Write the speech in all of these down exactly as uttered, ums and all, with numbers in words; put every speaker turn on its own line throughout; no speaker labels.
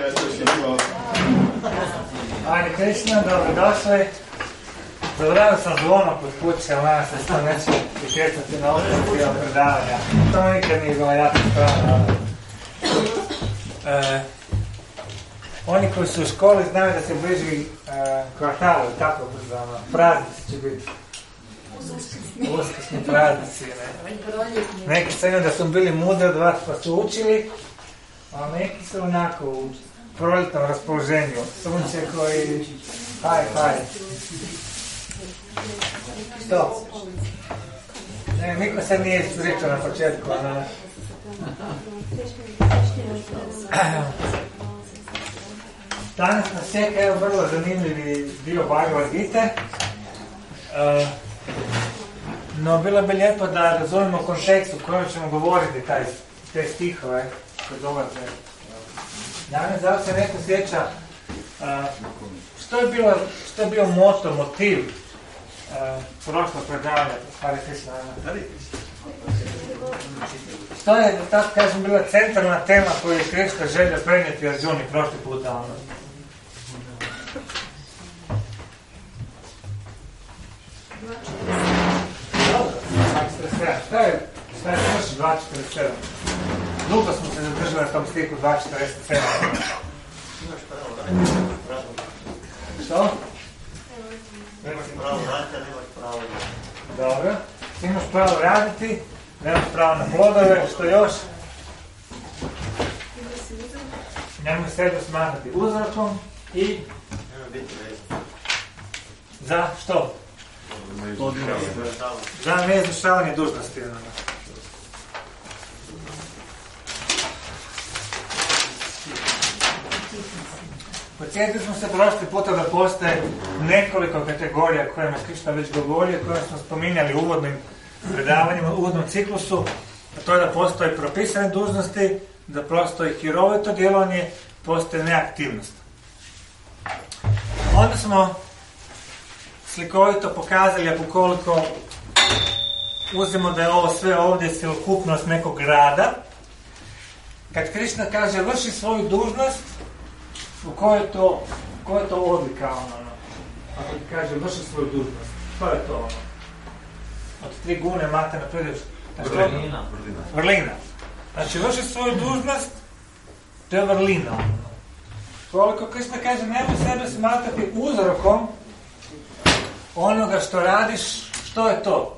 Hare Krishna, dobrodošli. Zaboravio sam zvono kod kuće, ali nadam se da to neće utjecati na ostali dio predavanja. To nikad nije bila jako strana. E, oni koji su u školi znaju da se bliži e, kvartalu, tako ono, praznici će biti. Uskrsni praznici, ne. Neki su da su bili mudri od vas pa su učili, a neki su onako u proljetnom raspoloženju. Sunce koji... Haj, haj. Što? Ne, niko se nije izričao na početku, ono. Danas nas čeka evo vrlo zanimljivi dio Bhagavad Gite. Uh, no, bilo bi lijepo da razumemo kontekst u kojem ćemo govoriti taj, te stihove koje dolaze. Danas da se neko sjeća uh, što je bilo, što je bio moto, motiv uh, prošlog predavanja Hare Krishna. Što je, da tako kažem, bila centralna tema koju je Krishna želio prenijeti Arjuni prošli puta. Ono. Šta je, šta je još dva četrdeset sedam? Dugo smo se zadržali na tom stiku dva četrdeset sedam.
Imaš pravo raditi, pravo.
Što?
Imaš pravo raditi, ali imaš pravo raditi.
Dobro. Imaš pravo raditi, nemaš pravo na plodove, što još? Nemoj sebe smatrati uzrokom i...
Nema biti vezan.
Za što? Za neizvršavanje dužnosti. Podsjetili smo se prošli puta da postoje nekoliko kategorija kojima je Krishna već govorio, koje smo spominjali u uvodnim predavanjima, u uvodnom ciklusu, a to je da postoje propisane dužnosti, da postoji hirovito djelovanje, postoji neaktivnost. Onda smo slikovito pokazali, ako koliko uzmemo da je ovo sve ovdje cjelokupnost nekog rada, kad Krishna kaže vrši svoju dužnost, u kojoj je to, koja je to odlika ono, ako ti kaže vrši svoju dužnost, što je to ono? Od tri gune mate na predjev...
Vrlina.
Vrlina. Znači vrši svoju dužnost, to je vrlina. Koliko Krishna kaže, nemoj sebe smatrati uzrokom onoga što radiš, što je to?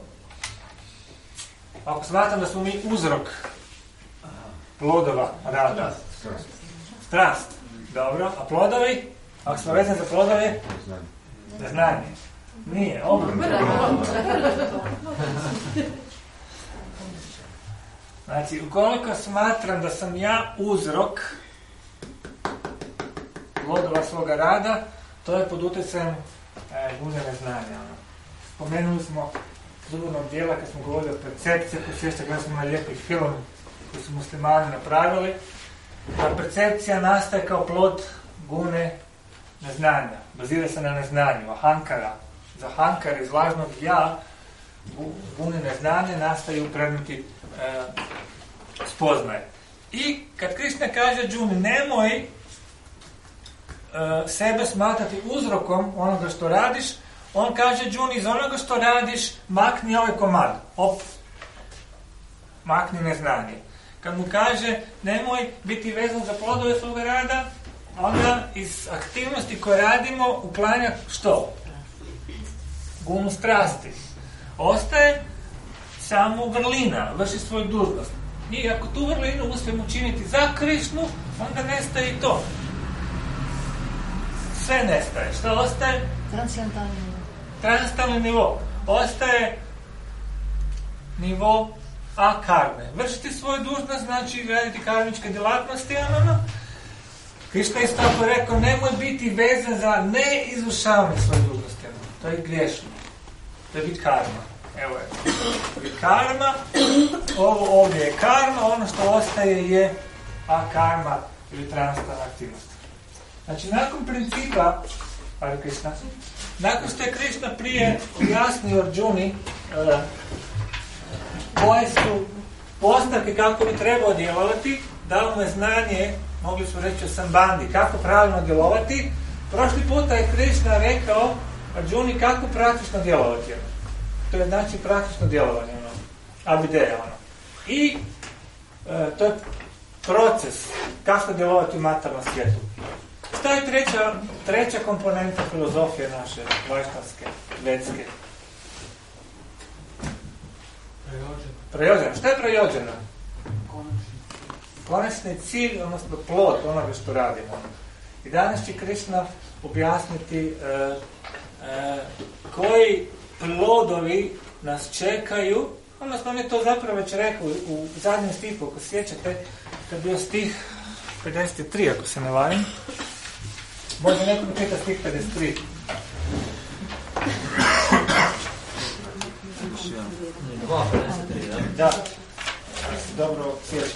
Ako smatram da smo mi uzrok plodova rada.
Strast.
Strast. Dobro. A plodovi? Ako smo vezani za plodove? Neznanje. Nije. Obrnuto. Znači, ukoliko smatram da sam ja uzrok plodova svoga rada, to je pod utjecajem gune neznanja. Spomenuli smo iz uvodnog dijela kad smo govorili o percepciji, ako sjećate gledali smo na lijepi film koji su muslimani napravili, da percepcija nastaje kao plod gune neznanja, bazira se na neznanju, ahankara. Za ahankara iz lažnog ja, gune neznanja nastaju predmeti e, spoznaje. I kad Krishna kaže Džuni, nemoj sebe smatrati uzrokom onoga što radiš, on kaže Džuni, iz onoga što radiš makni ovaj komad, op, makni neznanje. Kad mu kaže nemoj biti vezan za plodove svoga rada, onda iz aktivnosti koje radimo uklanja što? Gunu strasti. Ostaje samo vrlina, vrši svoju dužnost. I ako tu vrlinu uspijemo učiniti za Krišnu, onda nestaje i to. Sve nestaje. Što ostaje?
Transcendentalni nivo.
Transcendentalni nivo. Ostaje nivo a karme. Vršiti svoju dužnost znači raditi karmičke djelatnosti. Ono. Krishna isto tako rekao, nemoj biti vezan za neizvršavanje svoje dužnosti. To je griješno. To je biti karma. Evo je. Biti karma. Ovo ovdje je karma. Ono što ostaje je a karma ili transcendentalna aktivnost. Znači, nakon principa, Hare Krishna, nakon što je Krishna prije pojasnio Arjuni uh, koje su postavke kako bi trebao djelovati, dao mu je znanje mogli smo reći o sambandi, kako pravilno djelovati. Prošli puta je Krišna rekao Arjuni kako praktično djelovati. Ono. To je znači praktično djelovanje, ono, abideja. Ono. I e, to je proces kako djelovati u materijalnom svijetu. To je treća, treća komponenta filozofije naše vajšnavske, vedske.
Prejođeno.
Prejođeno. Što je prejođeno? Konačni cilj, odnosno plod onoga što radimo. I danas će Krišna objasniti e, e, koji plodovi nas čekaju, odnosno on je to zapravo već rekao u zadnjem stihu, ako sjećate, to je bio stih pedeset tri, ako se ne varam. Možda neko mi čita stih pedeset tri.
dva pedeset tri, da?
Da, dobro sjećam.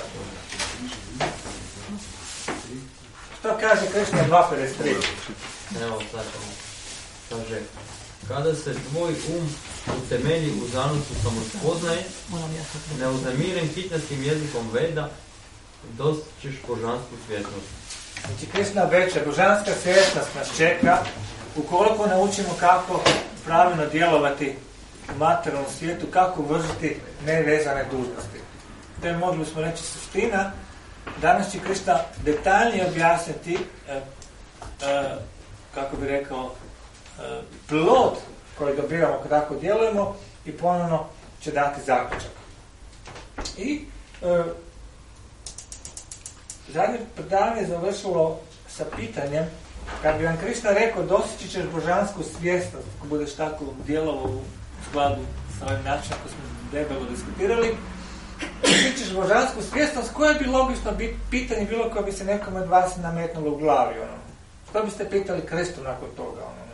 Što kaže Krišna dva pedeset tri?
Evo, sad ćemo. Kaže, kada se tvoj um utemelji u zanosu samospoznaje, neuznemiren kitnarskim jezikom veda, dostićeš božansku svjetlost.
Znači, Krišna obeća, božanska svjesnost nas čeka ukoliko naučimo kako pravilno djelovati u materijalnom svijetu, kako vršiti nevezane dužnosti. To je, mogli smo reći, suština. Danas će Krišna detaljnije objasniti e, e, kako bi rekao e, plod koji dobivamo kada tako djelujemo i ponovno će dati zaključak. I e, zadnje predavanje je završilo sa pitanjem, kad bi vam Krišna rekao dostići ćeš božansku svjesnost ako budeš tako djelovao u skladu sa ovim načinom koji smo debelo diskutirali, dostići ćeš božansku svjesnost, koje bi logično bit, pitanje bilo koje bi se nekom od vas nametnulo u glavi. Ono. Što biste pitali Kristu nakon toga? Ono.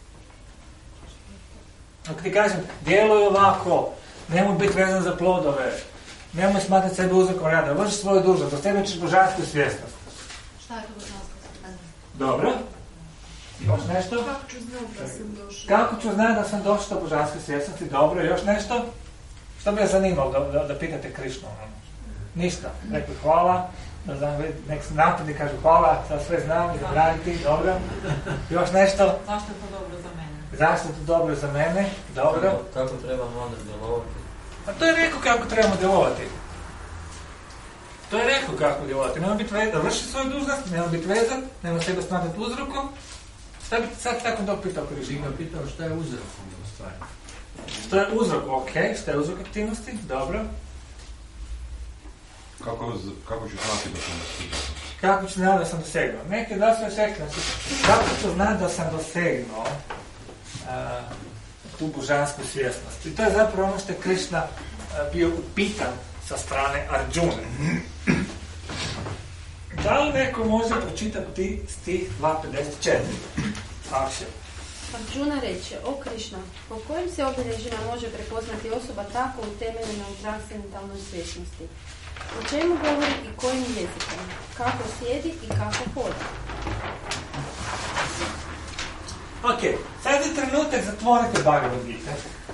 Ako ti kažem, djeluj ovako, nemoj biti vezan za plodove, nemoj smatrati sebe uzrokom rada, vrši svoju dužnost, dostigneš božansku svjesnost.
Šta je to božanska svjesnost?
Dobro. Još nešto?
Kako ću znati da sam došla?
Kako ću znati da sam došla do božanske svjesnosti? Dobro, još nešto? Što bi ja zanimalo da, da, da pitate Krišnu? Ništa. Rekli hvala, da znam, nek se napredni kažu hvala, sad sve znam, da raditi, dobro. Još nešto?
Zašto je to dobro za mene?
Zašto je to dobro za mene? Dobro.
Kako, kako treba mladar djelovati?
A to je rekao kako trebamo djelovati. To je rekao kako djelovati. Nema biti vezan, vrši svoju dužnost, nema biti vezan, nema sebe smatrati uzrokom. Šta bi sad tako dok pitao Krišnu?
Ti ga pitao šta je uzrok u stvari.
Što je uzrok? Ok, što je uzrok aktivnosti? Dobro.
Kako, kako ću znati da sam dosegnuo?
Kako ću znati da sam dosegnuo? Neki da su još rekli, znači, kako ću znati da sam dosegnuo uh, tu božansku svjesnost? I to je zapravo ono što je Krišna uh, bio upitan sa strane Arjune. Da li neko može pročitati stih dva pedeset četiri? Akšel.
Arjuna reče, o Krišna, po kojim se obilježjima može prepoznati osoba tako utemeljena u transcendentalnoj svjesnosti? O čemu govori i kojim jezikom? Kako sjedi i kako hoda?
Ok, sad je trenutak, zatvorite Bhagavad Gita.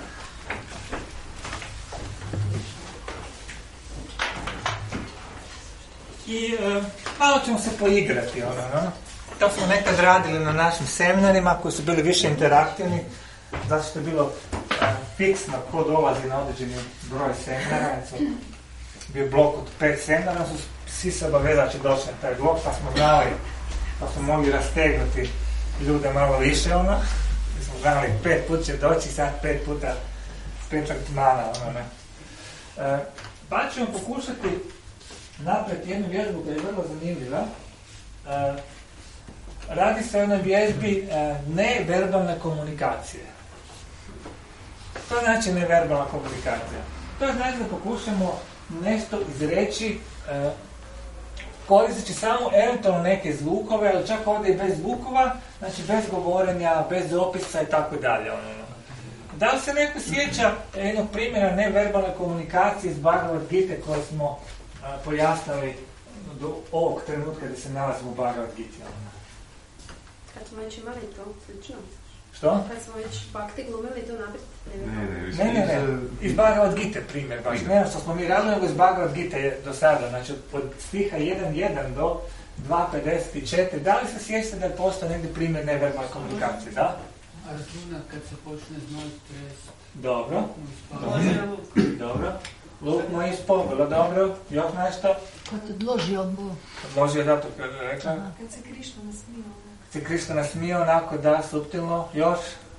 I uh, malo ćemo se poigrati, ono, no? To smo nekad radili na našim seminarima koji su bili više interaktivni, zato što je bilo uh, fiksno ko dolazi na određeni broj seminara. Bio blok od pet seminara, su svi se obavezali da će doći na taj blok, pa smo znali, pa smo mogli rastegnuti ljude malo više, ono. Mi smo znali pet put će doći, sad pet puta pet tretmana, ono, ne. Uh, pa ćemo pokušati napraviti jednu vježbu koja je vrlo zanimljiva. Uh, radi se o jednoj vježbi uh, neverbalne komunikacije. Što znači neverbalna komunikacija? To znači da pokušamo nešto izreći uh, koristeći samo eventualno neke zvukove, ali čak ovdje i bez zvukova, znači bez govorenja, bez opisa i tako dalje. Da li se neko sjeća jednog primjera neverbalne komunikacije iz Bhagavad Gite koje smo a, pojasnili do ovog trenutka gdje se nalazimo u Bhagavad Giti?
Kad smo već imali to slično?
Što?
Kad smo već bakti glumili to naprijed?
Ne, ne,
Ne, ne, ne, iz Bhagavad Gite primjer, baš ne što smo mi radili, nego iz Bhagavad Gite do sada, znači od stiha jedan jedan do dva pedeset četiri, da li se sjećate da je postao negdje primjer neverbalne komunikacije, da?
Računa kad se počne znoj stres.
Dobro. Dobro. Luk mu je ispod, bilo dobro. Još nešto?
Kad odloži od Bog.
Odložio je zato kad je rekla.
Kad se Krišna nasmio.
Kad se Krišna nasmio, onako da, suptilno. Još?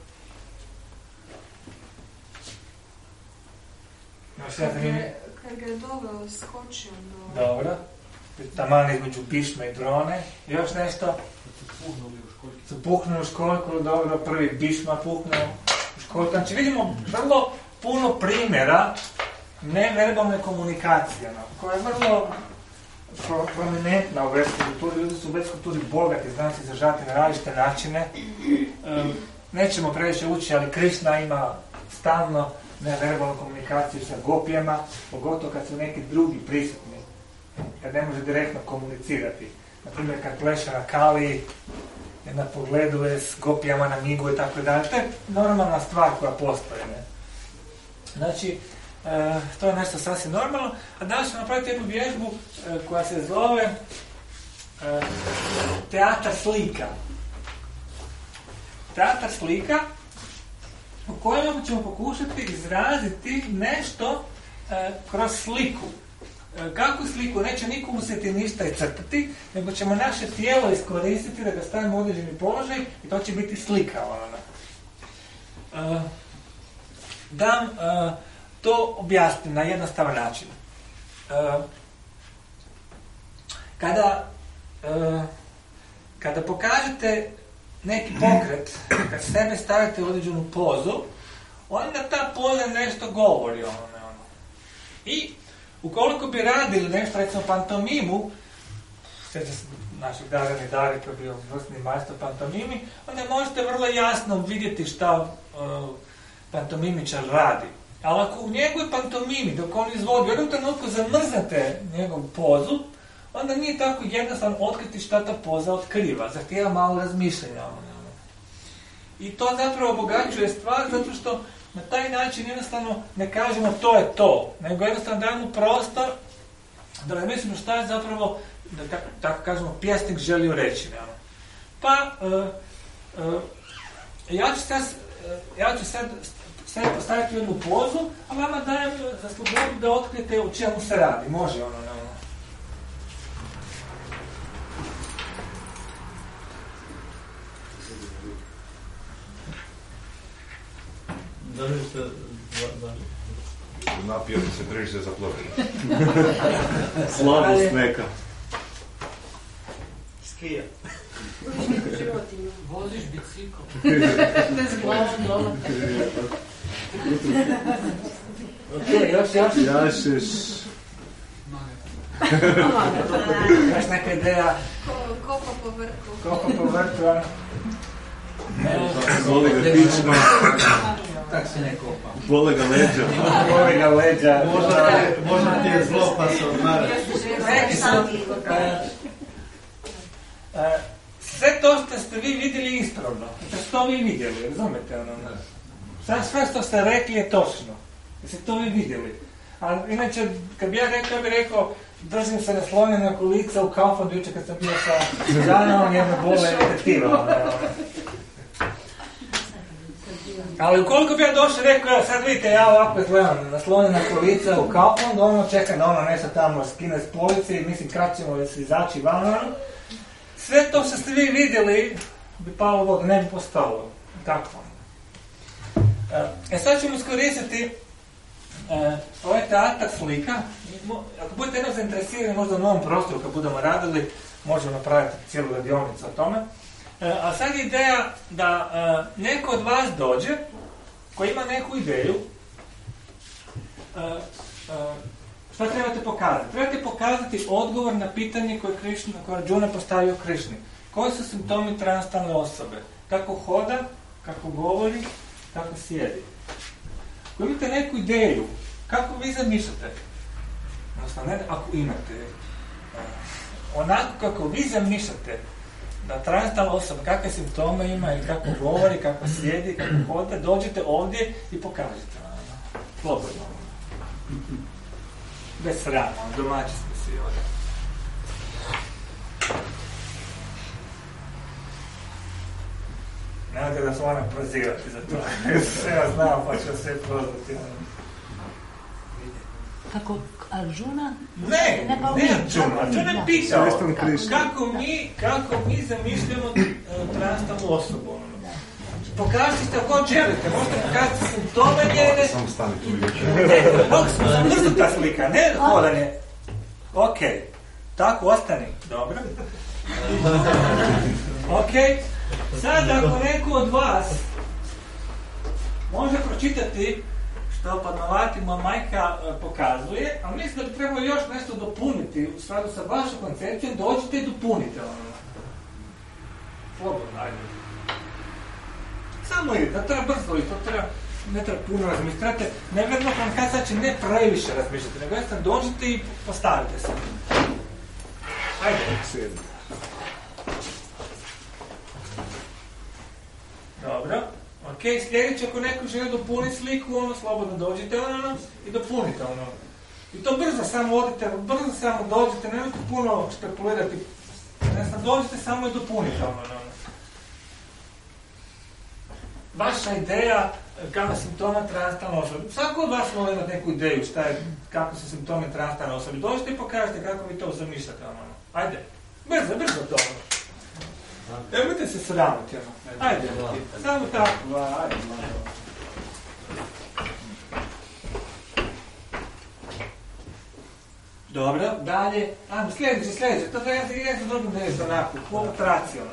Još ja
Kad
vidim.
ga- Kad ga je doveo, skočio do...
Dobro. Taman između pišme i drone. Još nešto? Su puhnuli u školjku, dobro, prvi bišma puhnuo u školjku. Znači vidimo vrlo puno primjera neverbalne komunikacije, no, koja je vrlo pro- prominentna u verskoj kulturi. Ljudi su u verskoj kulturi bogati, znam se izražavati na različite načine. Um, nećemo previše ući, ali Krišna ima stalno neverbalnu komunikaciju sa gopijama, pogotovo kad su neki drugi prisutni, kad ne može direktno komunicirati. Naprimjer, kad pleše na Kali, na pogleduje s gopijama na migu i tako dalje. To je normalna stvar koja postoji. Ne? Znači, e, to je nešto sasvim normalno. A danas ćemo napraviti jednu vježbu e, koja se zove e, teatar slika. Teatar slika u kojem ćemo pokušati izraziti nešto e, kroz sliku. Kakvu sliku? Neće nikom uzeti ništa i crtati, nego ćemo naše tijelo iskoristiti da ga stavimo u određeni položaj i to će biti slika. Ono. Uh, da uh, to objasnim na jednostavan način. Uh, kada, uh, kada pokažete neki pokret, kad sebe stavite u određenu pozu, onda ta poza nešto govori. Ono, ono. I ukoliko bi radili nešto, recimo pantomimu, sjeća se našeg Darani Dari koji je bio vrstni majstor pantomimi, onda možete vrlo jasno vidjeti šta uh, pantomimičar radi. Ali ako u njegovoj pantomimi, dok on izvodi, u jednom trenutku zamrznete njegovu pozu, onda nije tako jednostavno otkriti šta ta poza otkriva. Zahtijeva malo razmišljanja. I to zapravo obogaćuje stvar, zato što na taj način jednostavno ne kažemo to je to, nego jednostavno dajemo prostor da ne mislimo šta je zapravo, da tako, tako kažemo, pjesnik želio reći. Ne? Pa, uh, uh, ja ću sad, uh, ja ću sad sve postaviti u jednu pozu, a vama dajem za slobodu da otkrijete o čemu se radi. Može ono, ne?
Drži se...
Napio se, drži se za ploče.
Slabost neka.
Skija.
Voziš bicikl.
Ne zglavam doma.
Ok, još, još.
Jašeš.
Još neka ideja.
Kopa po vrtu.
Kopa po vrtu, ono.
Boli ga pičma.
Tak se ne kopa.
Bole ga leđa.
Boli ga leđa.
Možda, možda ti je zlo pa se odmara.
Neki su, e, e, sve to što ste vi vidjeli ispravno. Što ste to vi vidjeli, razumete? Ono, sve, sve što ste rekli je točno. Jeste to vi vidjeli. Ali inače, kad bi ja rekao, ja bih rekao, držim se naslonjena kolica u Kauflandu jučer kad sam bio sa Žanom, jedna bola je detektiva. Ali ukoliko bi ja došao i rekao, sad vidite, ja ovako izgledam, naslonjena kolica u Kauflandu, ono čeka na ono nešto tamo skine s police i mislim kad ćemo se izaći van, ono. Sve to što ste vi vidjeli bi palo u vodu, ne bi postalo. Tako. E sad ćemo iskoristiti e, ovaj teatar slika. Ako budete jedno zainteresirani možda u novom prostoru kad budemo radili, možemo napraviti cijelu radionicu o tome. E, a sad je ideja da e, neko od vas dođe koji ima neku ideju. E, e, šta trebate pokazati? Trebate pokazati odgovor na pitanje koje Krišna, koje Arjuna postavio Krišni. Koji su simptomi transtalne osobe? Kako hoda, kako govori, kako sjedi. Ako imate neku ideju, kako vi zamišljate? Odnosno, ne ako imate. Onako kako vi zamišljate da transtalna osoba, kakve simptome ima i kako govori, kako sjedi, kako hoda, dođete ovdje i pokažete. Slobodno. Bez srama, domaći smo svi ovdje. Nemojte da se ona prozivati za to. Sve ja znam, pa ću sve prozvati.
Kako Arjuna?
Ne, ne,
pa
ne Arjuna. Arjuna je pitao kako mi, kako mi zamišljamo transtalnu osobu. Pokažite god želite, možete pokazati simptome njene.
Samo stani tu vidjeti.
Ne, sam brzo ta slika, ne hodanje. Ok, tako ostani. Dobro. Ok, sad ako neko od vas može pročitati što Padmavati majka pokazuje, a mislim da bi trebalo još nešto dopuniti u skladu sa vašom koncepcijom, dođite i dopunite ono. Slobodno, ajde. Samo idete, to treba brzo i to treba, ne treba puno razmišljati. Nevjerno vam kada sad će ne previše razmišljati, nego jednostavno dođite i postavite se. Ajde. Dobro. Ok, sljedeće, ako neko želi dopuniti sliku, ono, slobodno dođite ono i dopunite ono. I to brzo samo odite, brzo samo dođite, nemojte puno špekulirati. Jednostavno dođite samo i dopunite ono. ono. Vaša ideja kako simptoma transtalne osobe. Svako od vas mora imati neku ideju šta je, kako su simptomi transtalne osobe. Dođite i pokažite kako vi to zamišljate. Ono. Ajde, brzo, brzo to. Nemojte se sramiti. Ono. Ajde, samo tako. Ajde. Dobro, dalje. Ajmo, sljedeće, sljedeće. To treba ja sam drugim nešto onako. Operacijalno.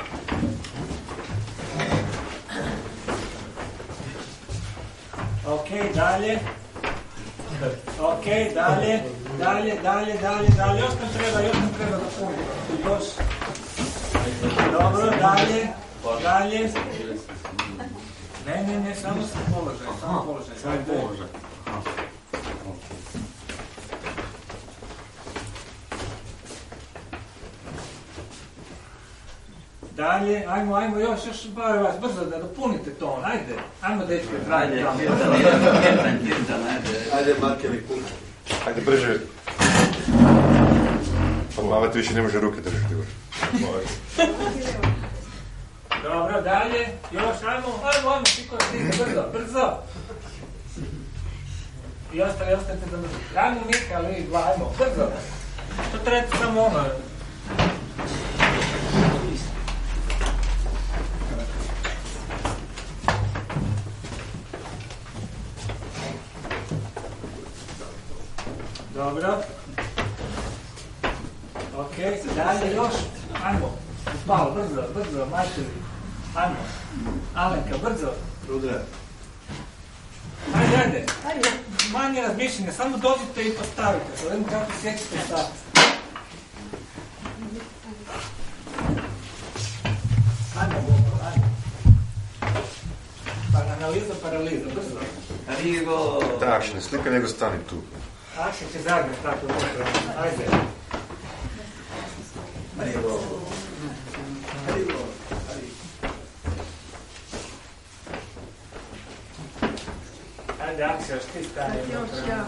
Ok, dalje. Ok, dalje. Dalje, dalje, dalje, dalje. Još nam treba, još nam treba dopuniti. Još. Dobro, dalje. Dalje. Ne, ne, ne, samo sam položaj. Samo položaj. Samo položaj. Dalje, ajmo, ajmo, još, još, bar vas, brzo da dopunite to, ajde, ajmo dečke, trajde.
Ajde, kirtan, kirtan, ajde. Ajde, Markevi put.
Ajde, brže. Padmavati više ne može ruke držati.
Dobro, dalje, još, ajmo, ajmo, ajmo, svi koji stiže, brzo, brzo. I ostali, ostavite da držite. Ajmo, Mika, ali dva, ajmo, brzo. To trebate samo ono. Dobro. Ok, dalje još. Ajmo. Malo, brzo, brzo, majčevi. Ajmo. Alenka, brzo.
Rudra.
Ajde, ajde. Ajde. Manje razmišljenja, samo dođite i postavite se. Vedemo kako sjećate sa... Ajmo, ajmo. Analiza, paraliza, brzo.
Arrivo.
Tak, ne slika nego stani tu.
Akšen će zagnat tako dobro. Ajde.
Arrivo. Arrivo.
Ajde, Akša, još ti stani.
Ajde, još ja.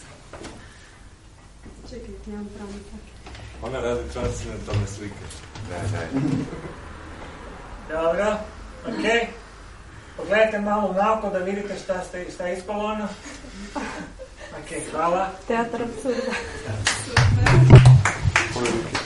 Čekaj, nemam pravo tako.
Ona radi transcendentalne slike. Ne, ne.
Dobro, ok. Pogledajte malo naoko da vidite šta, ste, šta je ispalo ono. Ok, hvala.
Teatr apsurda.
Pole ruke.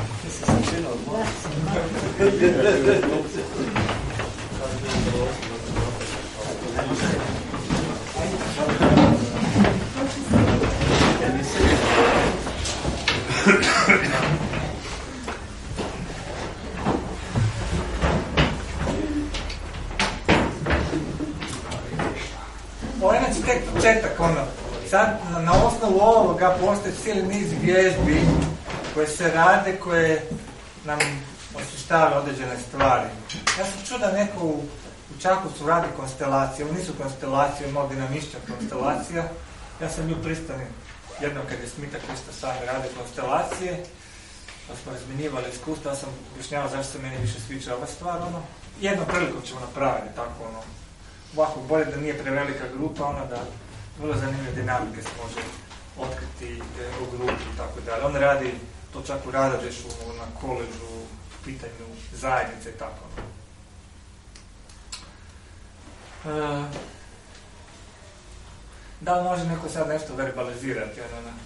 Ovo je znači tek početak, ono. Sad, na, na osnovu ovoga postoji cijeli niz vježbi koje se rade, koje nam osvještavaju određene stvari. Ja sam čuo da neko u, u Čakovcu radi konstelacije. Ovo nisu konstelacije, malo dinamična konstelacija. Ja sam nju pristani jednom kad je Smita Krista sami rade konstelacije. Pa smo razminjivali iskustva, ja sam objašnjavao zašto se meni više sviđa ova stvar, ono. Jednom prilikom ćemo napraviti tako, ono. Ovako bolje da nije prevelika grupa, ono da vrlo zanimljive dinamike se može otkriti u grupi i tako dalje. On radi to čak u Radažešu, na koleđu, pitanju zajednice i tako. Uh, da li može neko sad nešto verbalizirati? Ono, ne?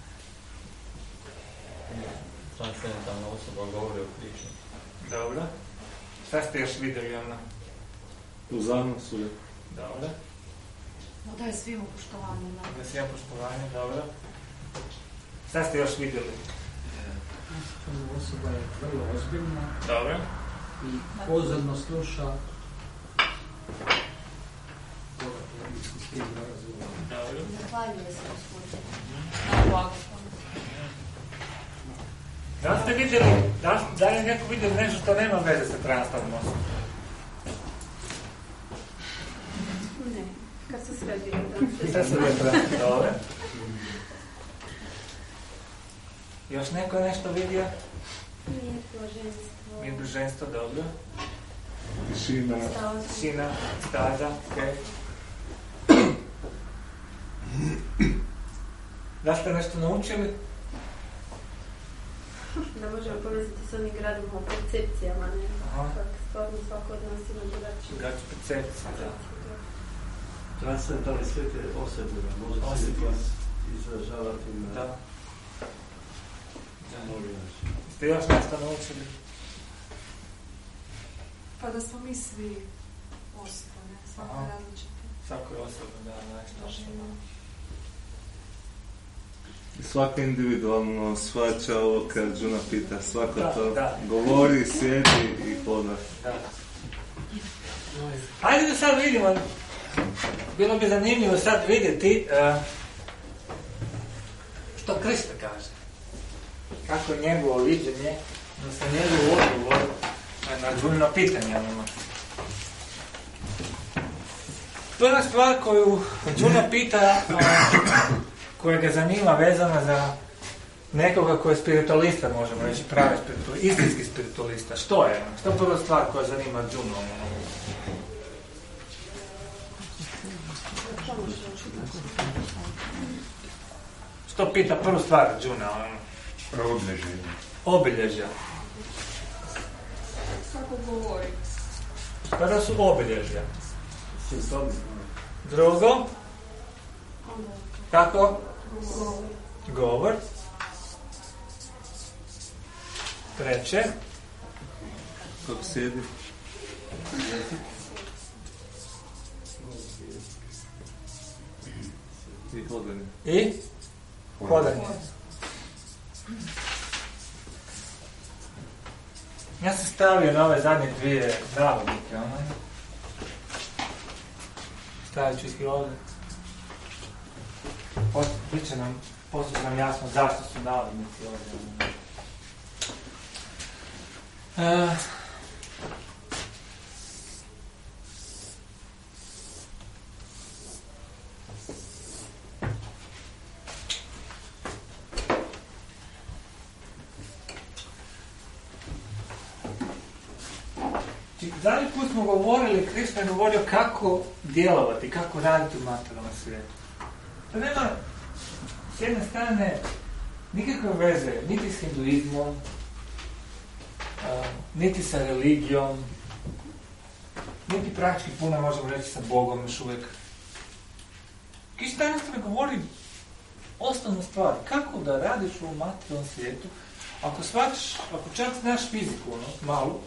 Transcendentalna osoba govori o Krišni.
Dobro. Šta ste još vidjeli? Ono?
U zanosu je.
Dobro.
Da je svima poštovanje.
Da je svima poštovanje, dobro. Šta ste još vidjeli?
Osoba je vrlo ozbiljna
Dobro.
i pozorno sluša.
Dobro.
Zahvaljuje se Gospodinu.
Da li ste vidjeli, da, da je neko vidio nešto što nema veze sa transportnom osobom?
Ne, kad se sve bilo.
Sve se vidio transportnom, dobro. Još neko je nešto vidio?
Mir, blaženstvo.
Mir, blaženstvo, dobro.
Tišina.
Tišina, staza, okej. Da ste nešto naučili?
Da možemo povezati s onim gradom o percepcijama, ne?
Aha.
Stvarno svako od nas ima drugačiju
Drugačiju percepciju, da.
Transcendentalni svijet je osebujno, može se
Osebujno.
izražavati na
Da.
mnogi način.
Ste još nešto naučili?
Pa da smo mi svi osoba, ne? Svako
Aha.
je različito.
Svako je osobno, da, nešto osobno.
Svako individualno shvaća ovo kad Arjuna pita, svako
Da,
to
da.
govori, sjedi i hoda.
Da. Hajde da sad vidimo, bilo bi zanimljivo sad vidjeti uh, što Krishna kaže. Kako je njegovo viđenje, odnosno njegov odgovor na Arjunino pitanje. Ono. Prva stvar koju Arjuna pita, uh, koja ga zanima vezana za nekoga koji je spiritualista, možemo reći, pravi spiritualista, istinski spiritualista. Što je? Što je prva stvar koja zanima Arjunu? Što pita prvu stvar Arjuna?
Obilježje.
Obilježja.
Svako govori.
Prvo su obilježja.
Simptomi.
Drugo,
Onda
kako?
govori.
Govor. Treće,
Kako sjedi? I hodanje.
i hodanje. Ja sam stavio na ove zadnje dvije navodnike, ono. Stavit ću ih i ovdje. Post, bit će nam, poslije nam jasno zašto su navodnici ovdje. Uh, Zadnji put smo govorili, Krishna je govorio kako djelovati, kako raditi u materijalnom svijetu. To nema s jedne strane nikakve veze niti s hinduizmom, Uh, niti sa religijom, niti praktički puno možemo reći sa Bogom još uvijek. Krishna jednostavno govori osnovnu stvar, kako da radiš u materijalnom svijetu, ako shvatiš, ako čak znaš fiziku, ono, malu,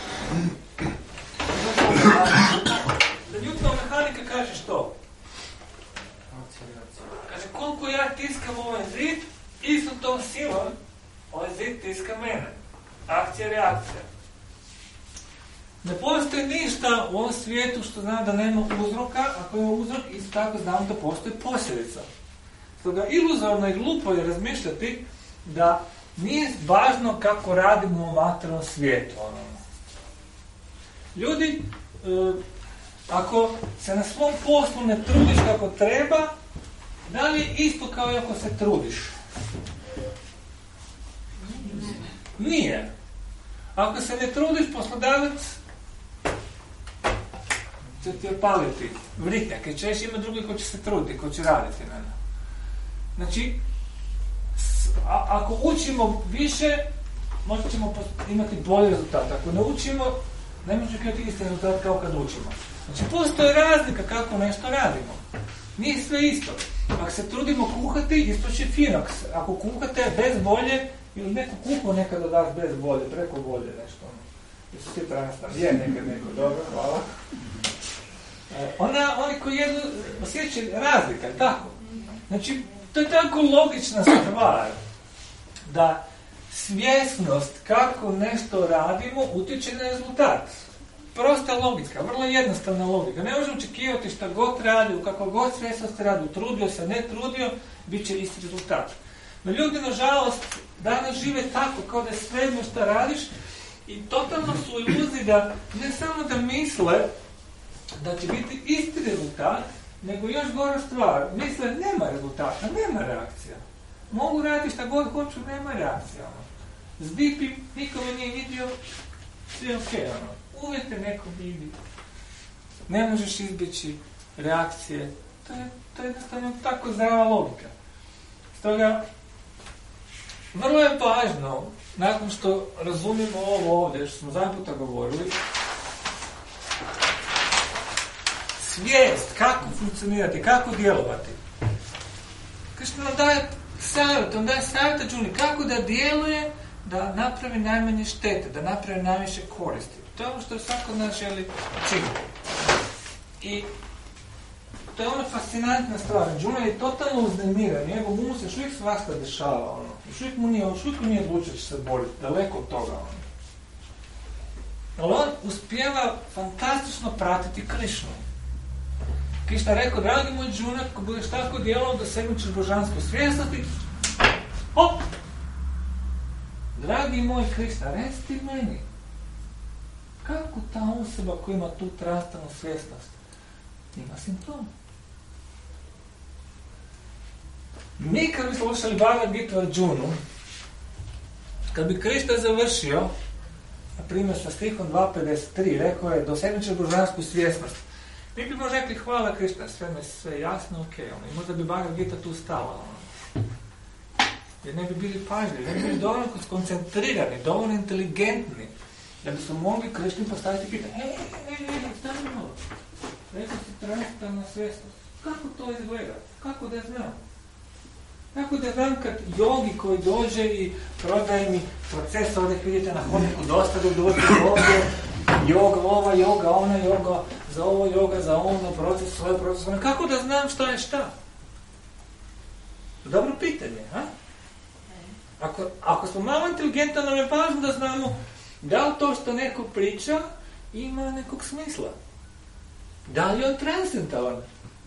da Newtonova mehanika kaže što? Kaže, koliko ja tiskam ovaj zid, isto tom silom, ovaj zid tiska mene. Akcija, reakcija. Ne postoji ništa u ovom svijetu što znam da nema uzroka, ako ima uzrok, isto tako znam da postoji posljedica. Stoga iluzorno i glupo je razmišljati da nije važno kako radimo u materijalnom svijetu. Ljudi, e, ako se na svom poslu ne trudiš kako treba, da li je isto kao i ako se trudiš? Nije. Ako se ne trudiš, poslodavac će ti opaliti vritnjak i ćeš ima drugi ko će se truditi, ko će raditi na njega. Znači, a, ako učimo više, možda ćemo imati bolji rezultat. Ako ne učimo, Ne može očekivati isti rezultat kao kad učimo. Znači, postoji razlika kako nešto radimo. Nije sve isto. Ako se trudimo kuhati, ispašće fino. Ako kuhate bez volje, ili neko kuhao nekad od vas bez volje, preko volje nešto. Jesu svi transtan? Je nekad neko, dobro, hvala. E, ona, oni koji jedu, osjećaju razlika, tako? Znači, to je tako logična stvar, da svjesnost kako nešto radimo utječe na rezultat. Prosta logika, vrlo jednostavna logika. Ne možemo očekivati šta god radi, u kakva god svjesnost radi, trudio se, ne trudio, bit će isti rezultat. No ljudi, nažalost, danas žive tako, kao da je svejedno šta radiš i totalno su u iluziji da ne samo da misle da će biti isti rezultat, nego još gora stvar. Misle, nema rezultata, nema reakcija. Mogu raditi šta god hoću, nema reakcija. Zdipim, nikome nije vidio, sve je okej. Okay, ono. Uvijek te neko vidi. Ne možeš izbjeći reakcije. To je, to je jednostavno tako zdrava logika. Stoga, vrlo je važno, nakon što razumijemo ovo ovdje, što smo zadnji puta govorili, svijest kako funkcionirati, kako djelovati. Krishna nam daje savjet, on daje savjeta Džuni kako da djeluje, da napravi najmanje štete, da napravi najviše koristi. To je ono što svako od nas želi činiti. I to je ono fascinantna stvar. Džuna je totalno uznemiran, njegov mu se još uvijek svašta dešava. Ono. Još uvijek mu nije, još uvijek mu nije odlučio će se boriti, daleko od toga. Ono. Ali on uspijeva fantastično pratiti Krishnu. Krishna rekao, dragi moj Džuna, ako budeš tako djelovao da segneš božansku svjesnosti, hop! Dragi moj Krishna, reci ti meni, kako ta osoba koja ima tu transtanu svjesnost ima simptome? Mi kad bi slušali Bhagavad Gita Arjunu, kad bi Krishna završio, na primjer sa stihom dva pedeset tri, rekao je, dosegnut ćeš božansku svjesnost. Mi bi možda rekli, hvala Krishna, sve me sve jasno, ok, ono, i možda bi Bhagavad Gita tu stala. Ono. Jer ne bi bili pažljivi, ne bi bili dovoljno skoncentrirani, dovoljno inteligentni, da bi su mogli Krishni postaviti pitanje. Hej, hej, hej, stani malo. Rekao si transtana svjesnost. Kako to izgleda? Kako da znam? Kako da znam kad jogi koji dođe i prodaje mi proces, ovdje vidite na hodniku dosta dok dođe ovdje, joga ova, joga ona, joga za ovo, joga za ono, proces, svoj proces, ono. Kako da znam šta je šta? Dobro pitanje, ha? Ako, ako smo malo inteligentni, nam je važno da znamo da li to što neko priča ima nekog smisla. Da li je on transcendentalan?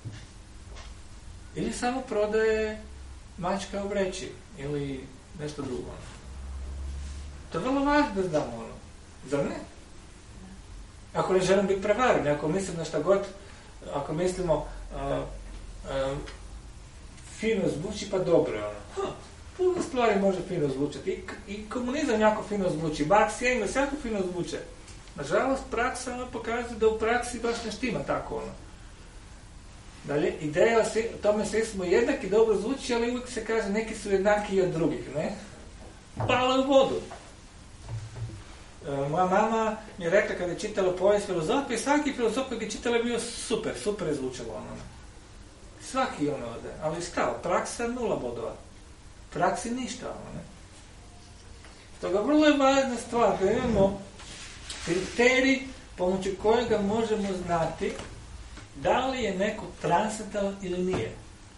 Ili samo prodaje mačka u vreći ili nešto drugo. To je vrlo važno da znamo ono. Zar ne? Ako ne želim biti prevareni, ako mislim na šta god, ako mislimo uh, uh, fino zvuči pa dobro ono. Huh. Puno stvari može fino zvučati. I, i komunizam jako fino zvuči. Marks i Engels jako fino zvuče. Nažalost, praksa ono pokazuje da u praksi baš ne štima tako ono. Dalje, ideja o tome svi smo jednaki, dobro zvuči, ali uvijek se kaže neki su jednaki od drugih, ne? Pala u vodu. E, moja mama mi je rekla kada je čitala povijest filozofije, svaki filozof koji je čitala je bio super, super je zvučalo ono. Svaki ono ode, ali šta, praksa nula bodova. Praksi ništa, ono, ne? Stoga vrlo je važna stvar da imamo kriterij pomoću kojega možemo znati da li je neko transcendentalan ili nije.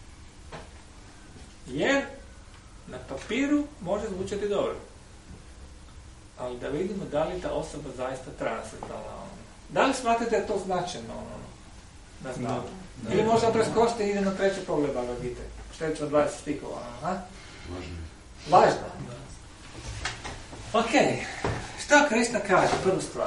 Jer na papiru može zvučati dobro. Ali da vidimo da li ta osoba zaista transcendentalna. Ono. Da li smatrate da je to značajno? Ono, da znamo. No, ili možda preskočite i ide na treći pogled Bhagavad Gita. Štećemo dvadeset stikova. Aha.
Važno.
Važno? Ok. Šta Krishna kaže? Prvu stvar.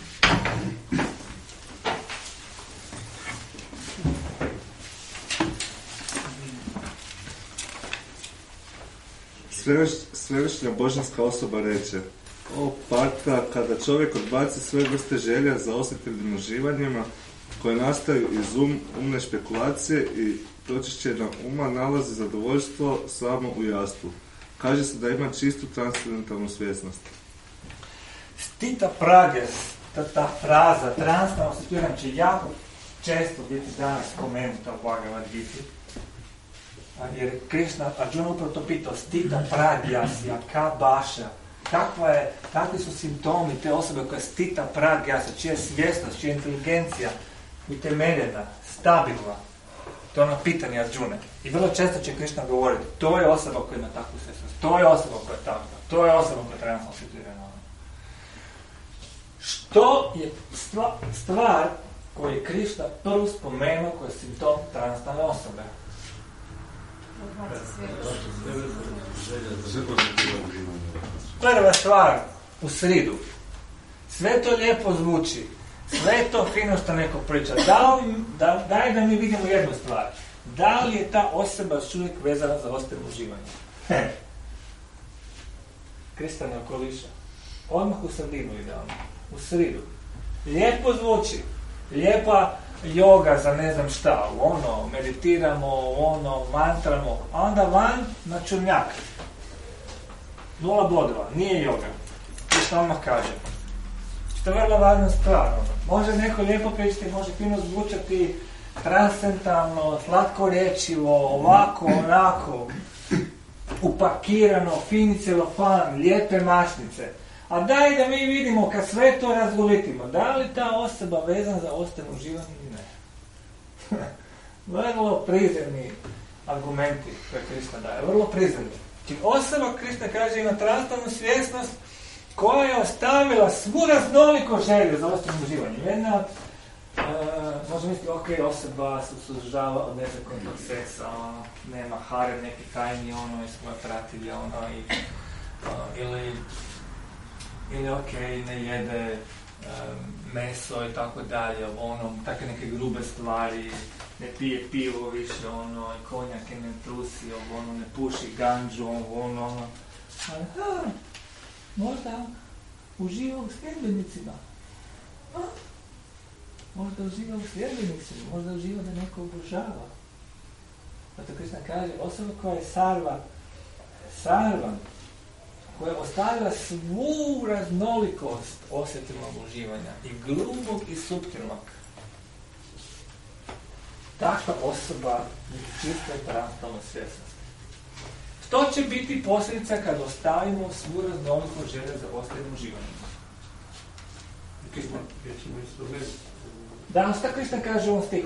Svevišnja božanska osoba reče: o Parta, kada čovjek odbaci sve vrste želja za osjetilnim uživanjima koje nastaju iz um, umne špekulacije i pročišćena uma, nalazi zadovoljstvo samo u jastu. Kaže se da ima čistu transcendentalnu svjesnost.
Stita prages ta, ta fraza transna osjetljivan će jako često biti danas spomenuta u Bhagavad Gita. Jer Krishna Arjuna upravo to pitao, stita pragyasya, ka baša, kakva je, kakvi su simptomi te osobe koja stita pragyasya, čija je svjesnost, čija je inteligencija utemeljena, stabilna. To je ono pitanje Arjune. I vrlo često će Krishna govoriti, to je osoba koja ima takvu svjesnost, to je osoba koja je takva, to je osoba koja je transno osjetljiva. Što je stvar koju je Krishna prvo spomenuo koja je simptom transne osobe? Prva stvar u sridu. Sve to lijepo zvuči. Sve to fino što neko priča. Da li, da, daj da mi vidimo jednu stvar. Da li je ta osoba čovjek vezana za ostalo uživanje? Kristana okoliša. Odmah u sredinu idealno. U sridu. Lijepo zvuči. Lijepa yoga za ne znam šta. Ono, meditiramo, ono, mantramo. A onda van na čurnjak. Nula bodova. Nije yoga. Što odmah kaže. To je vrlo važna stvar. Može neko lijepo pričati, može fino zvučati, transcendentalno, slatko rečivo, ovako, onako, upakirano, fini celofan, lijepe mašnice. A daj da mi vidimo kad sve to razgolitimo, da li ta osoba vezana za ostalo uživanje ili ne. Vrlo prizemni argumenti koje Krishna daje, vrlo prizemni. Znači osoba, Krishna kaže, ima transcendentalnu svjesnost koja je ostavila svu raznoliko želju za ostalo uživanje. Jedna od, uh, možemo misliti, ok, osoba se suzdržava od nezakonitog seksa, ono, nema harem, neki tajni, ono, i svoje pratilje, ono, i, uh, ili, ili ok, ne jede um, meso i tako dalje, ono, takve neke grube stvari, ne pije pivo više, ono, i konjake ne trusi, ono, ne puši ganđu, ono, ono, ali, ha, možda uživa u sljedbenicima. A? Možda uživa u sljedbenicima, možda uživa da neko obožava. Zato Krishna kaže, osoba koja je sarva, sarvan, koja je ostavila svu raznolikost osjetilnog uživanja, i grubog i suptilnog, takva osoba je čista i transcendentalna svjesnost. To će biti posljedica kad ostavimo svu raznolikost želje za ostalim uživanjem. Da, šta Krishna kaže u ovom stihu?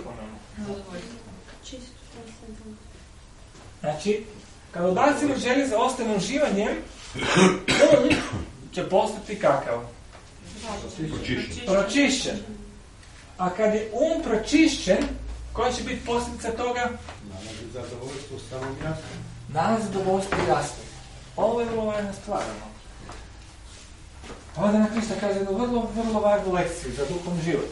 Znači, kad odbacimo želje za ostalim uživanjem, um će postati kakav? Pročišćen. A kad je um pročišćen, koja će biti posljedica toga?
Zadovoljstvo samom jasno.
Nas zadovoljstvo jasno. Ovo je vrlo važna stvar. Onda na Krishna kaže jednu vrlo, vrlo važnu lekciju za duhovni život.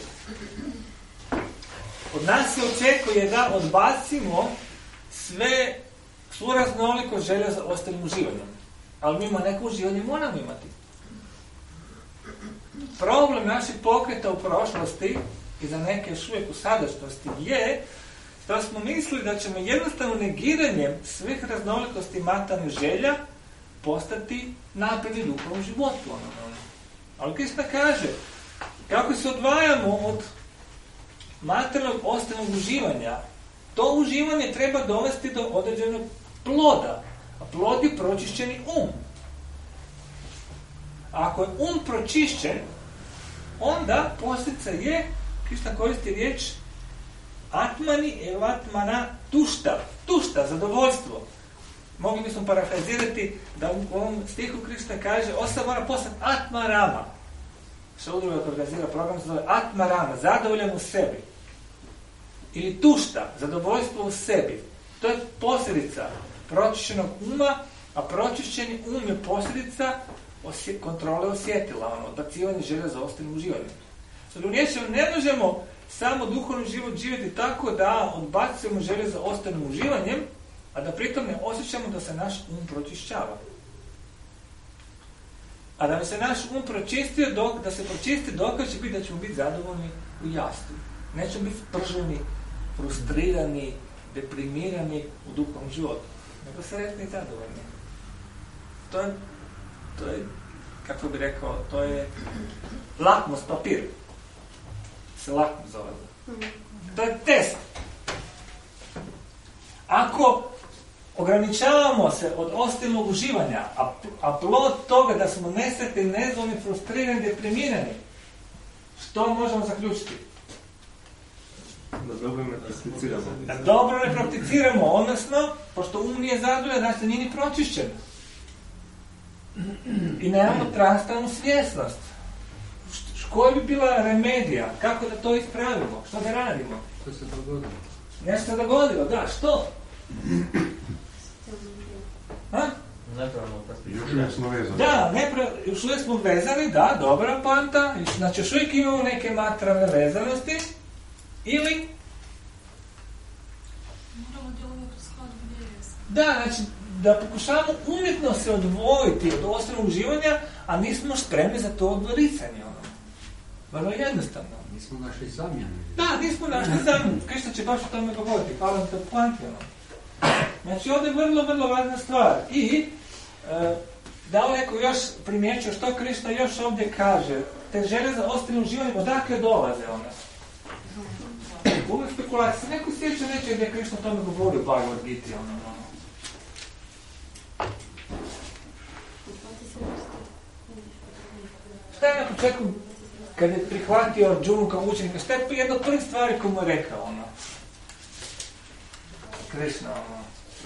Od nas se očekuje da odbacimo sve, svu raznolikost želja za ostalim uživanjem. Ali mi ima neko uživanje moramo imati. Problem naših pokreta u prošlosti i za neke još uvijek u sadašnjosti je da smo mislili da ćemo jednostavno negiranjem svih raznolikosti materijalnih želja postati napredni u duhovnom životu. Ali Krishna kaže, kako se odvajamo od materijalnog ostalog uživanja, to uživanje treba dovesti do određenog ploda, a plod je pročišćeni um. A ako je um pročišćen, onda posljedica je, Krishna koristi riječ atmani evatmana tušta, tušta, zadovoljstvo. Mogli bismo parafrazirati da u ovom stihu Krishna kaže osoba mora postati atma rama. Što udruga organizira program se zove atma rama, zadovoljan u sebi. Ili tušta, zadovoljstvo u sebi. To je posljedica pročišćenog uma, a pročišćeni um je posljedica osje, kontrole osjetila, ono, odbacivanje želja za ostalim uživanjem. Sad u riječima ne možemo samo duhovni život živjeti tako da odbacujemo želje za ostalim uživanjem, a da pritom ne osjećamo da se naš um pročišćava. A da bi se naš um pročistio, dok, da se pročisti dokaz će biti da ćemo biti zadovoljni u jastu. Nećemo biti prženi, frustrirani, deprimirani u duhovnom životu. Nego sretni i zadovoljni. To je, to je kako bi rekao, to je lakmus papir. Se lakmus zove. To je test. Ako ograničavamo se od ostilnog uživanja, a, a plod toga da smo nesretni, nezvolni, frustrirani, deprimirani, što možemo zaključiti?
Da dobro ne prakticiramo.
Da dobro ne prakticiramo, odnosno, pošto um nije zadovoljan, da se nije ni pročišćen. I nemamo transtalnu svjesnost. Koja bi bila remedija? Kako da to ispravimo? Što da radimo?
Što se dogodilo?
Nešto se dogodilo, da, što? Ha?
Nepravno prakticiramo.
Još uvijek smo vezani.
Da, nepra... još uvijek smo vezani, da, dobra poanta. Znači, još uvijek imamo neke materijalne vezanosti. Ili?
Moramo djelovati u skladu gdje jesmo.
Da, znači, da pokušavamo umjetno se odvojiti od osnovnog uživanja, a nismo spremni za to odvricanje. Ono. Vrlo jednostavno.
Nismo našli zamjenu.
Da, nismo našli zamjenu. Krišta će baš o tome govoriti. Hvala vam te poanti. Znači, ovdje je vrlo, vrlo važna stvar. I e, da li neko još primjećuje što Krišta još ovdje kaže? Te želje za osnovnim uživanjem, odakle dolaze one? Uvijek spekulacija. Neko sjeća neće gdje je Krišta o tome govorio, Bhagavad Gita, ono, ono. Šta je na početku, kad je prihvatio Arjunu kao učenika, šta je jedna od prvih stvari koju mu je rekao, ono? Krišna, ono.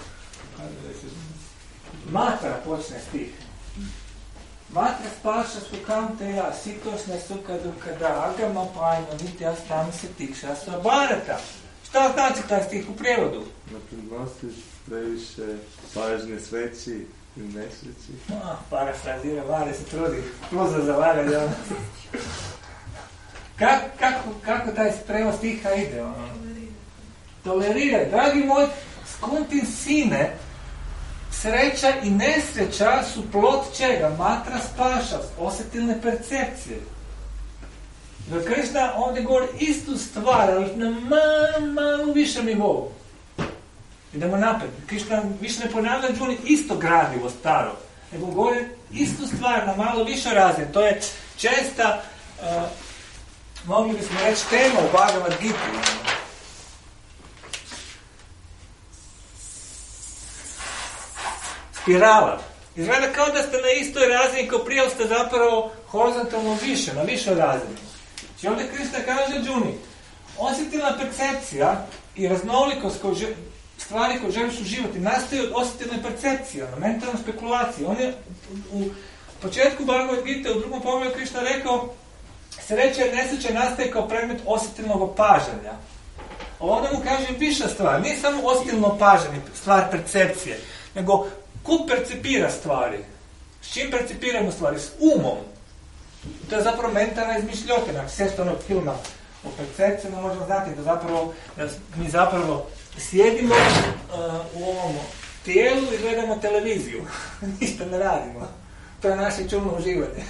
Matra počne stih. Matra spaša sukam te ja, sitošne suka dukada, agama pajno, niti ja stani se tikša sabarata. Šta znači taj stih u prijevodu?
Ne prinosiš previše pažnje sveći i nesreći.
Ah, parafrazira, Mare se trudi. Pluza za laganje, ono. Kako, kako, kako taj spremo stiha ide, ono? Toleriraj. Dragi moj, skontin sine, sreća i nesreća su plod čega? Matra spaša, osjetilne percepcije. Dok Krišna ovdje govori istu stvar, ali na malo, malo višem nivou. Idemo napred. Krišna više ne ponavlja Arjuni isto gradivo, staro. Nego govori istu stvar na malo više razine. To je česta, uh, mogli bismo reći, tema u Bhagavad Gita. Spirala. Izgleda kao da ste na istoj razini kao prije, ali ste zapravo horizontalno više, na višoj razini. Znači ovdje Krišna kaže Arjuni, osjetilna percepcija i raznolikost koju žel, stvari koje želiš uživati nastaju od osjetilne percepcije, ono, mentalne spekulacije. On je u početku Bhagavad Gita, u drugom pogledu Krišna rekao, sreća i nesreća nastaje kao predmet osjetilnog opažanja. Ovdje mu kaže viša stvar, nije samo osjetilno opažanje, stvar percepcije, nego ko percepira stvari? S čim percepiramo stvari? S umom. To je zapravo mentalna izmišljotina. Ako sjeste onog filma o percepciji, možemo znati da zapravo, da mi zapravo sjedimo uh, u ovom tijelu i gledamo televiziju. Ništa ne radimo. To je naše čudno uživanje.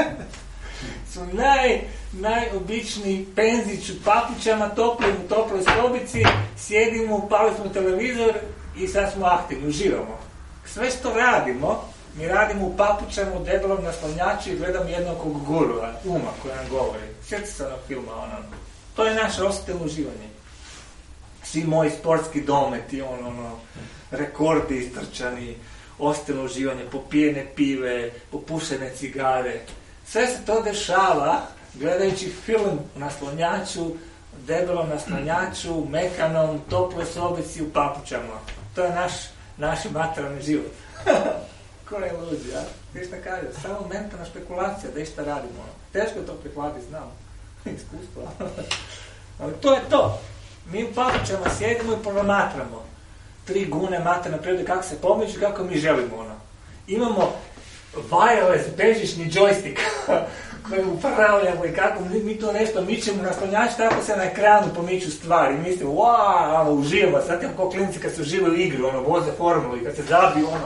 Su naj, najobičniji penzić u papučama, toplim u toploj sobici, sjedimo, upali smo televizor i sad smo aktivni, uživamo. Sve što radimo, mi radimo u papučama, u debelom naslonjaču i gledamo jednog gurua, uma koji nam govori. Sjeti se onog filma, ono. To je naše osjetilno uživanje. Svi moji sportski dometi, ono, ono, rekordi istrčani, osjetilno uživanje, popijene pive, popušene cigare. Sve se to dešava gledajući film u naslonjaču, debelom naslonjaču, mekanom, toploj sobici u papučama. To je naš naš materijalni život. Ko je luđi, ja? Krišna kaže, samo mentalna špekulacija, da išta radimo. Teško je to prihvatiti, znam. Iskustvo. Ali to je to. Mi u papučama sjedimo i promatramo tri gune materijalne prirode, kako se pomiču, kako mi želimo ono. Imamo wireless, bežični joystick koji upravljamo i kako mi, mi to nešto mičemo na slonjač, tako se na ekranu pomiču stvari. I mislimo, wow, ono, uživamo. Sad imamo kao klinici kad se uživaju u igru, ono, voze formulu i kad se zabiju, ono.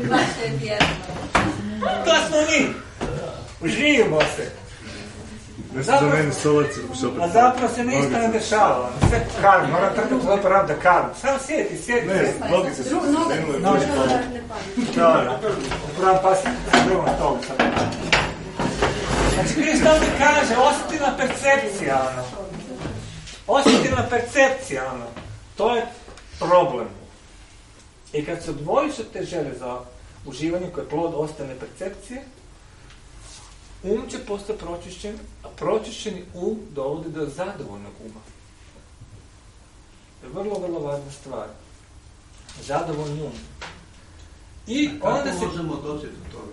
To smo mi. Uživimo se.
Nešto za meni stolac i šopet.
A zapravo se ništa ne dešava. Sve karm, moram trpiti svoj prav da karm. Samo sjeti, sjeti.
Ne, nogi se su zrenule.
Nogi Dobro, upravo pa se drugom stolu sad. Znači, Krista ovdje kaže, osjetilna percepcija, ono. Osjetilna percepcija, ono. To je problem. I kad se odvojiš od te želje za uživanje koje je plod ostane percepcije, um će postati pročišćen, a pročišćeni um dovodi do zadovoljnog uma. To je vrlo, vrlo važna stvar. Zadovoljni um. I
kako
onda se...
možemo doći do toga?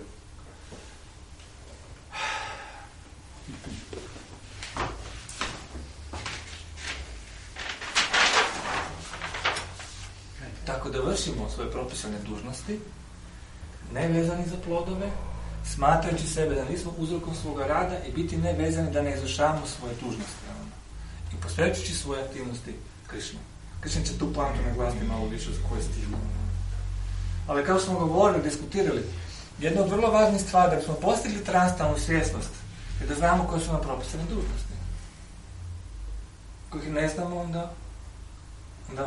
Tako da vršimo svoje propisane dužnosti, nevezani za plodove, smatrajući sebe da nismo uzrokom svoga rada i biti nevezani da ne izvršavamo svoje dužnosti. I posvećujući svoje aktivnosti Krišnu. Krišna će tu plantu naglasiti malo više uz koje stižu. Ali kao smo govorili, diskutirali, jedna od vrlo važnih stvari da bismo postigli transtalnu svjesnost je da znamo koje su nam propisane dužnosti. Kojih ne znamo, onda... onda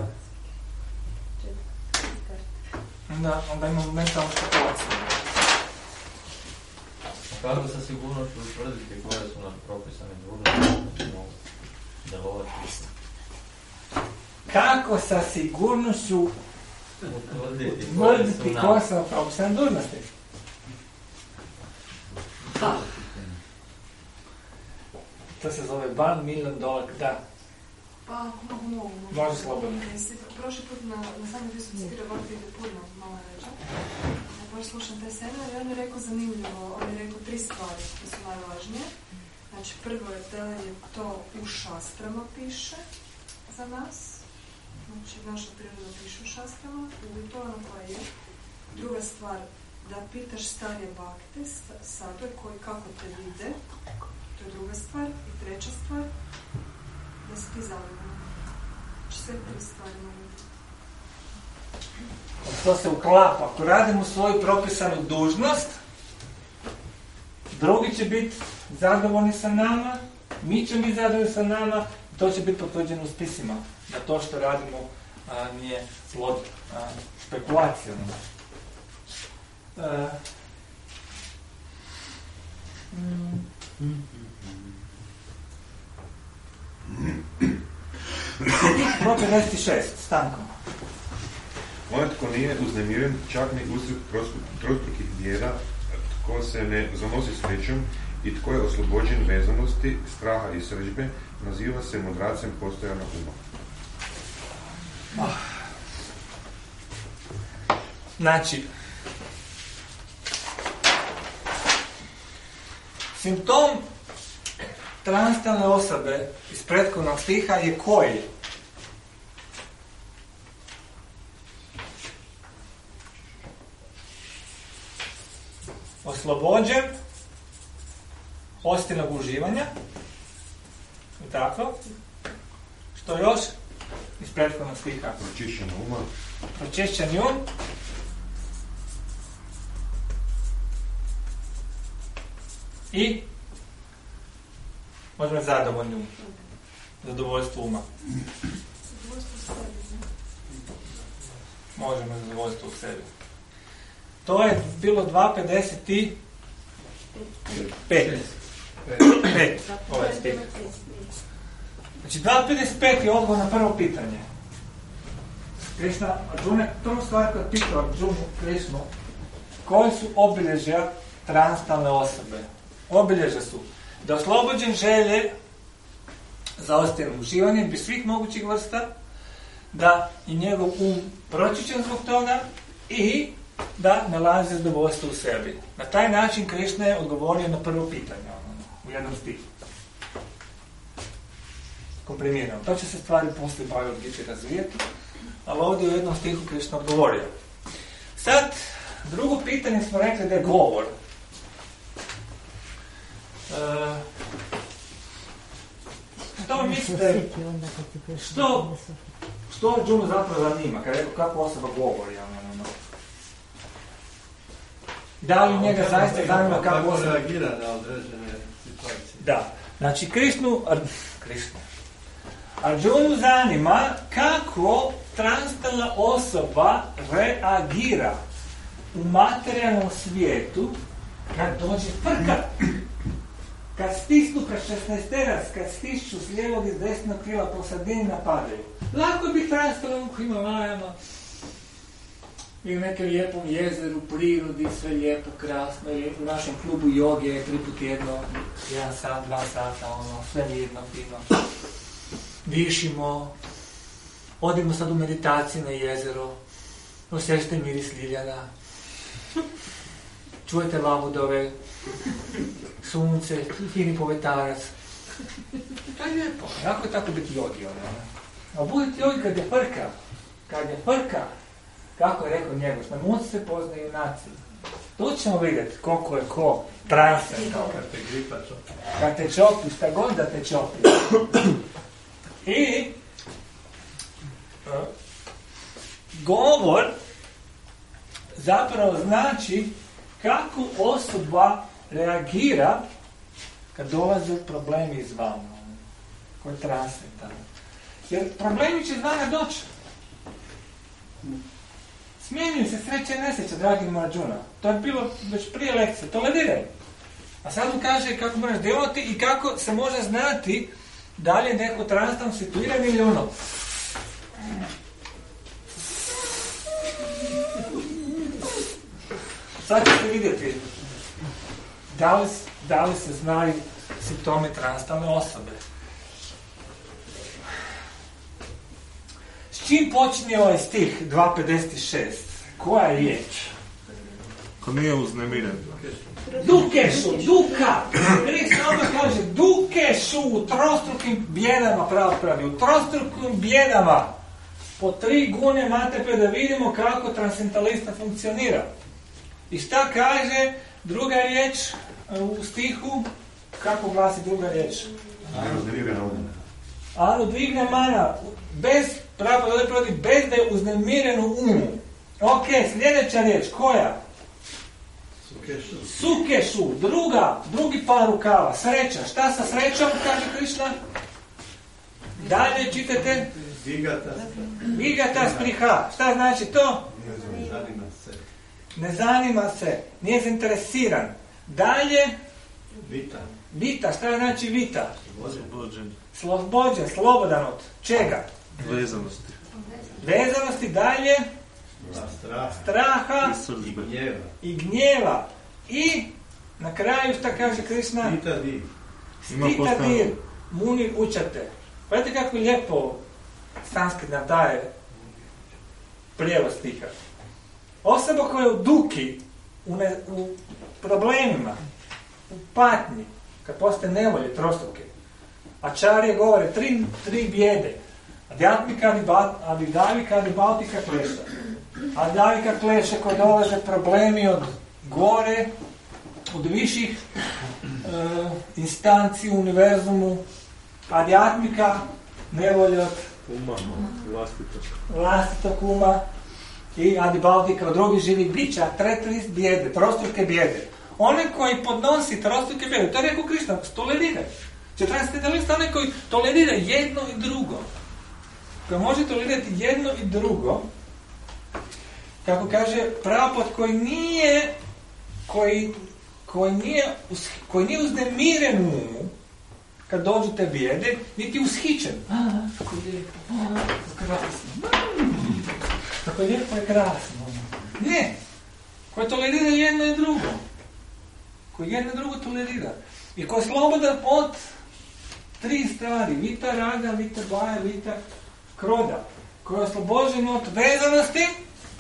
onda, onda imamo mentalnu špekulaciju.
Kako sa sigurnošću utvrditi koje su nam propisane dužnosti da ćemo delovati isto?
Kako sa sigurnošću
utvrditi
utvrditi koje su nam propisane dužnosti? To se zove one million dollar, da.
Pa, ako mogu, mogu.
Može slobodno.
Prošli put na, na samom gdje sam citirao Bhakti Purna, malo ređa. Ja baš slušam taj seminar i on je rekao zanimljivo, on je rekao tri stvari koje su najvažnije. Znači, prvo je da je to u šastrama piše za nas. Znači, naša priroda piše u šastrama, uvjetovano koja je. Druga stvar, da pitaš starije bhakte, sadove koji kako te vide. To je druga stvar. I treća stvar, da si ti zadovoljan. Znači sve tri stvari mogu biti.
To se uklapa. Ako radimo svoju propisanu dužnost, drugi će biti zadovoljni sa nama, mi ćemo biti zadovoljni sa nama, to će biti potvrđeno u spisima. Da to što radimo a, nije plod a, špekulacije. A, mm. sto pedeset šest, Stanko.
Onaj tko nije uznemiren, čak ni usred trostrukih bijeda, tko se ne zanosi srećom i tko je oslobođen vezanosti, straha i srdžbe, naziva se mudracem postojanog uma.
Oh. Znači, simptom transtalne osobe iz prethodnog stiha je koji? Oslobođen osjetilnog uživanja. I tako. Što još? Iz prethodnog stiha.
Pročišćen uma.
Pročišćen um. I možemo zadovoljni um. Zadovoljstvo uma. Možemo zadovoljstvo u sebi. To je bilo dva pedeset pet. pet. Ovaj stih. Znači dva pedeset pet je odgovor na prvo pitanje. Krišna, Arjuna, prvu stvar koja je pitao Arjunu, Krišnu, koje su obilježja transtalne osobe? Obilježja su da je oslobođen želje za osjetilnim uživanjem bez svih mogućih vrsta, da je njegov um pročišćen zbog toga i da nalazi zadovoljstvo u sebi. Na taj način Krišna je odgovorio na prvo pitanje u jednom stihu. Komprimirano. To će se stvari poslije Bhagavad Gita razvijeti, ali ovdje u jednom stihu Krišna odgovorio. Sad, drugo pitanje smo rekli da je govor. E, što mislite, što, što Arjuna zapravo zanima, kada je rekao kako osoba govori, ja ne znam. Da li njega zaista zanima kako
osoba
osoba
reagira na određene situacije?
Da. Znači, Krišnu, Ar, Krišnu, Arjunu zanima kako transtalna osoba reagira u materijalnom svijetu kad dođe frka. Kad stisnu pred šesnaesterac, kad stišću s lijevog i s desnog krila po sredini napadaju. Lako je biti transtalnom u Himalajama ili u nekom lijepom jezeru, prirodi, sve lijepo, krasno, ili u našem klubu joge, tri put jedno, jedan sat, dva sata, ono, sve mirno, fino. Dišimo, odimo sad u meditaciju na jezero, osjećate miris liljana, čujete labudove, sunce, fini povetarac. To je lijepo, jako je tako biti jogi, ono. A budete jogi kad je frka, kad je frka, kako je rekao njegov, na moci se poznaju nacije. Tu ćemo vidjeti koliko je ko transan.
Kad te gripa čopi.
Kad te čopi, šta god da te čopi. I uh, govor zapravo znači kako osoba reagira kad dolaze problemi izvana, koji je transvetan. Jer problemi će izvana doći. Smijenjuju se sreće i nesreće, dragi Arjuna. To je bilo već prije lekcije, toleriraj. A sad mu kaže kako moraš djelovati i kako se može znati da li je neko transtan situiran ili ono. Sad ćete vidjeti da li, da li se znaju simptomi transtalne osobe. S čim počinje ovaj stih dva pedeset šest? Koja je riječ?
Ko nije uznemiren.
Duke su, duka! Krist odmah kaže, duke su u trostrukim bjedama, pravo pravi, u trostrukim bjedama. Po tri gune matepe da vidimo kako transcendentalista funkcionira. I šta kaže druga riječ u stihu? Kako glasi druga riječ? Anudvigna mana. Bez, pravo da proti, bez da je uznemiren u umu. Ok, sljedeća riječ, koja? Sukešu, druga, drugi par rukava, sreća. Šta sa srećom, kaže Krišna? Dalje čitate?
Vigata.
Vigata spriha. Šta znači to?
Ne zanima se.
Ne zanima se, nije zainteresiran. Dalje?
Vita.
Vita, šta znači vita?
Slobođen.
Slobođen, slobodan od čega?
Vezanosti.
Vezanosti, dalje?
Straha.
Straha
I gnjeva.
i gnjeva. I na kraju šta kaže Krišna?
Stita dir.
Stita dir, muni učate. Pogledajte kako lijepo sanskrit nam daje prijevod stiha. Osoba koja je u duki, u, ne, u problemima, u patnji, kad postaje nevolje, trostruke, Ačarije govore tri, tri bijede. Adjatmika, Adidavika, Adibaltika kleša. Adidavika kleše koje dolaze problemi od gore, od viših e, instanci u univerzumu. Adjatmika, nevolje od
Umamo, vlastitog.
vlastitog uma. I Adibaltika od drugih živih bića, tri bijede, trostruke bijede. One koji podnosi trostruke bijede, to je rekao Krišna, tolerira. Transcendentalista onaj koji tolerira jedno i drugo. Koji može tolerirati jedno i drugo, kako kaže Prabhupada, koji nije koji, koji nije koji nije uznemiren u umu kad dođu te bijede, niti ushićen. A, kako lijepo, a, kako krasno. Kako lijepo je krasno. Ne, koji tolerira jedno i drugo. Koji jedno i drugo tolerira. I koji je slobodan od tri stvari, vita raga, vita baja, vita kroda, koja je oslobođena od vezanosti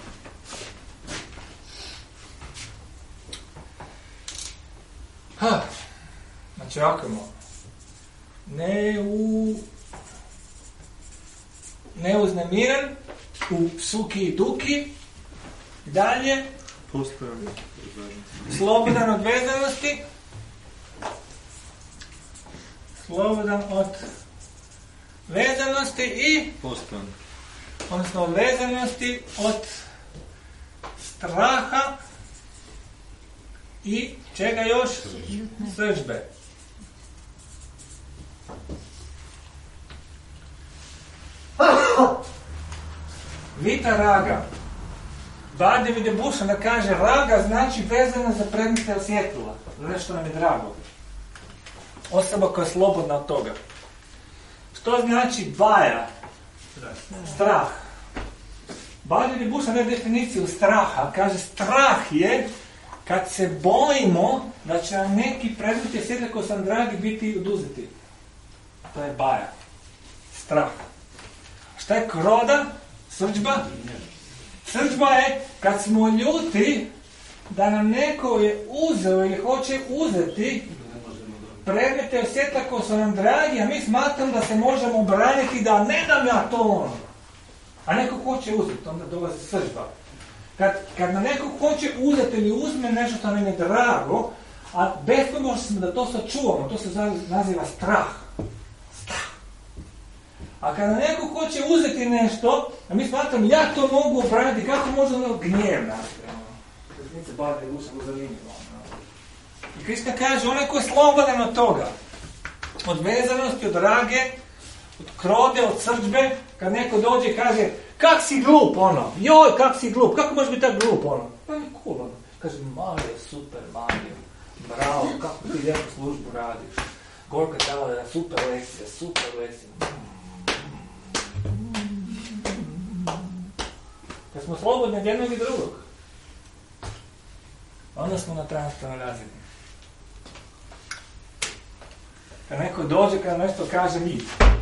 ha, znači ovako ne u neuznemiren u suki i duki, dalje
Postojan.
slobodan od vezanosti, slobodan od vezanosti i
Postojan.
odnosno od vezanosti od straha i čega još? Sržbe. Vita raga. Bade vide Buša da kaže raga znači vezana za predmete osjetila. Za nešto nam je drago. Osoba koja je slobodna od toga. Što znači baja? Strah. Bade vide Buša daje definiciju straha. Kaže strah je kad se bojimo da će nam neki predmeti osjetila koji su nam dragi biti oduzeti. To je baja. Strah. Šta je kroda? Srdžba? Srdžba je kad smo ljuti da nam neko je uzeo ili hoće uzeti predmete osjetila koji su nam dragi, a mi smatram da se možemo braniti da ne dam ja to ono. A neko hoće uzeti, onda dolazi srdžba. Kad, kad na neko hoće uzeti ili uzme nešto što nam je drago, a bespomoćni smo da to sačuvamo, to se naziva strah. Strah. A kada neko hoće uzeti nešto, a mi smatram ja to mogu obraniti, kako može ono gnjev nastaje. Resnice bade i ušamo zanimljivo. I Krishna kaže, onaj ko je slobodan od toga, od vezanosti, od rage, od krode, od srdžbe, kad neko dođe i kaže, kak si glup, ono, joj, kak si glup, kako može biti tak glup, ono, pa je cool, ono, kaže, Marija, super, Marija, bravo, kako ti lijepu službu radiš, Gorka dala da super lekcija, super lekcija. Kad smo slobodni od jednog i drugog, onda smo na transparentnoj razini. Kad neko dođe, kada nešto kaže mi,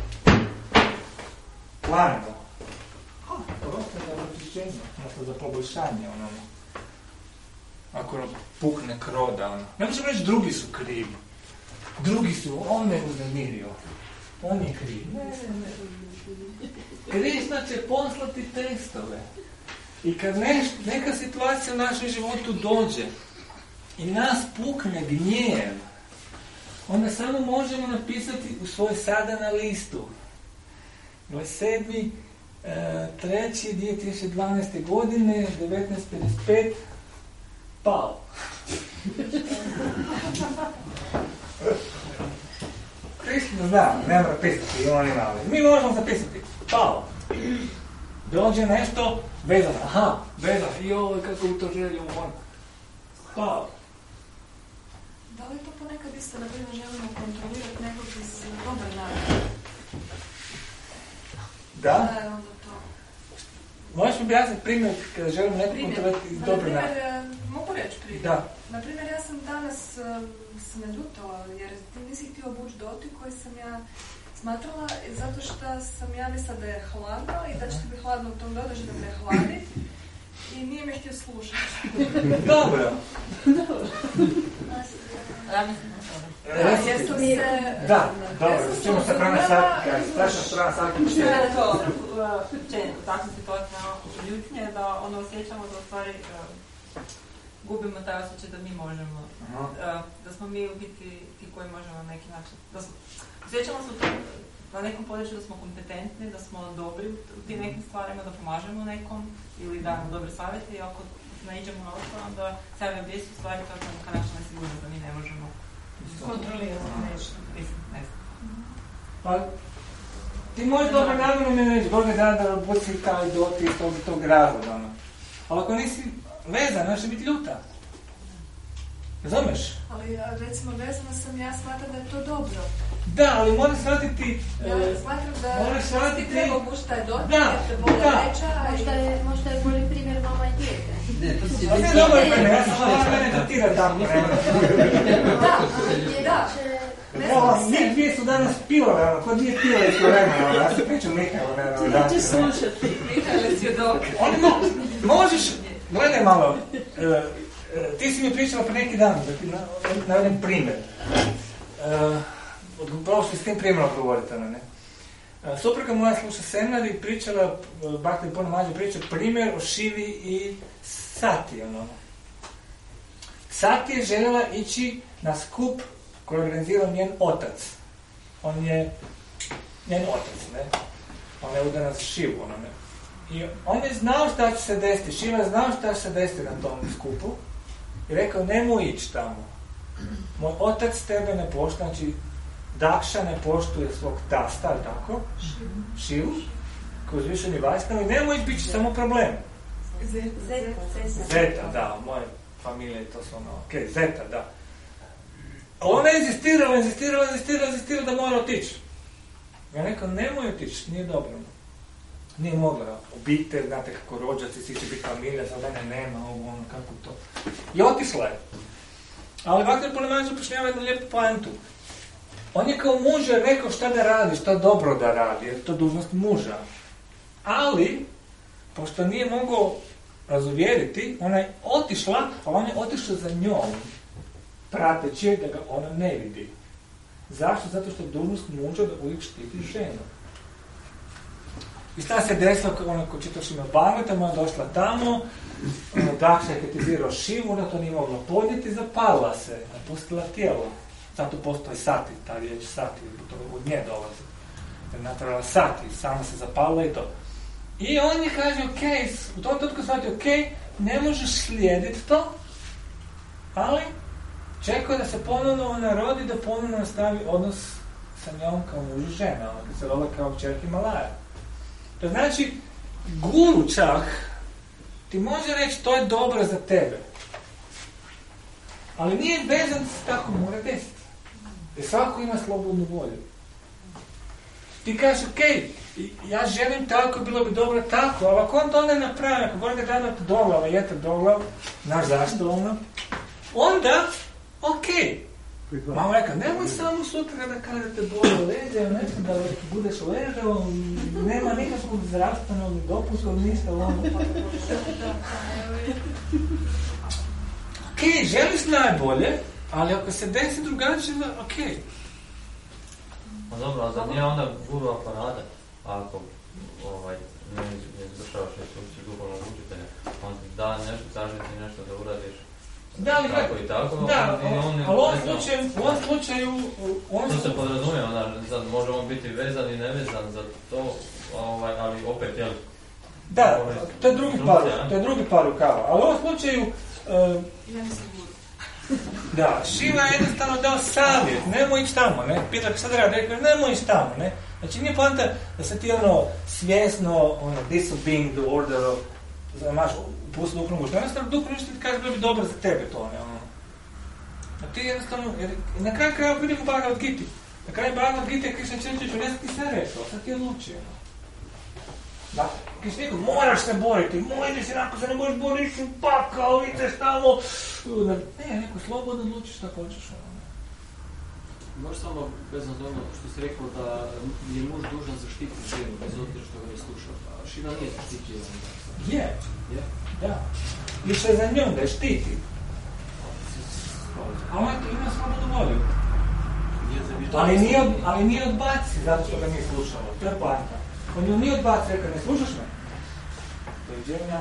planimo. Prosto za očišćenje, prosto za poboljšanje, ono. Ako pukne kroda, ono. Ne možemo reći, drugi su krivi. Drugi su, on me uznemirio. On je kriv. Ne, ne, ne. Krishna će poslati testove. I kad neš, neka situacija u našem životu dođe i nas pukne gnjev, onda samo možemo napisati u svoj sadhana listu. dvadeset sedmi treći dvije tisuće dvanaeste. godine, devetnaest pedeset pet, pao. Krishna zna, ne mora pisati, i on ima. Mi možemo zapisati, pao. Dođe nešto, vezano, aha, vezano, joj, kako bi to želio, on. Pao.
Da li to ponekad isto, na primjer, želimo kontrolirati nekog iz dobar navika?
Da?
Da je onda to.
Možeš mi objasniti primjer kada želim neko kontrolirati iz dobar navika?
Na primjer, mogu reći primjer.
Da.
Na primjer, ja sam danas uh, se naljutila, jer ti nisi htio obući doti koji sam ja smatrala, zato što sam ja mislila da je hladno i da će ti biti hladno u tom dodaži da me hladi. I nije me htio slušati.
Dobro.
Ja mislim da jesam se...
Da, dobro, ćemo se prana sati, kaj, strašno strana sati.
Što je to, čenito, takva situacija ljutnje, da ono osjećamo da u stvari uh, gubimo taj osjećaj da mi možemo, uh, da smo mi u biti ti koji možemo na neki način, da smo, osjećamo se to, na nekom području da smo kompetentni, da smo dobri u tim nekim stvarima, da pomažemo nekom ili dajemo dobre savjete i ako naiđemo na to, onda se javlja gdje su stvari kako nam konačno je sigurno da mi ne možemo kontrolirati nešto. Mislim, ne znam.
Pa, ti možeš dobro namjerno mi reći, Bože da da buci taj doti iz tog, tog razloga, ono. Ali ako nisi vezan, možeš biti ljuta. Razumeš?
Ali recimo vezana sam, ja smatram da je to dobro.
Da, ali moraš shvatiti...
Ja smatram da
moraš shvatiti...
ti treba obući taj dot,
da,
jer te bolje
da.
reća.
Možda je, možda je bolji primjer mama i dijete.
Ne, to si
A ne, dobro je primjer, ja sam hvala mene datira tako.
Da, da.
Evo, mi dvije su danas pilove, ono, ko dvije pilove iz vremena, ono, ja se pričam Mihajlo, ne, ono, da.
Ti ćeš slušati. Mihajlo si od oka.
Oni mo, možeš, gledaj malo, uh, uh, ti si mi pričala pre neki dan, da ti navedem primjer. Uh, Prošli s tim primjerom govorite, ne? Uh, supruga moja sluša seminar i pričala, uh, Bhakti Purna Mađa priča primjer o Šivi i Sati, ono. Sati je željela ići na skup koji je organizirao njen otac. On je njen otac, ne? On je udanac Šivu, ono, ne? I on je znao šta će se desiti, Šiva je znao šta će se desiti na tom skupu i rekao, nemoj ići tamo. Moj otac tebe ne poštuje, znači Dakša ne poštuje svog tasta, tako? Šivu. koji je uzvišeni vajskani, nemoj biti samo problem. Zeta, da, u mojoj familiji to su ono, ok, Zeta, da. Ona je inzistirala, inzistirala, inzistirala, inzistirala da mora otići. Ja rekao, nemoj otići, nije dobro. Nije mogla, obitelj, znate kako rođaci, svi će biti familija, za mene nema, ovo, ono, kako to. I otišla je. Ali Vakar Polemanđa upošnjava jednu lijepu poantu. On je kao muž rekao šta da radi, šta dobro da radi, jer je to dužnost muža. Ali, pošto nije mogao razuvjeriti, ona je otišla, a on je otišao za njom, prateći da ga ona ne vidi. Zašto? Zato što je dužnost muža da uvijek štiti ženu. I šta se desilo, ona ko čitaš ima Bhagavatam, ona došla tamo, Dakša je kritizirao Šivu, ona to nije mogla podnijeti, zapala se, napustila tijelo. Zato postoji sati, ta riječ sati, to od nje dolazi. Je napravila sati, sama se zapala i to. I on je kaže, ok, u tom trenutku shvatio, ok, ne možeš slijediti to, ali čekao da se ponovno ona rodi, da ponovno nastavi odnos sa njom kao muž i žena, ona kad se rola kao čerka Malaja. To znači, guru čak ti može reći to je dobro za tebe, ali nije vezan s tako mora desiti. Jer svako ima slobodnu volju. Ti kažeš, ok, ja želim tako, bilo bi dobro tako, ali ako on to ne napravi, ako gore ga dana doglav, a jeter doglav, znaš zašto ono, onda, ok. Mama reka, nemoj samo sutra da kažete bolje leđe, nešto da budeš ležao, nema nikakvog zdravstvenog dopusta, ništa ono. Ok, želiš najbolje, ali ako se desi drugačije, ok.
Pa dobro, a zar nije onda guru aparata, ako ovaj, ne, ne izvršavaš instrukciju duhovnog učitelja, on ti da nešto, kaže ti nešto da uradiš,
da, ali
tako i tako,
da,
on, on,
ali u ovom slučaju, u ovom slučaju, on
to se podrazumije, onda, sad može on biti vezan i nevezan za to, ovaj, ali opet, jel?
Da, to je drugi par, to je drugi par rukava, ali u ovom slučaju, uh, da, Šiva je jednostavno dao savjet, nemoj ići tamo, ne, pita kako sad radi, rekao, nemoj ići tamo, ne, znači nije poanta da se ti ono svjesno, ono, disobeying the order of, znaš, upusti duhovnog učitelja, jednostavno duhovnog učitelj ti kaže bilo bi dobro za tebe to, ne, ono, a ti jednostavno, jer na kraju kraju vidimo Bhagavad Gita, na kraju Bhagavad Gita je Krishna Čečić, ne znam ti sve rekao, sad ti je odlučio, da, Krishna rekao, moraš se boriti, moj ideš jer ako se ne možeš boriti, pa kao ideš tamo, ne, neko slobodno odlučiš šta hoćeš, ono.
Možeš samo vezano za ono što si rekao da je muž dužan zaštititi ženu, bez obzira što ga ne sluša, a Šiva nije zaštitio.
Je, je, da. Išao je za njom da je štiti. A on ima slobodnu volju. Ali nije, ali nije odbaci zato što ga nije slušao. To je poanta. On ju nije odbaci, rekao, ne slušaš me? Dođenja.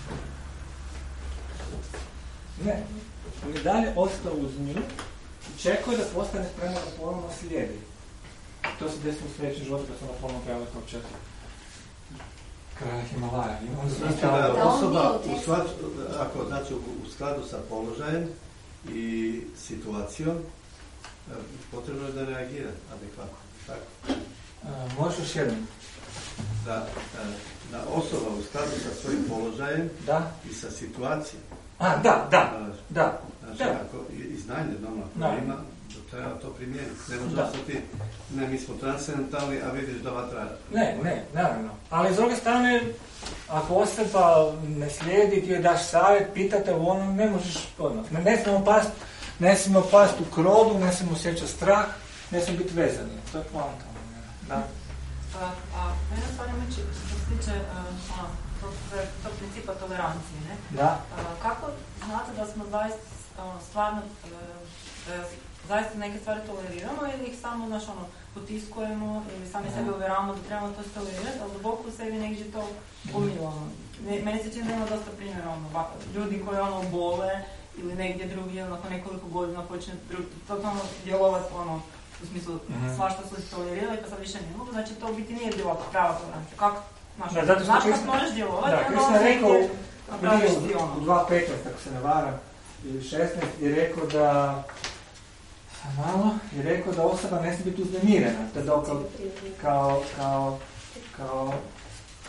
Ne. On je dalje ostao uz nju i čekao da postane spremna da ponovno slijedi. To se desilo u sljedećem životu kad sam na ponovno pojavila kao četiri. Kraja Himalaja.
Znači da osoba, u skladu, ako, znači, u skladu sa položajem i situacijom, potrebno je da reagira adekvatno. Tako?
Uh, možeš još jednom?
Da, da osoba u skladu sa svojim položajem
da.
I sa situacijom.
A, da, da, da.
Znači,
da.
ako i znanje normalno ima, treba to primijeniti. Ne može da ti, ne, mi smo transcendentalni, a vidiš da vatra...
Ne, ne, naravno. Ali s druge strane, ako osoba ne slijedi, ti joj daš savjet, pitate u ono, ne možeš odmah. Ne, ne smijemo past, ne smijemo past u krodu, ne smijemo osjećati strah, ne smijemo biti vezani. To je poanta. Da.
A, a mene stvarno meći, što se tiče uh, tog, tog principa tolerancije, ne?
Da.
Uh, kako znate da smo zaista, uh, stvarno, uh, zaista neke stvari toleriramo ili ih samo, znaš, ono, potiskujemo ili sami mm. sebe uvjeravamo da trebamo to tolerirati, ali duboko u sebi negdje to umilamo. Meni se čini da ima dosta primjera, ono, ovako, ljudi koji, ono, bole ili negdje drugdje, nakon nekoliko godina počne totalno djelovati, ono, u smislu, mm-hmm. svašta su se tolerirali, pa sad više ne mogu, znači to u biti nije bila prava tolerancija. Kako? Znaš, da, znaš kad možeš djelovati,
da, Krishna je rekao, u, u dva petnaest, ako se ne varam, ili šesnaest, je rekao da, malo, je rekao da osoba ne smije biti uznemirena, da kao, kao, kao, kao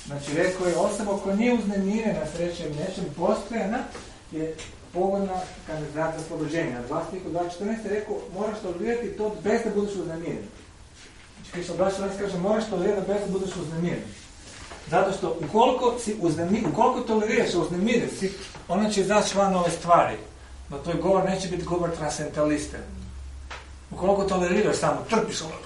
Znači, rekao je, osoba koja nije uznemirena srećem nečem postojana je pogodna kandidat za oslobođenje. A dva stiha dva četrnaest je rekao, moraš tolerirati to bez da budeš uznemiren. Znači, Krishna dva četrnaest kaže, moraš tolerirati bez da budeš uznemiren. Zato što ukoliko, si uznemiren, ukoliko toleriraš, uznemiren si, onda će izaći van ove stvari. No tvoj govor neće biti govor transcendentaliste. Ukoliko toleriraš samo, trpiš ovo,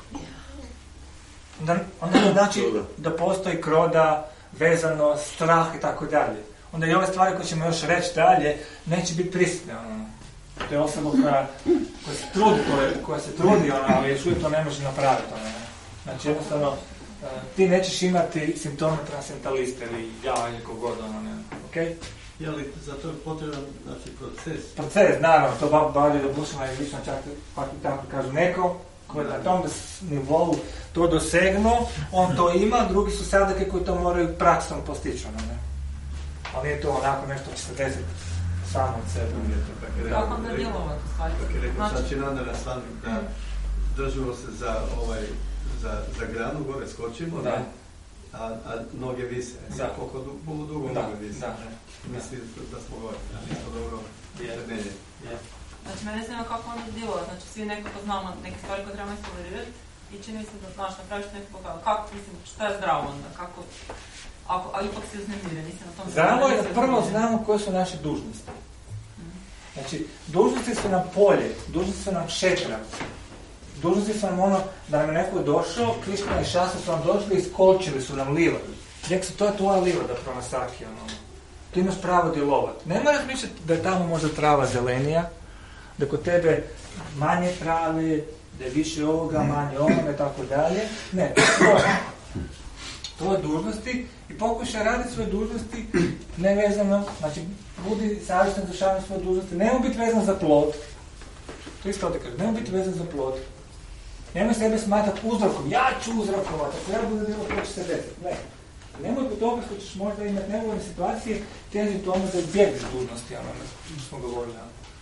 onda, onda to znači da postoji kroda, vezanost, strah i tako dalje. Onda i ove stvari koje ćemo još reći dalje neće biti prisutne. Ono. To je osoba koja, koja se trudi, koja, koja se trudi, ona, ali još uvijek to ne može napraviti. Ono. Znači jednostavno, ti nećeš imati simptome transcendentaliste ili ja ili kogod, ono, ne. Okay?
Je li za to je potreban, znači, proces?
Proces, naravno, to bavlja da Bušama i Višna čak i tako kažu neko koji na tom nivou to dosegnu, on to ima, drugi su sadake koji to moraju praksom postići, ono, ne. Ali nije to onako nešto će se desiti samo od sebe.
Kako onda djelovati, stvari?
Znači, namjera stvarno da držimo se za ovaj, za, za granu, gore skočimo, da. A, a noge vise. Da. Koliko dugo, dugo
da.
noge vise. Da. Mislim da smo gore, a nismo dobro srednje.
Znači, mene zanima kako onda djelovati. Znači, svi nekako znamo neke stvari koje trebamo istolerirati i čini se da znaš napraviš neko pokazati. Kako, mislim, šta je zdravo onda? Kako, ako, a ipak si uznemiren, mislim na tom...
Zdravo je da prvo znamo koje su naše dužnosti. Znači, dužnosti su nam polje, dužnosti su nam šetra. Dužnosti su nam ono da nam je neko došao, Krishna i Šasta su nam došli i iskolčili su nam livadu. Rekli su, to je tvoja livada, Pranasaki, ono. Tu imaš pravo djelovati. Ne moraš misliti da je tamo možda trava zelenija, da kod tebe manje trave, da je više ovoga, manje ovoga, tako dalje. Ne, to je tvoje. Tvoje dužnosti i pokušaj raditi svoje dužnosti nevezano, znači budi savjestan za šavanje svoje dužnosti, nemoj biti vezan za plod. To isto ovdje kaže, nemoj biti vezan za plod. Nemoj sebe smatrati uzrokom, ja ću uzrokovati, ako ja budem bilo ko će se desiti. Ne. Nemoj po toga što ćeš možda imati nevoljne situacije, teži tome da izbjegliš dužnosti, ono što smo govorili.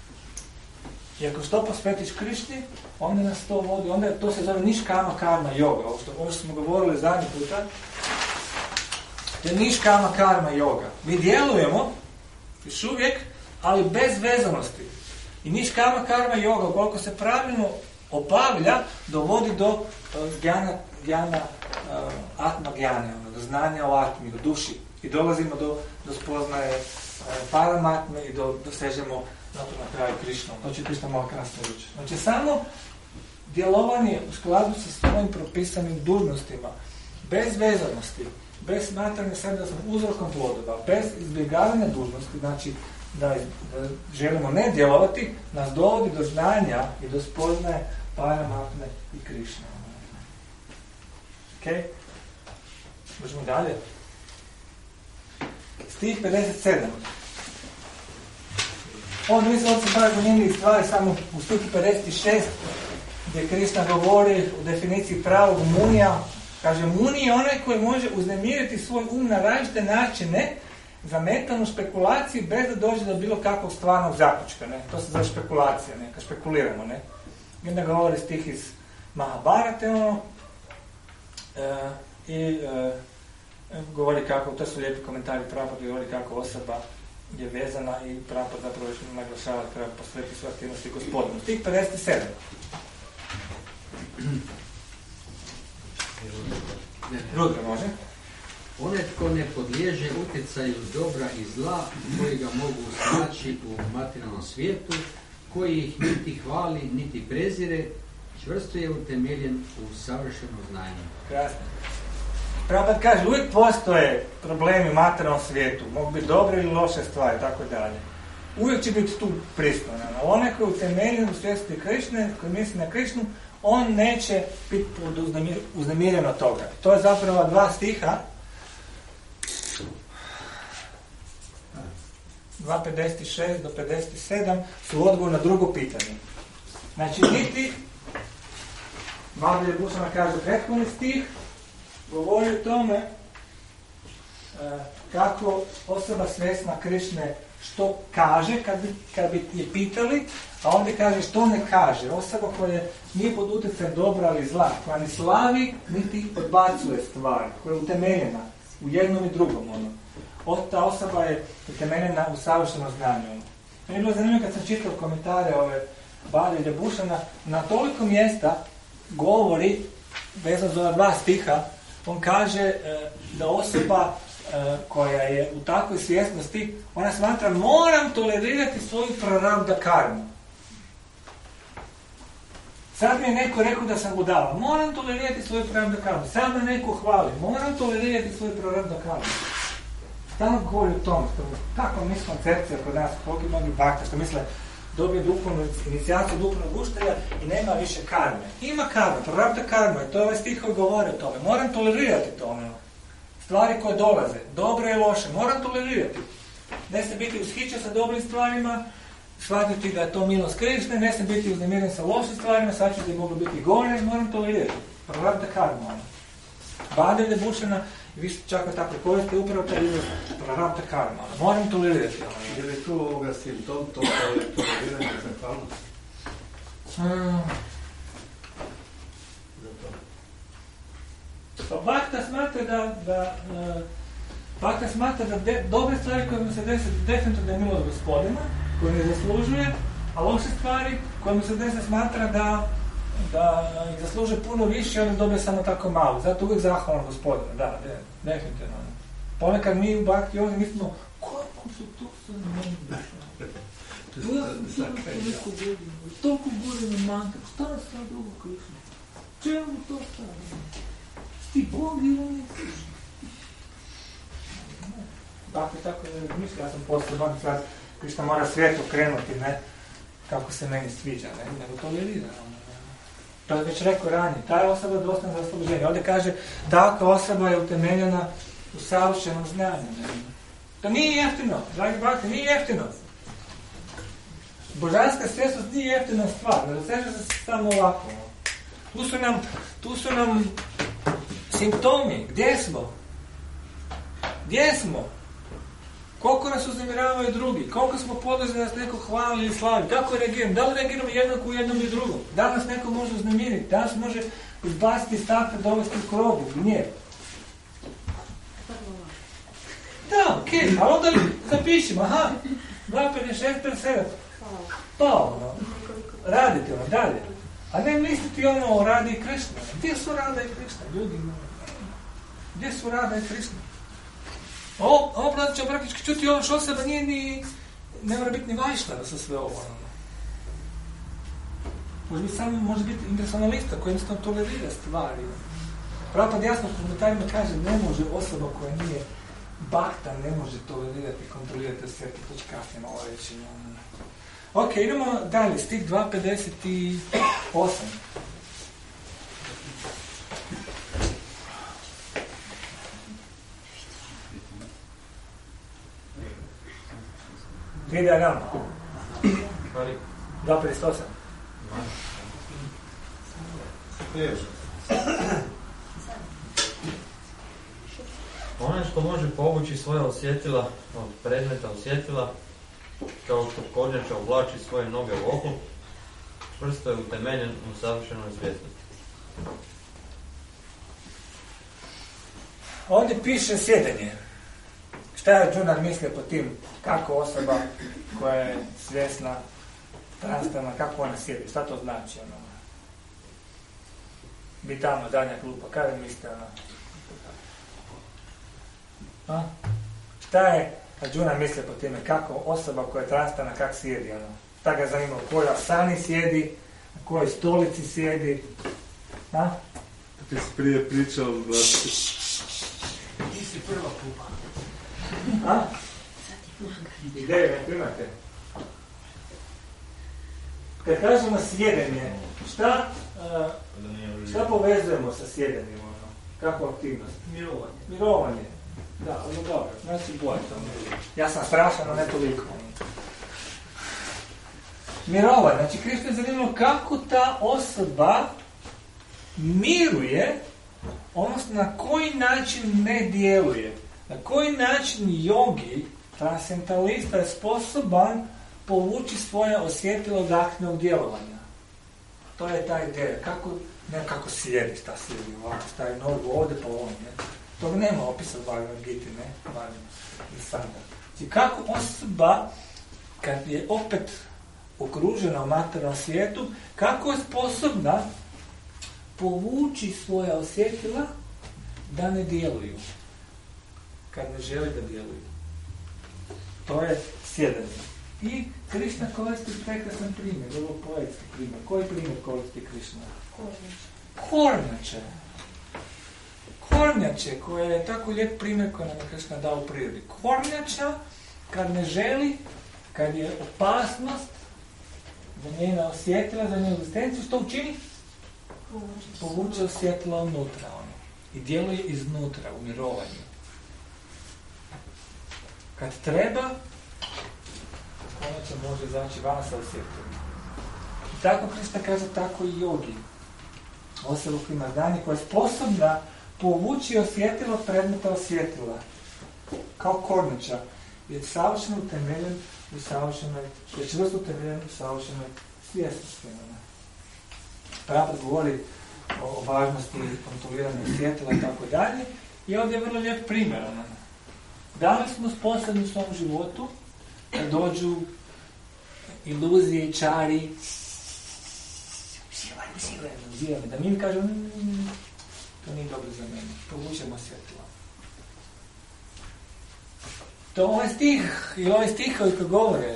I ako što posvetiš Krišni, onda nas to vodi, onda to se zove niškama karma yoga, ovo što, ovo što smo govorili zadnji puta, to je niškama karma yoga. Mi djelujemo, još uvijek, ali bez vezanosti. I niškama karma yoga, ukoliko se pravilno obavlja, dovodi do uh, gjana, gjana uh, atma gjane, ono, do znanja o atmi, o duši. I dolazimo do, do spoznaje uh, paramatme i do, dosežemo na to na kraju Krišnom. To će Krišna malo kasnije reći. Znači samo djelovanje u skladu sa svojim propisanim dužnostima, bez vezanosti, bez smatranja sebe da smo uzrokom plodova, bez izbjegavanja dužnosti, znači da, da želimo ne djelovati, nas dovodi do znanja i do spoznaje paramatme i Krišne. Ok? Možemo dalje. Stih pedeset sedam. On nisu ovdje baš zanimljivih stvari, samo u stihu pedeset šest gdje Krišna govori o definiciji pravog munija. Kaže, muni je onaj koji može uznemiriti svoj um na različite načine za mentalnu špekulaciju bez da dođe do bilo kakvog stvarnog zaključka. Ne? To se zove špekulacija, ne? Kad špekuliramo. Ne? I onda govori stih iz Mahabharate, ono, e, i e, govori kako, to su lijepi komentari Prabhupada, govori kako osoba je vezana i Prabhupada zapravo još naglašava da treba posvetiti sve aktivnosti Gospodinu. Stih pedeset sedam. Rudra može?
Onaj tko ne podliježe utjecaju dobra i zla koji ga mogu snaći u materijalnom svijetu, koji ih niti hvali, niti prezire, čvrsto je utemeljen u savršeno znanje.
Krasno. Prabhupada kaže, uvijek postoje problemi u materijalnom svijetu, mogu biti dobre ili loše stvari, tako dalje. Uvijek će biti tu pristojno. Onaj koji je utemeljen u svijesti Krišne, koji misli na Krišnu, on neće biti uznemiren od toga. To je zapravo dva stiha, dva pedeset šest do pedeset sedam, su odgovor na drugo pitanje. Znači, niti Mahavir Bhusana kaže prethodni stih, govori o tome e, kako osoba svjesna Krišne što kaže kad bi, kad bi je pitali, a ovdje kaže što ne kaže. Osoba koja nije pod utjecajem dobra ali zla, koja ne slavi, niti odbacuje stvari, koja je utemeljena. u jednom i drugom, ono. O, ta osoba je utemeljena u savršeno znanju. Ono. Meni je bilo zanimljivo kad sam čitao komentare ove Bade Ljebušana, na toliko mjesta govori, vezano za ova dva stiha, on kaže e, da osoba e, koja je u takvoj svjesnosti, ona smatra, moram tolerirati svoju prarabdha karmu. Sad mi je neko rekao da sam budala, moram tolerirati svoju prarabdha karmu. Sad me neko hvali, moram tolerirati svoju prarabdha karmu. Stalno govori o tom, takva miskoncepcija kod nas, koliko mnogi bakta, što misle, dobije duhovnu inicijaciju duhovnog učitelja i nema više karme. Ima karma, prarabdha karma, i to je ovaj stih koji govori o tome. Moram tolerirati to, ono. Stvari koje dolaze, dobre i loše, moram tolerirati. Ne se biti ushićen sa dobrim stvarima, shvatiti da je to milost Krišne, ne se biti uznemiren sa lošim stvarima, shvatiti da je moglo biti gore, moram tolerirati. Prarabdha karma, ono. Bade Ljebušana, i vi čak na tako koriste upravo taj izraz prarabdha karma, ono. Moram tolerirati.
Je li tu ovoga simptom to toleriranje zahvalnosti?
Hmm. Pa Bhakta smatra da, da uh, Bhakta smatra da de, dobre stvari koje mu se desi definitivno da je milost Gospodina, koje ne zaslužuje, a loše stvari koje mu se desi smatra da, da ih zaslužuje puno više, ali dobije samo tako malo. Zato uvijek zahvalan Gospodina, da, de, definitivno. Ponekad mi u Bhakti ovdje mislimo, koliko su to sad meni došlo? Toliko godina mantra, šta je sad drugo Krišna? Čemu to stavljamo? Ti Bog ili on je Krišna? Bhakti tako ne razmišlja, ja sam poslije Bhakti sad, Krišna mora svijet okrenuti, ne? Kako se meni sviđa, ne? Nego tolerira. To je već rekao ranije, ta je osoba dosta za oslobođenje. Ovdje kaže, takva osoba je utemeljena u savršenom znanju. Ne? To nije jeftino, dragi Bhakti, nije jeftino. Božanska svjesnost nije jeftina stvar, ne doseže se samo ovako. Tu su nam, tu su nam simptomi, gdje smo? Gdje smo? Koliko nas uznemiravaju drugi? Koliko smo podložni da nas neko hvali ili slavi? Kako reagiramo? Da li reagiramo jednako u jednom i drugom? Da li nas neko može uznemiriti? Da li nas može izbaciti stakle, dovesti u krogu? Gnjev? Da, okej, okay. Ali onda zapišimo, aha, dva pedeset šest pedeset sedam. Pa ono, radite ono, dalje. A ne misliti ono o Radi i Krišna. Gdje su Rada i Krišna, ljudi? Gdje su Rada i Krišna? Ovo, ovo brate će praktički čuti ovo što sebe nije ni, ne mora biti ni vajšnava sa sve ovo. Može biti samo, može biti impersonalista koji jednostavno tolerira stvari. Pravo jasno u komentarima kaže, ne može osoba koja nije Bhakta, ne može tolerirati, kontrolirati sve, to će kasnije malo reći. Ok, idemo dalje, stih dva pedeset osam. Vidi Aram. dva pedeset osam.
Onaj što može povući svoje osjetila od predmeta osjetila, kao što kornjača oblači svoje noge u oku, čvrsto je utemeljen u savršenoj svjesnosti.
Ovdje piše sjedenje. Šta je Arjuna mislio po tim, kako osoba koja je svjesna, transparentna, kako ona sjedi, šta to znači ono? Bi tamo zadnja klupa, kada mislite ono? A? Šta je Arjuna mislio po time, kako osoba koja je transparentna, kako sjedi ono? Šta ga zanima, u kojoj asani sjedi, u kojoj stolici sjedi? A?
Ti si prije pričao da...
Ti si prva klupa. A? Ideje ne imate? Kad kažemo sjedenje, šta, uh, šta povezujemo sa sjedenjem? Ono? Kako aktivnost?
Mirovanje.
Mirovanje. Da, ono dobro. Znači bolje to. Ja sam strašan, no ne toliko. Mirovanje. Znači Krišna je zanimljivo kako ta osoba miruje, odnosno na koji način ne djeluje. Na koji način jogi, transcendentalista, je sposoban povući svoje osjetilo od aktivnog djelovanja. To je ta ideja. Kako, ne kako sjedi, šta sjedi ovako, staje nogu ovdje pa ovdje. Tog nema opisa u Bhagavad Gita, ne? I sada. Znači, kako osoba, kad je opet okružena u materijalnom svijetu, kako je sposobna povući svoja osjetila da ne djeluju, kad ne želi da djeluju. To je sjedanje. I Krišna koristi prekrasan primjer, vrlo poetski primjer. Koji primjer koristi Krišna? Kornjače. Kornjače, koje je tako lijep primjer koji nam je Krišna dao u prirodi. Kornjača, kad ne želi, kad je opasnost za njena osjetila, za njenu egzistenciju, što učini? Povuče osjetila unutra. Ono. I djeluje iznutra, u mirovanju. Kad treba, konačno može izaći van sa osjetilom. I tako Krista kaže, tako i jogi. Osoba koja ima znanje, koja je sposobna povući osjetilo predmeta osjetila. Kao kornjača. Je savršeno utemeljen u savršenoj, je čvrsto utemeljen u savršenoj svjesnosti. Prabhupada govori o važnosti kontroliranja osjetila i tako dalje. I ovdje je vrlo lijep primjer. Da li smo sposobni u svom životu da dođu iluzije, čari, uživanje, uživanje, uživanje, da mi kažemo, mmm, to nije dobro za mene, povučemo svjetlo. To ovaj stih i ovaj stihovi koji govore,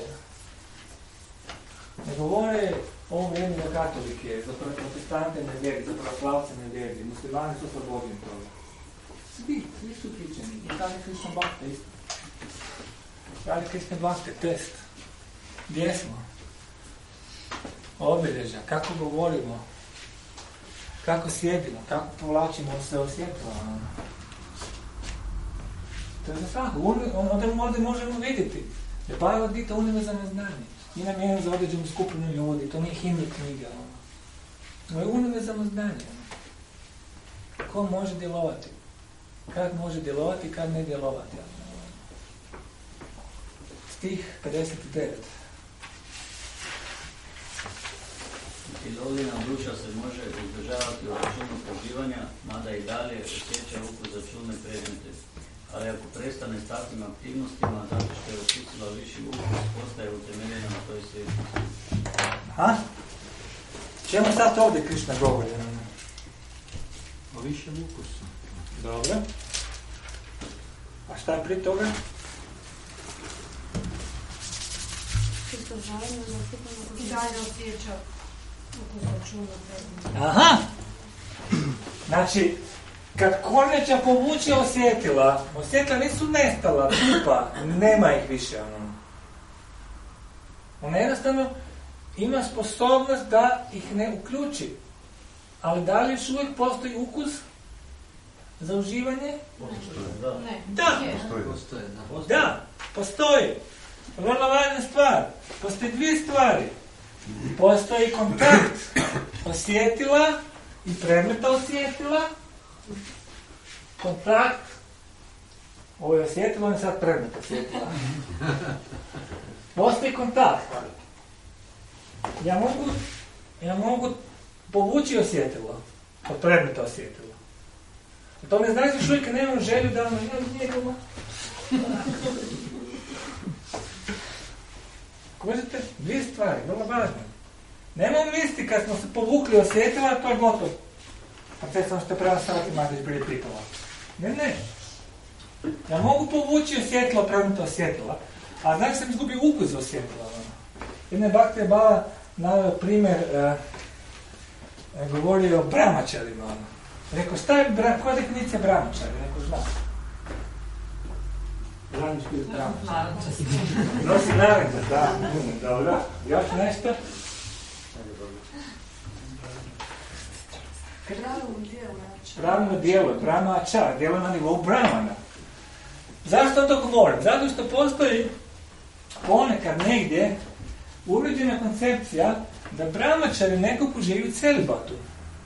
ne govore o ovom vrijeme za katolike, za protestante ne vjeri, za pravoslavce ne vjeri, muslimani su oslobođeni toga. Svi, svi su uključeni. I kada je Krišna Bhakta isto. Kada je Krišna Bhakta test. Gdje smo? Obilježja, kako govorimo, kako sjedimo, kako povlačimo sve osjetilo. To je za svaku. Onda ovdje možemo vidjeti da je Bhagavad Gita univerzalno znanje. I namijenjeno za određenu skupinu ljudi. To nije himna knjiga. To je univerzalno znanje. Ko može djelovati? Kad može djelovati, kad ne djelovati. Stih pedeset devet.
Ilovljena duša se može izdržavati u računu proživanja, mada i dalje osjeća ukus za čudne predmete. Ali ako prestane s takvim aktivnostima, zato što je okusila viši ukus, postaje utemeljena na toj svjesnosti.
Aha. Čemu sad ovdje Krišna govori?
O višem ukusu.
Dobro. A šta je prije toga?
I dalje osjeća ukus čudno predmete.
Aha! Znači, kad kornjača povuče osjetila, osjetila nisu nestala, tupa, nema ih više. Ono. Ona jednostavno ima sposobnost da ih ne uključi. Ali da li još uvijek postoji ukus za uživanje?
Da.
Ne.
Da.
Postoje, da.
Da, postoji. Vrlo važna stvar. Postoji dvije stvari. Postoji kontakt osjetila i predmeta osjetila. Kontakt. Ovo je osjetilo, on je sad predmet osjetila. Postoji kontakt. Ja mogu, ja mogu povući osjetilo od predmeta osjetila. To ne znači što uvijek nemam želju da vam je njegova. Kužite? Dvije stvari, vrlo važno. Nemamo misliti kad smo se povukli osjetila, to je gotovo. A sve sam što prema satima već prije pitala. Ne, ne. Ja mogu povući osjetilo, predmeta osjetila, a znači sam izgubio ukus za osjetila. Jedna je Bhakti Bala naveo primjer, uh, govorio o brahmačarima. Rekao, šta je, bra, koja je definicija brahmačari? Rekao, zna. Brahmački je brahmačari. Nosi naranđa, da. Dobro. Još nešto?
Pravno djelo.
Pravno djelo, brahmačar, djelo na nivou brahmana. Zašto to govorim? Zato što postoji ponekad negdje uređena koncepcija da brahmačari nekako živi u celibatu,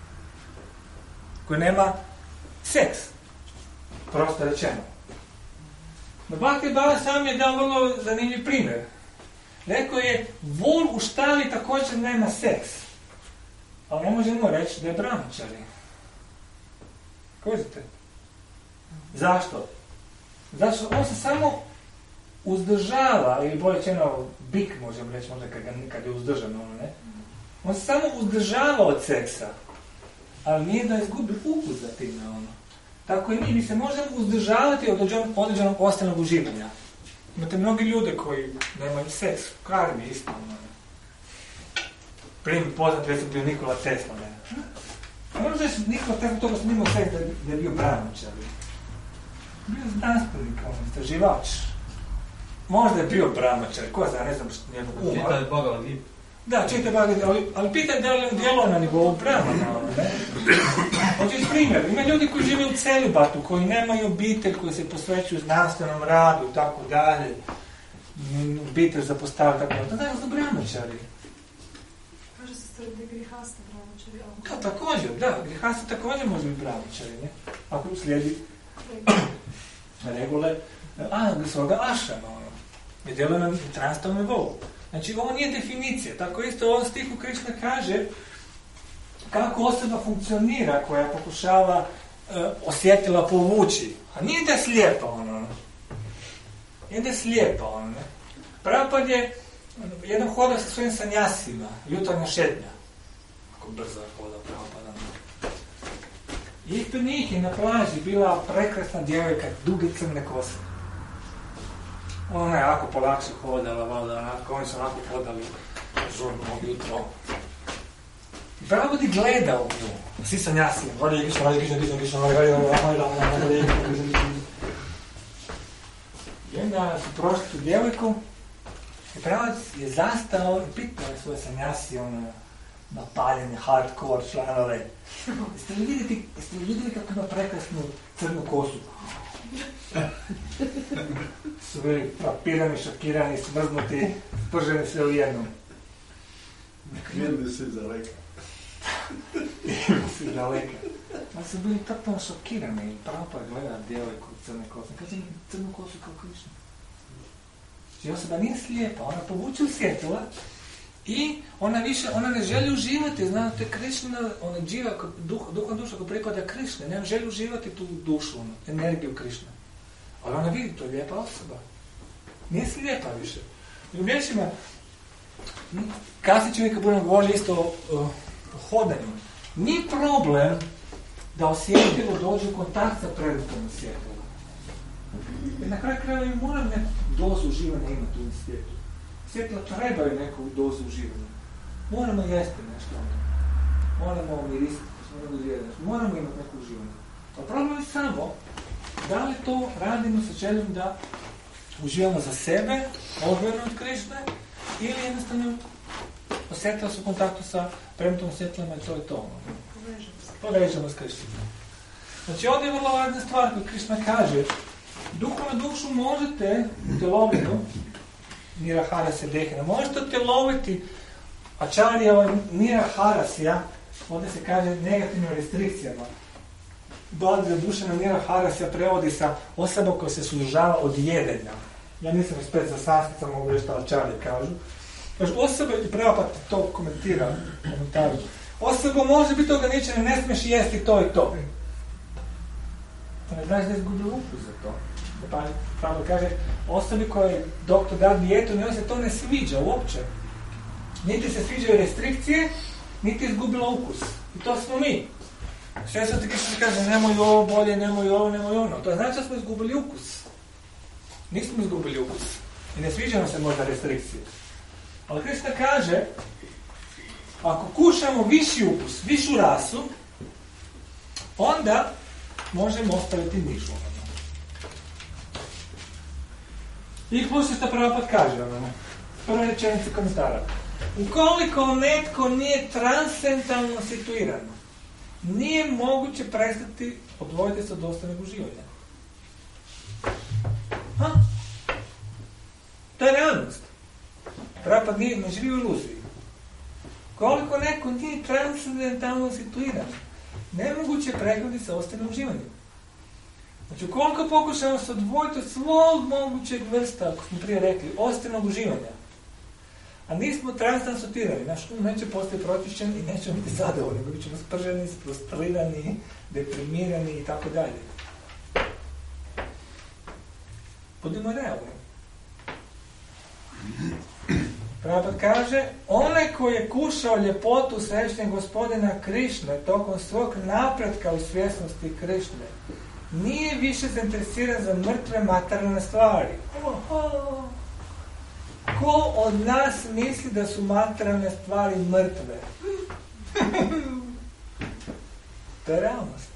koji nema seks, prosto rečeno. No Bhakti Bala sam je dao vrlo zanimljiv primjer. Rekao je, vol u štali također nema seks, ali ne možemo reći da je brahmačari. Kužite? Zašto? Zato što on se samo uzdržava, ili bolje rečeno bik, možemo reći, možda kad, kad je uzdržan, ono, ne? On se samo uzdržava od seksa, ali nije da izgubi ukus za time, ono. Tako i mi, mi se možemo uzdržavati od određenog ostalog uživanja. Imate mnogi ljude koji nemaju seks, karmi isto, ono. Primjer poznat, recimo bio Nikola Tesla, ne? Možda je Nikola Tesla toga sam imao seks da, da je bio braničar. Bio znanstvenik, on, istraživač. Možda je bio bramačar, ko zna, ne znam što njegov umar.
Čita je Bhagavad Gita.
Da, čita je Bhagavad Gita, ali, ali pitaj da li on djelo na nivou bramana, ne? Hoćeš primjer, ima ljudi koji žive u celibatu, koji nemaju obitelj, koji se posvećuju znanstvenom radu i tako dalje. Obitelj zapostavlja, tako dalje. Da, da, su bramačari.
Kaže se stvari da je grihasta bramačari.
Da, također, da, grihasta također može biti bramačari, ne? Ako slijedi regule, a, svoga ašama, ono. Je djeluje na transtom nivou. Znači, ovo nije definicija. Tako isto u ovom stihu Krišna kaže kako osoba funkcionira koja pokušava e, osjetila povući. A nije da je slijepa, ono. Nije da je slijepa, ono. Prabhupada je jedan hoda sa svojim sanjasima, jutarnja šetnja. Ako brzo hoda Prabhupada. I ispred njih je na plaži bila prekrasna djevojka, duge crne kose. Ona je jako polakše hodala, valjda, onako, oni su onako hodali žurno jutro. I Prabhupada gleda u nju, svi sanjasi, Hare Krishna, Hare Krishna, Krishna, Krishna, Hare Hare, Hare Hare, Hare Krishna. I onda su prošli tu djevojku i Prabhupada je zastao i pitao je svoje sanjasi, ono, napaljene, hardcore članove. Jeste li vidjeli, jeste li vidjeli kako ima prekrasnu crnu kosu? Su bili frapirani, šokirani, smrznuti, sprženi sve u jednom.
Vidjeli su iz daleka.
Vidjeli su iz daleka. Ali su bili totalno šokirani i Prabhupada gleda djevojku crne kose. Kaže mi crnu kosu kao Krišna. Znači osoba nije slijepa, ona povuče u svjetla i ona više, ona ne želi uživati, znate, Krišna, ona živa, duh, duh duša koja pripada Krišne, ne želi uživati tu dušu, ono, energiju Krišne. Ali ona vidi, to je lijepa osoba. Nije slijepa više. I u vječima, kasnije će mi kad budemo govorili isto o, o, o hodanju, nije problem da osjetilo dođe u kontakt sa predmetom svjetla. Jer na kraju krajeva mi moram neku dozu uživanja imati u svijetu. Svjetla trebaju neku dozu uživanja. Moramo jesti nešto. Moramo mirisati, moramo gledati, moramo imati neku uživanje. A problem je samo da li to radimo sa željom da uživamo za sebe, odvojeno od Krišne, ili jednostavno osjetila su u kontaktu sa predmetom svjetlama i to je to. Povežemo s Krišnom. Znači ovdje je vrlo važna stvar koju Krišna kaže. Duhovnu dušu možete telovinu, Niraharasya Dehina, možete teloviti Ačarijeva Niraharasya, ovdje se kaže negativnim restrikcijama. Bladra dušana Niraharasya prevodi sa osoba koja se suzdržava od jedenja. Ja nisam spet za sanskrit, mogu reći što Ačarije kažu. Kaže, osoba, i Prabhupada to komentira u komentaru, osoba može biti ograničena, ne smiješ jesti to i to. To ne znači da je izgubio ukus za to. Pa Prabhupada kaže, osobi koji doktor da dijetu, njoj se to ne sviđa uopće. Niti se sviđaju restrikcije, niti je izgubila ukus. I to smo mi. Šesto ti se kaže, nemoj ovo bolje, nemoj ovo, nemoj ono. To znači da smo izgubili ukus. Nismo izgubili ukus. I ne sviđa nam se možda restrikcije. Ali Krišna kaže, ako kušamo viši ukus, višu rasu, onda možemo ostaviti nižu. I plus što Prabhupada kaže, ono, prva rečenica komentara. Ukoliko netko nije transcendentalno situiran, nije moguće prestati odvojiti se od ostalog uživanja. Ha? To je realnost. Prabhupada nije, ne živi u iluziji. Koliko neko nije transcendentalno situiran, nemoguće pregledati sa ostalim uživanjem. Znači, ukoliko pokušamo se odvojiti od svog mogućeg vrsta, ako smo prije rekli, ostanog uživanja, a nismo transcendentalni, naš um neće postati pročišćen i nećemo biti zadovoljni, bit ćemo sprženi, sprostrilani, deprimirani i tako dalje. Budimo realni. Prabhupada kaže, onaj koji je kušao ljepotu srećnjeg gospodina Krišne tokom svog napretka u svjesnosti Krišne, nije više zainteresiran za mrtve materijalne stvari. Oho. Ko od nas misli da su materijalne stvari mrtve? To je realnost.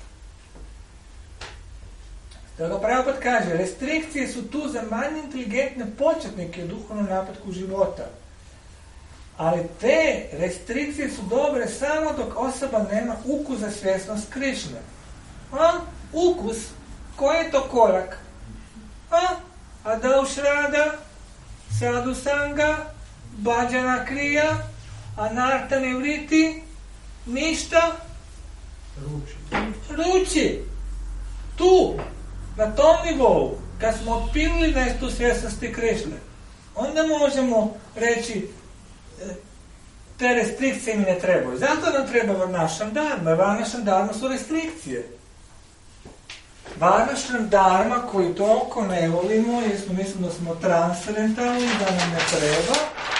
Stoga Prabhupada kaže, restrikcije su tu za manje inteligentne početnike u duhovnom napretku života. Ali te restrikcije su dobre samo dok osoba nema ukus za svjesnost Krišne. A? Ukus? Koji je to korak? A? Adaušrada, Sadhu Sanga, Bhajana Kriya, Anarta Nivriti, ništa?
Ruči.
Ruči. Tu, na tom nivou, kad smo otpilili nešto svjesnosti Krišne, onda možemo reći te restrikcije mi ne trebaju. Zato nam treba Varnašam Dharma. Varnašam Dharma su restrikcije. Varnašam Dharma koji toliko ne volimo jer smo mislimo da smo transcendentalni, da nam ne treba,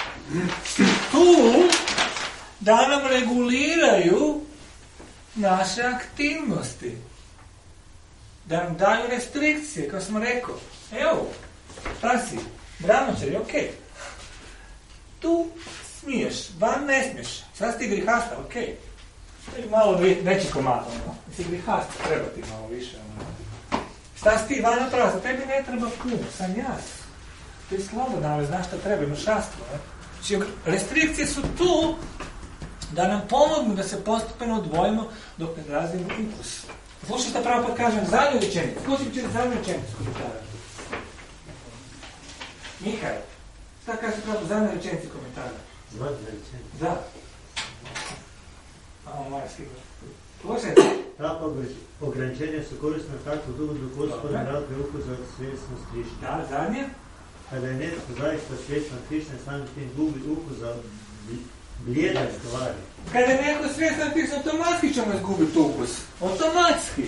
tu da nam reguliraju naše aktivnosti. Da nam daju restrikcije, kao smo rekao. Evo, pasi, brahmačari, ok. Tu smiješ, van ne smiješ. Sad si grihasta, ok. Ili malo veći komad, ono. Si grihasta, treba ti malo više, ono. Šta si ti van napravo, za tebi ne treba puno, sam ja. Ti je slobodno, ali znaš šta treba, imaš šastvo, ne? Znači, restrikcije su tu da nam pomognu da se postupeno odvojimo dok ne razvijemo ukus. Slušaj šta pravo pod kažem, zadnju rečenicu. Slušaj će zadnju rečenicu komentara. Mihaj, šta kaže pravo zadnju rečenicu komentara?
Zadnju rečenicu?
Da. A, moja sigurno. Slušaj.
Takva ograničenja su korisna tako dugo dok gospodin razvije ukus za svjesnost Krišne.
Da, zadnje?
Kada je netko zaista svjestan Krišne, samim tim gubi ukus za blijede stvari.
Kada je neko svjestan Krišne, automatski ćemo izgubiti ukus. Automatski.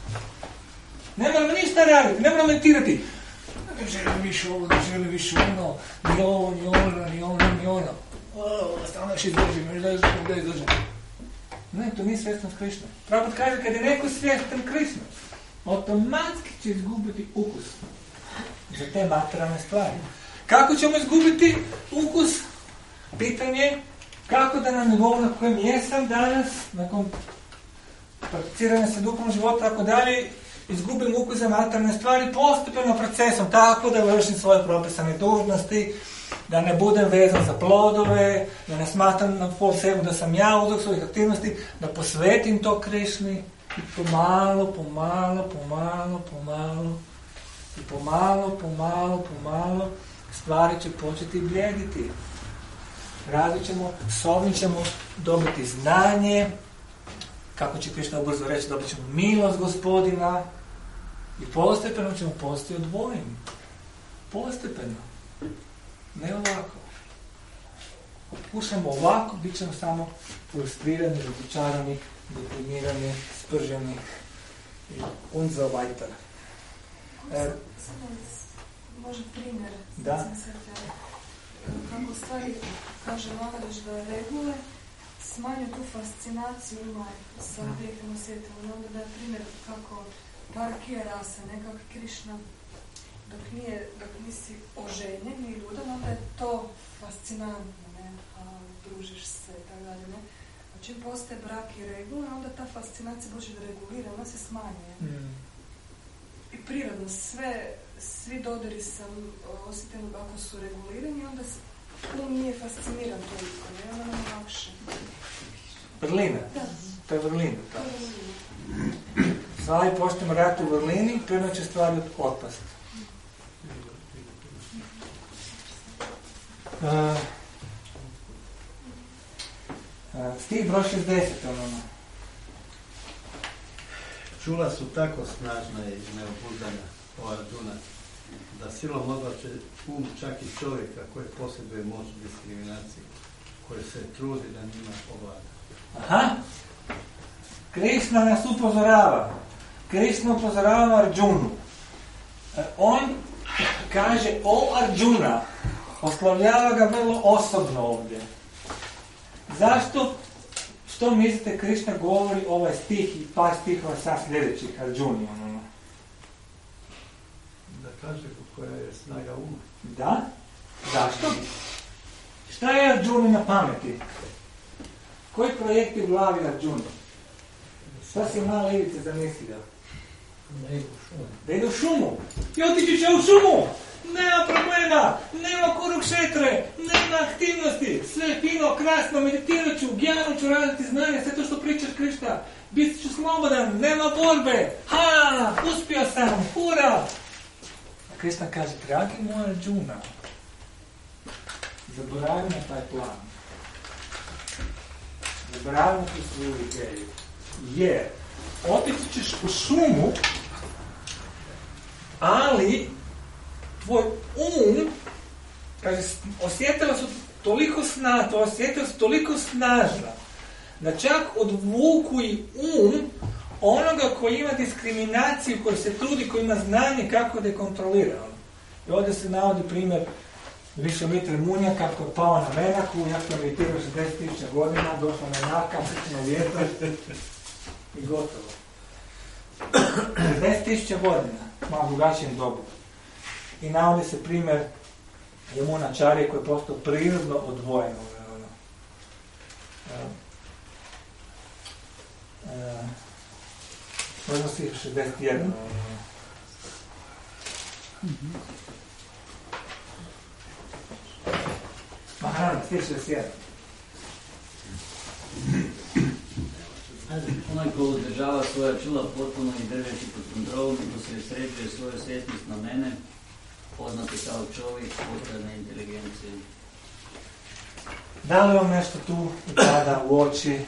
Ne moramo ništa raditi, ne moramo meditirati. Ne želim više ovo, ne želim više ono, ni ovo, ni ono, ni ono, ni ono. O, stalno još izdržim, još izdržim, još izdržim. Ne, to nije svjesnost Krišne. Prabhupada kaže, kad je neko svjestan Krišne, automatski će izgubiti ukus za te materijalne stvari. Kako ćemo izgubiti ukus? Pitanje kako da na nivou na kojem jesam danas, nakon prakticiranja sa duhovnog života, tako dalje, izgubim ukus za materijalne stvari postupno procesom, tako da vršim svoje propisane dužnosti, da ne budem vezan za plodove, da ne smatram na pol sebu da sam ja uzrok svojih aktivnosti, da posvetim to Krišni i pomalo, pomalo, pomalo, pomalo, i pomalo, pomalo, pomalo stvari će početi bljediti. Radit ćemo, s ovim ćemo dobiti znanje, kako će Krišna ubrzo reći, dobit ćemo milost Gospodina i postepeno ćemo postati odvojeni. Postepeno. Ne ovako. Pokušamo ovako, bit ćemo samo frustrirani, razočarani, deprimirani, sprženi i unzavajtani. E,
Može primjer.
Da.
Kako stvari, kaže Maharaž da regule smanju tu fascinaciju ima sa objektima svjetlom. Onda da je primjer kako Parkija rasa, nekako Krišna, dok, nije, dok nisi oženjen i ljudan, onda je to fascinantno, ne? A, družiš se i tako dalje, ne? A čim postaje brak i regula, onda ta fascinacija bude regulira, ona se smanjuje. Mm. I prirodno, sve, svi dodiri sa osjetilom ako su regulirani, onda se on nije fasciniran toliko, ne? Onda nam je lakše.
Vrlina?
Da.
To je vrlina, tako. Stvari počnemo raditi u vrlini, prema će stvari otpasti. Uh, uh, stih broj šezdeset, ono.
Čula su tako snažna i neobuzdana ova Arjuna, da silom odlače um čak i čovjeka koji posjeduje moć diskriminacije, koji se trudi da njima ovlada.
Aha! Krišna nas upozorava. Krišna upozorava Arjunu. On kaže o Arjuna, oslovljava ga vrlo osobno ovdje. Zašto? Što mislite Krišna govori ovaj stih i par stihova sa sljedećih Arjuni? Ono?
Da kaže koja je snaga uma.
Da? Zašto? Šta je Arjuni na pameti? Koji projekt je u glavi Arjuni? Šta si mala Ivica zamislio?
Da idu u šumu.
Da idu u šumu. I otići će u šumu. Nema problema, nema Kurukšetre, nema aktivnosti, sve je fino, krasno, meditirat ću, gyanu ću raditi znanje, sve to što pričaš Krišna, bit ću slobodan, nema borbe, ha, uspio sam, hura. A Krišna kaže, dragi moj Arjuna, zaboravi na taj plan, zaboravi na tu svoju ideju, jer otići ćeš u šumu, ali tvoj um, kaže, osjetila su toliko snažna, osjetila su toliko snažna, da čak odvuku i um onoga koji ima diskriminaciju, koji se trudi, koji ima znanje kako da je kontrolira. I ovdje se navodi primjer Višamitre Munja, kako je pao na Menaku, jako je meditirao šezdeset tisuća godina, došla Menaka, srčno vjetar i gotovo. šezdeset tisuća godina, malo drugačijem dobu. I navodi se primjer Yamuna Čarije koji je postao prirodno odvojen. Ono. To iznosi šezdeset jedan. Maharana, šezdeset jedan.
Onaj ko udržava svoja čula potpuno i držeći pod kontrolom i ko se sređuje svoju svjesnost na mene, poznati kao čovjek potrebne inteligencije.
Da li vam nešto tu upada u oči?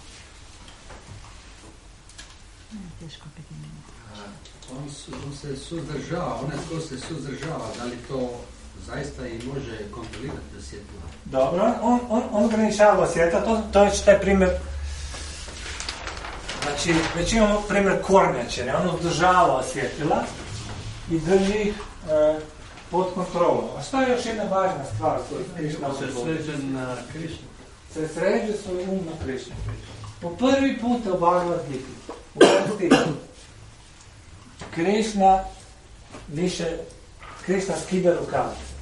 Teško pitanje.
On, su, on se suzdržava, onaj ko se suzdržava, da li to zaista i može kontrolirati osjetila?
Dobro, on, on, on ograničava osjetila, to, to je već taj primjer. Znači, već imamo primjer kornjače, ne? On uzdržava osjetila i drži ih e, pod kontrolom. A šta je još jedna važna stvar koju Krišna
se sređe na Krišnu.
Se sređe svoj um na Krišnu. Po prvi put u Bhagavad Gita, u ovom stihu, Krišna više, Krišna skida rukavice.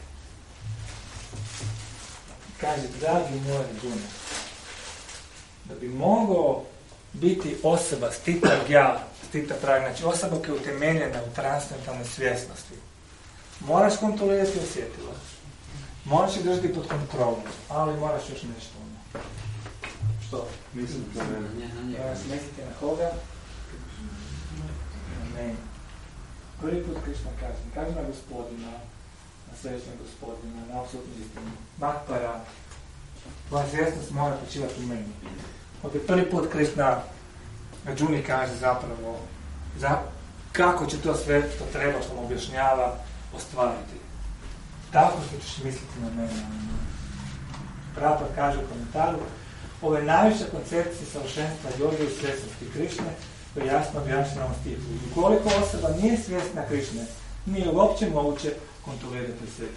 Kaže, dragi moj Arjuna, da bi mogao biti osoba stita gya, stita pragna, znači osoba koja je utemeljena u transcendentalnoj svjesnosti. Moraš kontrolirati osjetila. Moraš ih držati pod kontrolom, ali moraš još nešto. Što?
Mislim da ne.
Ja vas mislite na koga? Ne. Prvi put Krišna kaže, kaže na gospodina, na svećnog gospodina, na apsolutnu istinu, Matpara, tvoja svjesnost mora počivati u meni. Ovdje prvi put Krišna Arjuni kaže zapravo za, kako će to sve što treba, što mu objašnjava, ostvariti. Tako što ćeš misliti na mene. Prabhupada kaže u komentaru, ovo je najviša koncepcija savršenstva joge i svjesnosti Krišne, koji jasno objašnjava u stihu. Ukoliko osoba nije svjesna Krišne, nije uopće moguće kontrolirati svijet.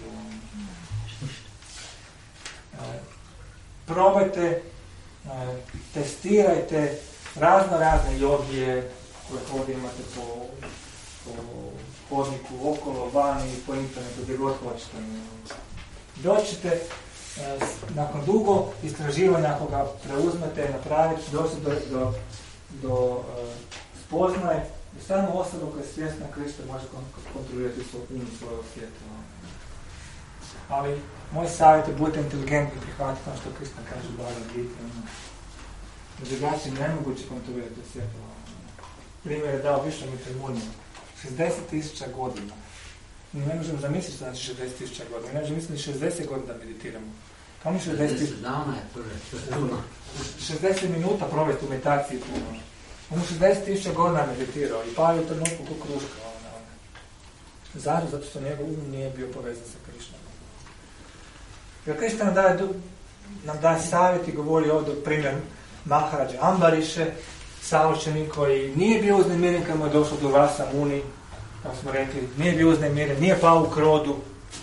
E, probajte, e, testirajte razno razne jogije koje ovdje imate po, po hodniku, okolo, vani, po internetu, gdje god hoćete. Doćete, e, nakon dugo istraživanja, ako ga preuzmete, napraviti, doći do, do, do e, spoznaje, da samo osoba koja je svjesna Krišna može kontrolirati svoj um, svoje osjetilo. Ali moj savjet je budite inteligentni, prihvatite ono što Krišna kaže u Bhagavad Gita. Drugačije nemoguće kontrolirati osjetilo. Primjer je dao Višamitre Munja. šezdeset tisuća godina. Mi ne možemo zamisliti što znači šezdeset tisuća godina. Mi ne možemo misliti šezdeset godina meditiramo. Kao mi šezdeset
dana je prve.
šezdeset minuta provesti u meditaciji puno. On šezdeset tisuća godina meditirao i pao u trenutku ko kruška. Zato, zato što njegov um nije bio povezan sa Krišnom. Jer Krišna nam daje, nam daje savjet i govori ovdje primjer Maharađa Ambariše, savršeni koji nije bio uznemiren kad mu je došlo do Rasa Muni, kako smo rekli, nije bio uznemiren, nije pao u krodu,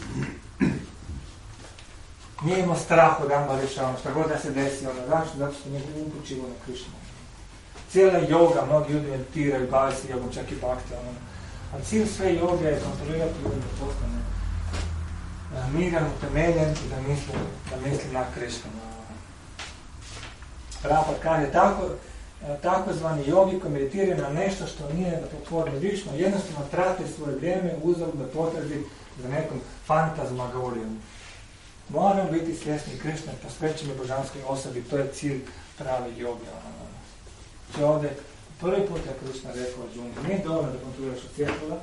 nije imao strah od Ambariša, ono, šta god da se desi, ono, zašto? Zato što njegu upučivo na Krišnu. Cijela joga, mnogi ljudi meditiraju, bave se jogom, čak i bakte, ono. A cilj sve joge je kontrolirati ljudi da postane miran, utemeljen i da misli, da misli na Krišnu. Prabhupada kaže, tako, takozvani jogi koji meditiraju na nešto što nije potvorno vično, jednostavno trate svoje vrijeme u uzaludnoj potrazi za nekom fantazmagorijom. Moramo biti svjesni Krišne, posvećeni božanskoj osobi, to je cilj pravi joge. Znači ovdje, prvi put je Krišna rekao Arjuni, nije dovoljno da kontroliraš osjetila,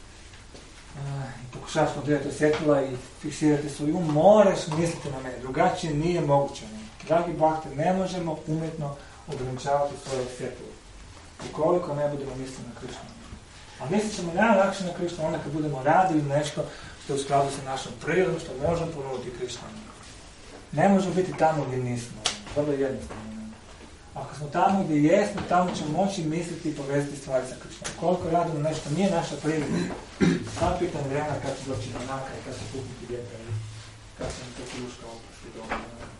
i pokušavaš kontrolirati osjetila i fiksirati svoj um, moraš misliti na mene, drugačije nije moguće. Dragi bakte, ne možemo umjetno ograničavati svoje osjetilo, ukoliko ne budemo misliti na Krišnu. A mislit ćemo najlakše na Krišnu onda kad budemo radili nešto što je u skladu sa našom prirodom, što možemo ponuditi Krišnu. Ne možemo biti tamo gdje nismo, vrlo jednostavno. Ako smo tamo gdje jesmo, tamo ćemo moći misliti i povezati stvari sa Krišnom. Koliko radimo nešto nije naša priroda, sad pitan vremena kad će doći do naka i kad će puknuti vjetar i kad će nam to kruška opasti doma.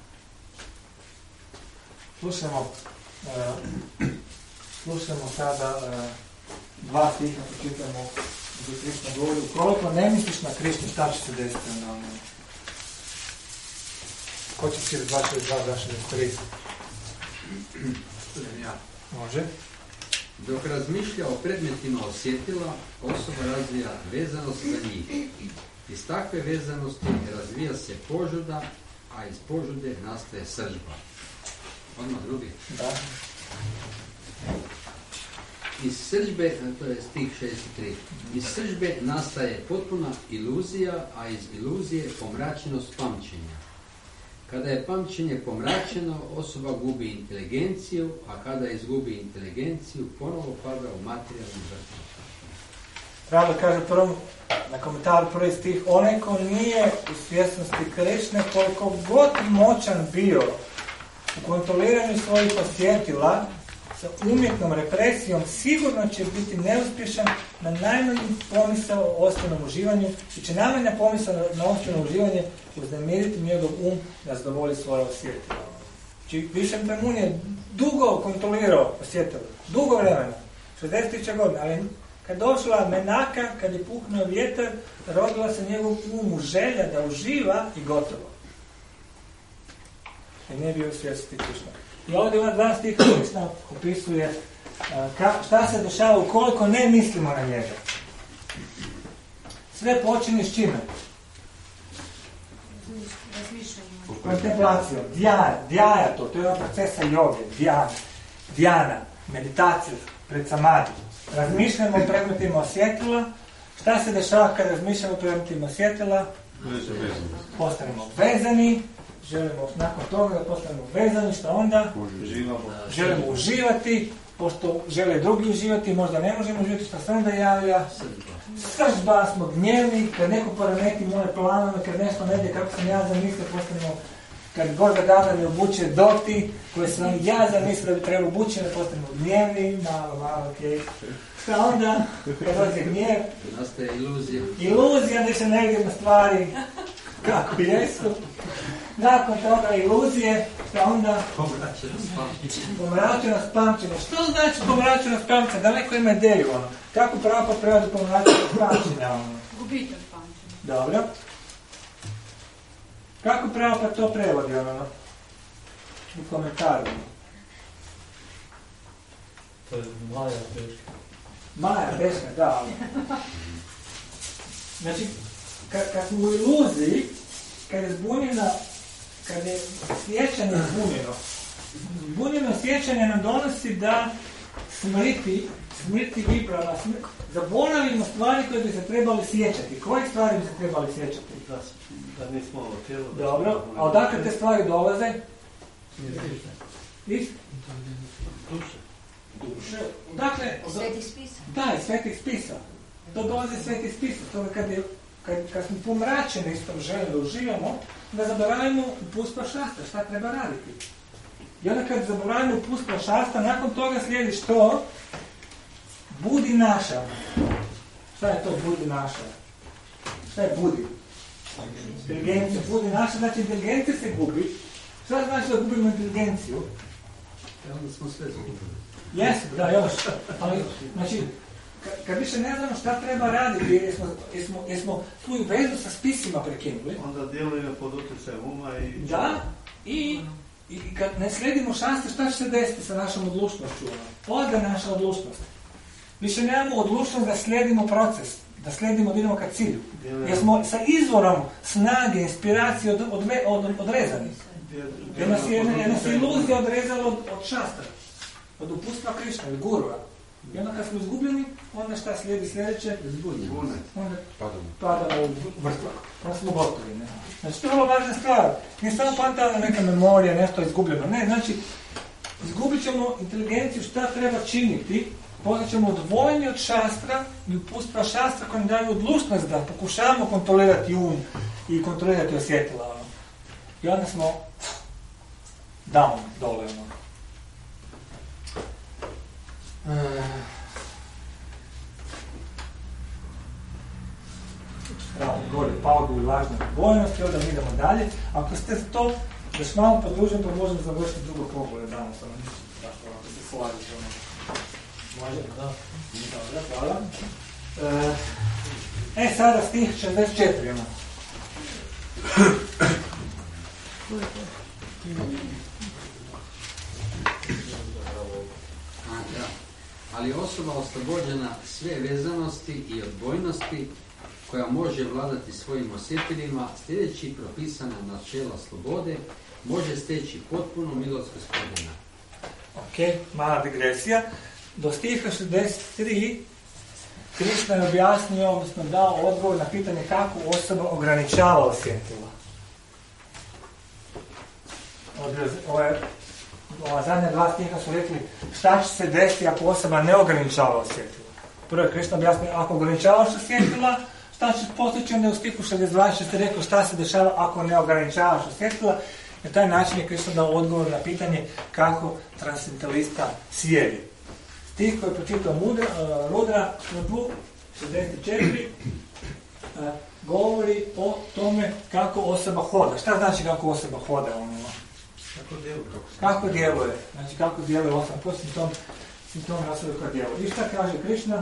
Slušamo, uh, slušamo sada uh, dva stiha, počitamo gdje Krišna govori. Ukoliko ne misliš na Krišnu, šta će se desiti na ono? Ko će čitati dva šezdeset dva, dva šezdeset tri?
Ja.
Može.
Dok razmišlja o predmetima osjetila, osoba razvija vezanost za njih. Iz takve vezanosti razvija se požuda, a iz požude nastaje sržba. Odmah drugi.
Da.
Iz sržbe, to je stih šezdeset tri, iz sržbe nastaje potpuna iluzija, a iz iluzije pomračenost pamćenja. Kada je pamćenje pomračeno, osoba gubi inteligenciju, a kada izgubi inteligenciju, ponovo pada u materijalnu žrtvu.
Pravo kaže prvom, na komentaru prvi stih, onaj ko nije u svjesnosti Krišne, koliko god moćan bio u kontroliranju svojih osjetila, sa umjetnom represijom sigurno će biti neuspješan na najmanji pomisao o ostanom uživanju i će najmanja pomisao na ostano uživanje uznemiriti njegov um da zadovolji svoje osjetila. Znači, Višan Tamun je dugo kontrolirao osjetila, dugo vremena, šezdeset tisuća godina, ali kad došla Menaka, kad je puknuo vjetar, rodila se njegov um želja da uživa i gotovo. I nije bio svjesni Krišna. I ovdje ima dva stiha Krišna opisuje ka, šta se dešava ukoliko ne mislimo na njega. Sve počinje s čime? Kontemplacijom, djana, djaja to, to je ono procesa joge, djana, djana, meditacija pred samadhi. Razmišljamo o predmetima osjetila. Šta se dešava kad razmišljamo o predmetima osjetila? Postanemo vezani. Želimo nakon toga da postanemo vezani, što onda? Uživamo. Želimo uživati, pošto žele drugi uživati, možda ne možemo uživati, što se onda javlja? Sržba, smo gnjevni, kad neko poremeti moje planove, kad nešto ne ide kako sam ja zamislio, postanemo, kad Boža dana ne obuče doti, koje sam ja zamislio da bi trebalo obući, ne postanemo gnjevni, malo, malo, okej. Okay. Šta onda? Kad dođe gnjev?
Nastaje iluzija.
Iluzija da se ne vidimo stvari kako jesu. Nakon toga iluzije, šta onda?
Pomračenost pamćenja.
Pomračenost pamćenja. Što znači pomračenost pamćenja? Da neko ima ideju, ono. Kako pravo prevodi pomračenost pamćenja, ono?
Gubitak pamćenja.
Dobro. Kako pravo pa to prevodi, ono? U komentaru.
To je Maja Peška.
Maja Peška, da. Znači, kad, kad smo u iluziji, kad je zbunjena, kad je sjećanje zbunjeno, zbunjeno sjećanje nam donosi da smrti, smrti vibrava, zaboravimo stvari koje bi se trebali sjećati. Koje stvari bi se trebali sjećati?
Da, da nismo ovo tijelo.
Dobro, a odakle te stvari dolaze? Iz?
Duše.
Duše. Dakle,
Svetih spisa.
Da, iz svetih spisa. To dolazi iz svetih spisa. To je kad je Kad, kad smo pomračeni istom željom da uživamo, da zaboravimo upustva šastra, šta treba raditi. I onda kad zaboravimo upustva šastra, nakon toga slijedi što? Budi naša. Šta je to budi naša? Šta je budi? Inteligencija. Budi naša, znači inteligencija se gubi. Šta znači da gubimo inteligenciju?
Onda smo sve zgubili.
Jesu, da, još. Ali, znači, kad više ne znamo šta treba raditi, jer smo, jer smo, jer smo svoju vezu sa spisima prekinuli.
Onda djelujemo pod utjecajem uma i...
Da, i, i kad ne slijedimo šanse, šta će se desiti sa našom odlučnošću? Ode naša odlučnost. Više nemamo odlučnost da slijedimo proces, da slijedimo, da idemo ka cilju. Jer smo sa izvorom snage, inspiracije od, od, od, odrezani. Jer nas je, jer nas je iluzija odrezala od, od šastra, od upustva Krišna, od gurua. I onda kad smo izgubljeni, onda šta slijedi sljedeće?
Izgubljeni.
Onda padamo u vrtlak. Onda smo gotovi. Ne? Znači, to je vrlo važna stvar. Nije samo pamtala neka memorija, nešto izgubljeno. Ne, znači, izgubit ćemo inteligenciju šta treba činiti, postat ćemo odvojeni od šastra i upustva šastra koji nam daju odlučnost da pokušavamo kontrolirati um i kontrolirati osjetila. Ono. I onda smo down, dole. Ono. Rao, gore, paudu i lažne odvojnosti, onda mi idemo dalje. Ako ste za to, da što malo podružim, pa možemo završiti drugo pogled danas. Ono, tako, ako se slažete. Ono. Može, da. Dobro, hvala. E, e sada stih šezdeset četiri. Ono.
Ali osoba oslobođena sve vezanosti i odbojnosti koja može vladati svojim osjetilima, sljedeći propisana načela slobode, može steći potpunu milost Gospodina.
Ok, mala digresija. Do stiha šezdeset tri Krišna je objasnio, odnosno dao odgovor na pitanje kako osoba ograničava osjetila. Ove, ova zadnja dva stiha su rekli šta će se desiti ako osoba ne ograničava osjetila. Prvo je Krišna objasnio, ako ograničavaš osjetila, šta će postići, onda je u stihu šezdeset dva ste rekli šta se dešava ako ne ograničavaš osjetila. Na taj način je Krišna dao odgovor na pitanje kako transcendentalista svijedi. Stih koji je pročitao Mudra, uh, Rudra, šezdeset četiri, uh, govori o tome kako osoba hoda. Šta znači kako osoba hoda? Ono?
Kako djeluje?
Kako djeluje? Znači kako djeluje osoba, po simptom, simptom osobe koja djeluje. I šta kaže Krišna?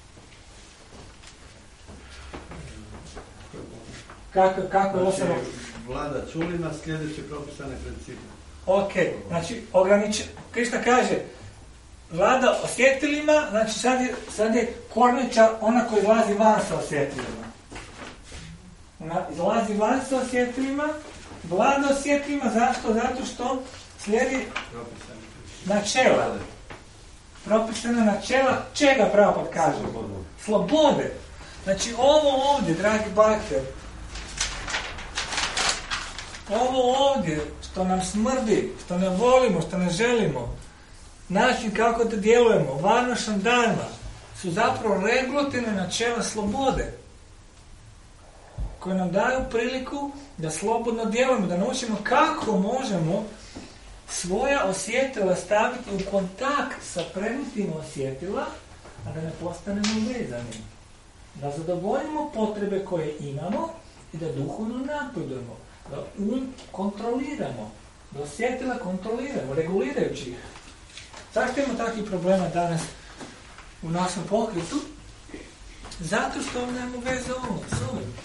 Kako, kako
znači,
osoba...
Vlada čulima sljedeći propisane principe.
Ok, znači ogranič... Krišna kaže vlada osjetilima, znači sad je, sad je korniča ona koja izlazi van sa osjetilima. Ona izlazi van sa osjetilima, vlada osjetilima, zašto? Zato što slijedi načela. Propisana načela, čega Prabhupada kaže? Slobode. Slobode. Znači ovo ovdje, dragi bakter, ovo ovdje, što nam smrdi, što ne volimo, što ne želimo, način kako da djelujemo, Varnašam dharma, su zapravo regulativne načela slobode, koje nam daju priliku da slobodno djelujemo, da naučimo kako možemo svoja osjetila staviti u kontakt sa primitivnim osjetila, a da ne postanemo vezani. Da zadovoljimo potrebe koje imamo i da duhovno napredujemo, da um kontroliramo, da osjetila kontroliramo, regulirajući ih. Zašto imamo takvih problema danas u našem pokretu? Zato što nemamo veze s ovim.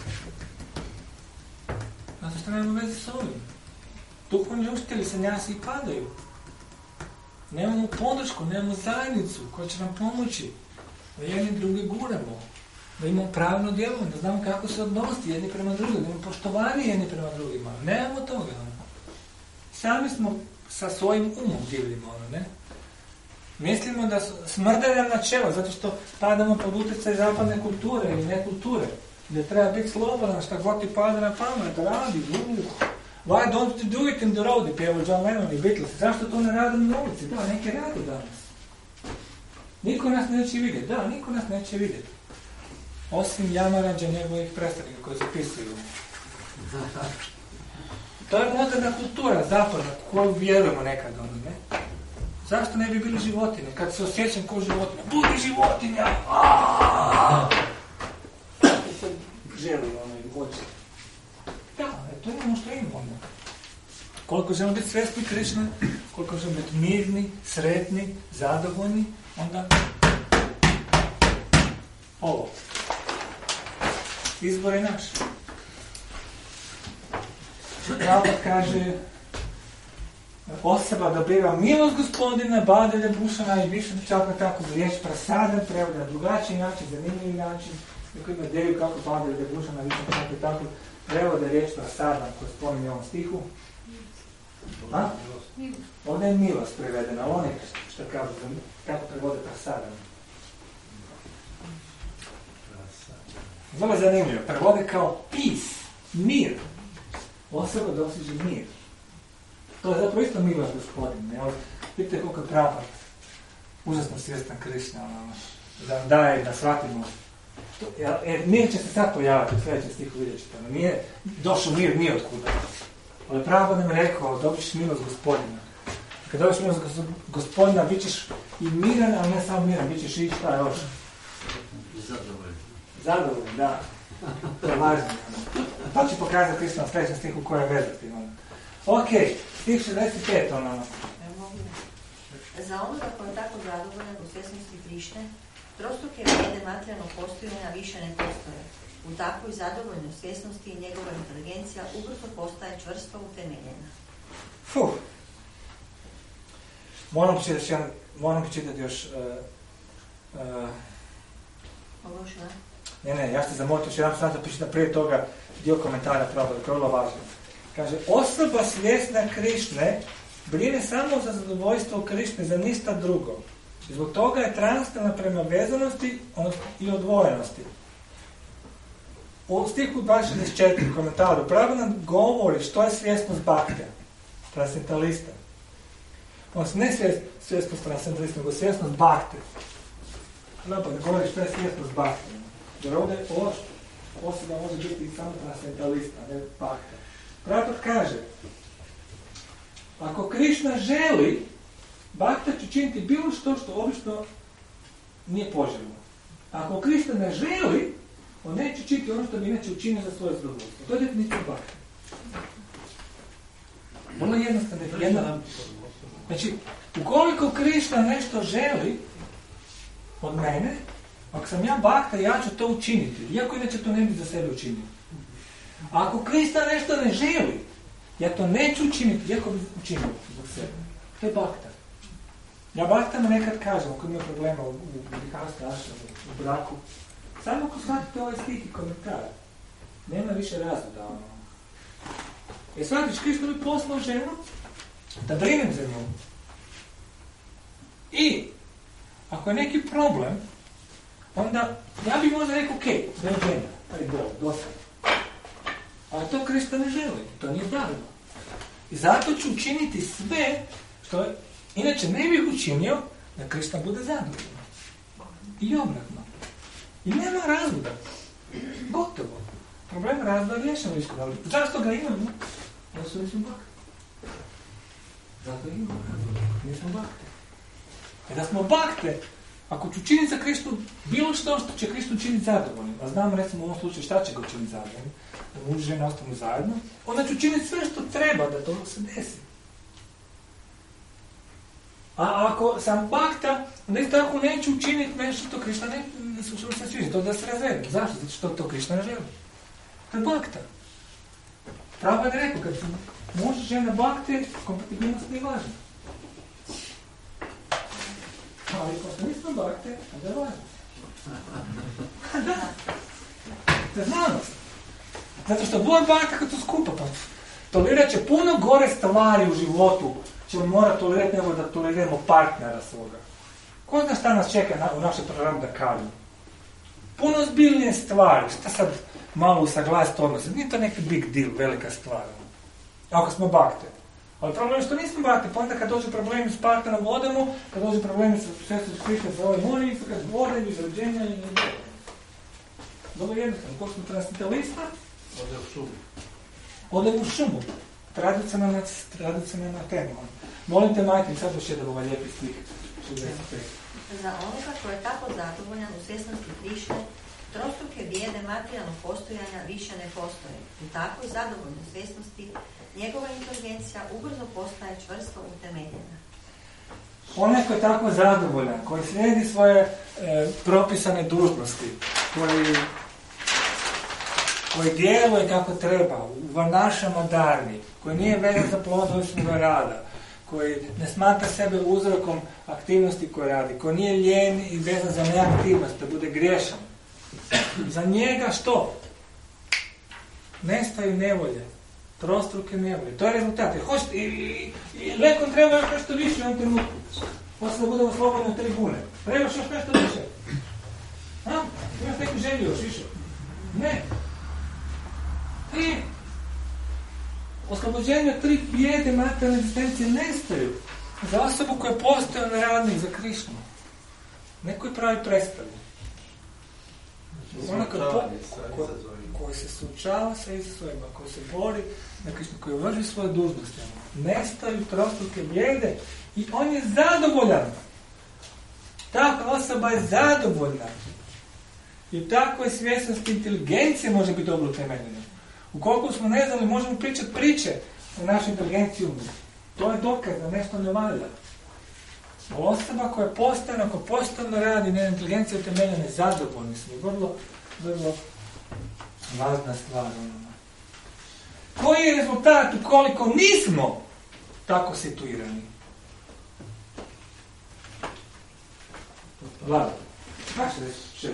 Zato što nemamo veze s ovim. Duhovni učitelji sanjasi i padaju. Nemamo podršku, nemamo zajednicu koja će nam pomoći da jedni drugi guramo, da imamo pravno djelovanje, da znamo kako se odnositi jedni prema drugim, da imamo poštovanje jedni prema drugima. Nemamo toga. Sami smo sa svojim umom divljimo, ono, ne? Mislimo da smrde nam načelo, zato što padamo pod utjecaj zapadne kulture ili ne kulture, gdje treba biti slobodan, šta god ti pada na pamet, radi, uh. Why don't you do it in the road, pjevao John Lennon i Beatles. Zašto to ne radimo na ulici? Da, neki radi danas. Niko nas neće vidjeti, da, niko nas neće vidjeti. Osim Jamarađa njegovih predstavnika koji zapisuju. To je moderna kultura, zapadna, koju vjerujemo nekad, ono, ne? Zašto ne bi bili životinje? Kad se osjećam kao životinja, budi životinja! Aaaa! želi, ono, ili hoće. Da, e, to je ono što imamo onda. Koliko želimo biti svjesni Krišne, koliko želimo biti mirni, sretni, zadovoljni, onda ovo. Izbor je naš. Prabhupada kaže, osoba dobiva milost gospodina, Badelja Bušana i više čak tako za riječ prasadan, prevode na drugačiji način, zanimljivi način. Neko ima ideju kako Badelja Bušana više čak tako prevode riječ prasadan koju spominje u ovom stihu. A? Ovdje je milost prevedena, oni što kažu, kako prevode prasadan. Vrlo zanimljivo, prevode kao peace, mir. Osoba dosiže mir. To je zapravo isto milost gospodin. Vidite koliko je Prabhupada užasno svjestan Krišna, ono, da nam daje da shvatimo. Jer mir će se sad pojaviti, u sljedećem stihu vidjet ćete. Ono, nije došao mir nije otkuda. Ali Prabhupada nam je rekao, dobit ćeš milost gospodina. Kad dobiš milost gospodina, bit ćeš i miran, ali ne samo miran, bit ćeš i šta još?
Zadovoljno.
Zadovoljno, da. To je važno. To ću pokazati Krišna u sljedećem stihu koja je vezati. Ono. Ok, stih šezdeset pet, ono.
Za onoga koji je tako zadovoljan u svjesnosti Krišne, trostruke vrijede materijalnog postojanja više ne postoje. U takvoj zadovoljnoj svjesnosti njegova inteligencija ubrzo postaje čvrsto utemeljena.
Fuh. Moram čitati još, moram čitati još uh, uh,
Ovo još, ne?
Ne, ne, ja ste zamotio, još jedan sam zapišiti prije toga dio komentara Prabhupada, koji je vrlo važno. Kaže, osoba svjesna Krišne brine samo za zadovoljstvo Krišne, za ništa drugo. I zbog toga je transferna prema vezanosti i odvojenosti. U stihu dvadeset šezdeset četiri komentaru Prabhupada nam govori što je svjesnost bhakte, transcendentalista. Odnosno, ne svjesnost, svjesnost transcendentalista, nego svjesnost bhakte. Prabhupada govori što je svjesnost bhakte. Jer ovdje osoba može biti samo transcendentalista, ne bhakta. Prabhupada kaže, ako Krišna želi, bhakta će činiti bilo što što obično nije poželjno. Ako Krišna ne želi, on neće činiti ono što bi inače učinio za svoje zadovoljstvo. To je definicija bhakta. Vrlo jednostavno. Jedna... Znači, ukoliko Krišna nešto želi od mene, ako sam ja bhakta, ja ću to učiniti. Iako inače to ne bi za sebe učinio. A ako Krišna nešto ne želi, ja to neću učiniti, iako bi učinio zbog sebe. To je bhakta. Ja bhaktama nekad kažem, ako imaju problema u viharstvu, u braku, samo ako shvatite ovaj stih i komentar, nema više razloga. Ono. Jer shvatiš, Krišna mi poslao ženu, da brinem za nju. I, ako je neki problem, onda ja bih možda rekao, ok, da je žena, ali bol, dosta. Ali to Krišna ne želi, to nije pravilno. I zato ću učiniti sve što je, inače ne bih učinio da Krišna bude zadovoljna. I obratno. I nema razloga. Gotovo. Problem razloga rješamo iskuda. Ali zašto ga imamo? Da su nismo bakte. Zato imamo razloga. Nismo bakte. E da smo bakte, ako ću učiniti za Krišnu bilo što što će Krišnu učiniti zadovoljnim, a znamo recimo u ovom slučaju šta će ga učiniti zadovoljnim, da muž i žena ostanu zajedno, onda ću učiniti sve što treba da to se desi. A ako sam bakta, onda isto tako neću učiniti nešto što Krišna ne što se sviđa, to da se razvedim. Zašto? Zato što to Krišna ne želi. To je bakta. Prabhupada je rekao, kad su muž i žena bakte, kompatibilnost nije važna. Ali pošto nismo bakte, onda je važno. Da. To je znanost. Zato što bude bakta kad to skupa, pa tolerirat će puno gore stvari u životu, ćemo morati tolerirati nego da toleriramo partnera svoga. Ko zna šta nas čeka na, u našem programu da kažemo? Puno zbiljnije stvari, šta sad malo usaglasiti odnose, nije to neki big deal, velika stvar. Ako smo bakte. Ali problem je što nismo bakte, pa onda kad dođe problemi s partnerom vodemo, kad dođe problemi sa sestrom Krišna za ovaj molim, kad vode, izrađenja i ne dobro. Dobro jednostavno, ko smo transcendentalista,
ode u šumu.
Ode u šumu. Tradicionalna, tradicionalna tema. Molim te, majke, sad još jedan ovaj lijepi stih.
Za onoga koji je tako zadovoljan u svjesnosti Krišne, Trostruke bijede materijalnog postojanja više ne postoje. U takvoj zadovoljnoj svjesnosti njegova inteligencija ubrzo postaje čvrsto utemeljena.
Onaj koji je tako zadovoljan, koji slijedi svoje e, propisane dužnosti, koji, koji djeluje kako treba, u varnašama darni, koji nije vezan za plodove svoga rada, koji ne smatra sebe uzrokom aktivnosti koje radi, koji nije ljen i vezan za neaktivnost, da bude griješan. Za njega što? Nestaju nevolje. Trostruke nevolje. To je rezultat. I, hoćete, i, i, i nekom treba još nešto više u ovom trenutku. Hoće da budemo slobodni u tribune. Trebaš još nešto više. A? Imaš neku želju još više? Ne. I oslobođenje od tri bijede materijalne egzistencije nestaju. Za osobu koja je postojan radnik za Krišnu. Neko je pravi predstavu. Ona koji, po, ko, koji se suočava sa izazovima, koji se bori na Krišnu, koji vrši svoje dužnosti, nestaju trostruke bijede i on je zadovoljan. Takva osoba je zadovoljna. I u takvoj svjesnosti inteligencije može biti dobro utemeljena. Ukoliko smo ne znali, možemo pričati priče o našoj inteligenciji umu. To je dokaz da nešto ne valja. Osoba koja je postana, koja postavno radi, njena inteligencija utemeljena je zadovoljni smo. Vrlo, vrlo važna stvar. Koji je rezultat ukoliko nismo tako situirani? Vlada. Kako se reći?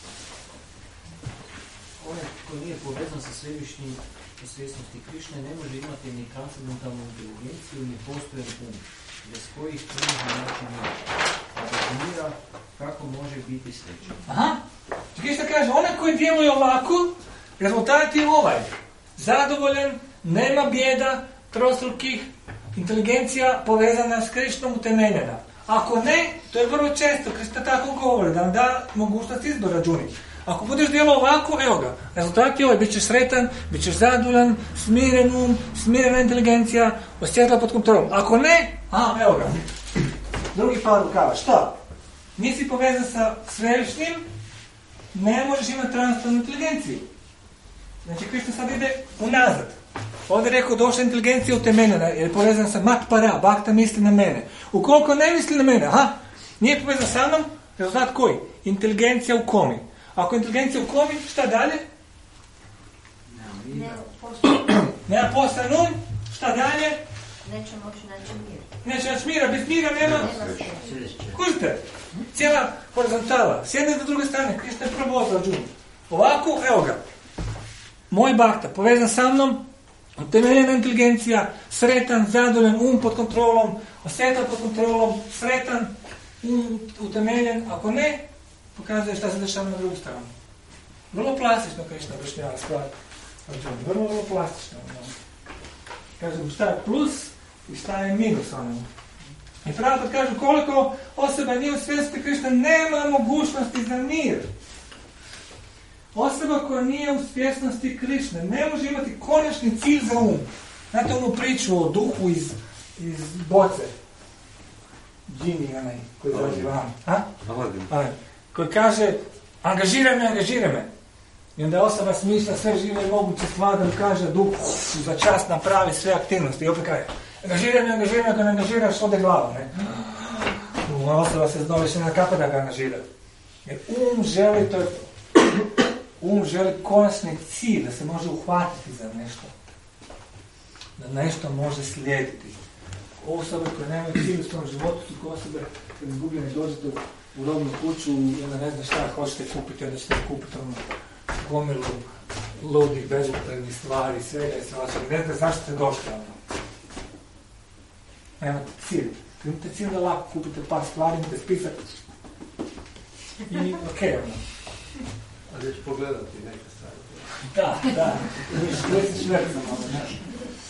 Onaj koji nije povezan sa svevišnjim u svjesnosti Krišne ne može imati ni transcendentalnu inteligenciju, ni postojen um, bez kojih ne može naći mir. A definira kako može biti srećan.
Aha. Krišna kaže, onaj koji djeluje ovako, rezultat je ovaj. Zadovoljan, nema bijeda, trostrukih, inteligencija povezana s Krišnom utemeljena. Ako ne, to je vrlo često, Krista tako govori, da nam da mogućnost izbora džuni. Ako budeš djelo ovako, evo ga, rezultat je ovaj, bit ćeš sretan, bit ćeš zadovoljan, smiren um, smirena inteligencija, osjetila pod kontrolom. Ako ne, a, evo ga, drugi par rukava, šta? Nisi povezan sa svevišnjim, ne možeš imati transcendentalnu inteligenciju. Znači, Krishna sad ide unazad. Ovdje je rekao, došla inteligencija utemeljena, jer je povezana sa mat para, bakta misli na mene. Ukoliko ne misli na mene, aha, nije povezan sa mnom, rezultat koji? Inteligencija u komi. Ako je inteligencija u komi, šta dalje? Nema posla nul, šta dalje?
Neće moći naći mir.
Neće naći mira, bez mira nema... Kužite, cijela horizontala, s jedne do druge strane, Krishna je prvo odrađun. Ovako, evo ga, moj bakta, povezan sa mnom, utemeljena inteligencija, sretan, zadovoljan, um pod kontrolom, osjetan pod kontrolom, sretan, um utemeljen, ako ne, pokazuje šta se dešava na drugu stranu. Vrlo plastično Krishna objašnjava stvar. Vrlo, vrlo plastično. Kažem, šta je plus i šta je minus onom. I pravo kad kažu koliko osoba nije u svijesti Krishna, nema mogućnosti za mir. Osoba koja nije u svjesnosti Krishne ne može imati konačni cilj za um. Znate onu priču o duhu iz, iz boce? Džini, onaj, koji dođe vam. Koji kaže, angažiraj me, angažiraj me. I onda osoba smišlja sve žive i moguće stvari da kaže duhu za čast napravi sve aktivnosti. I opet kaže, angažiraj me, angažiraj me, ako ne angažiraš, ode glavu. Ne? Osoba se zna više na kako da ga angažira. Jer um želi, to je um želi konačni cilj, da se može uhvatiti za nešto. Da nešto može slijediti. Osobe koje nemaju cilj u svom životu su kao osobe kad izgubljeni dođete u robnu kuću i onda ne zna šta hoćete kupiti, onda ćete kupiti ono gomilu ludih, bezuprednih stvari, svega i svačega. Ne zna zašto ste došli ono. Nemate cilj. Kad imate cilj da lako kupite par stvari, imate spisak i okej okay, ono.
A već pogledati neke stvari.
Da, da. Već švercam ono, znaš.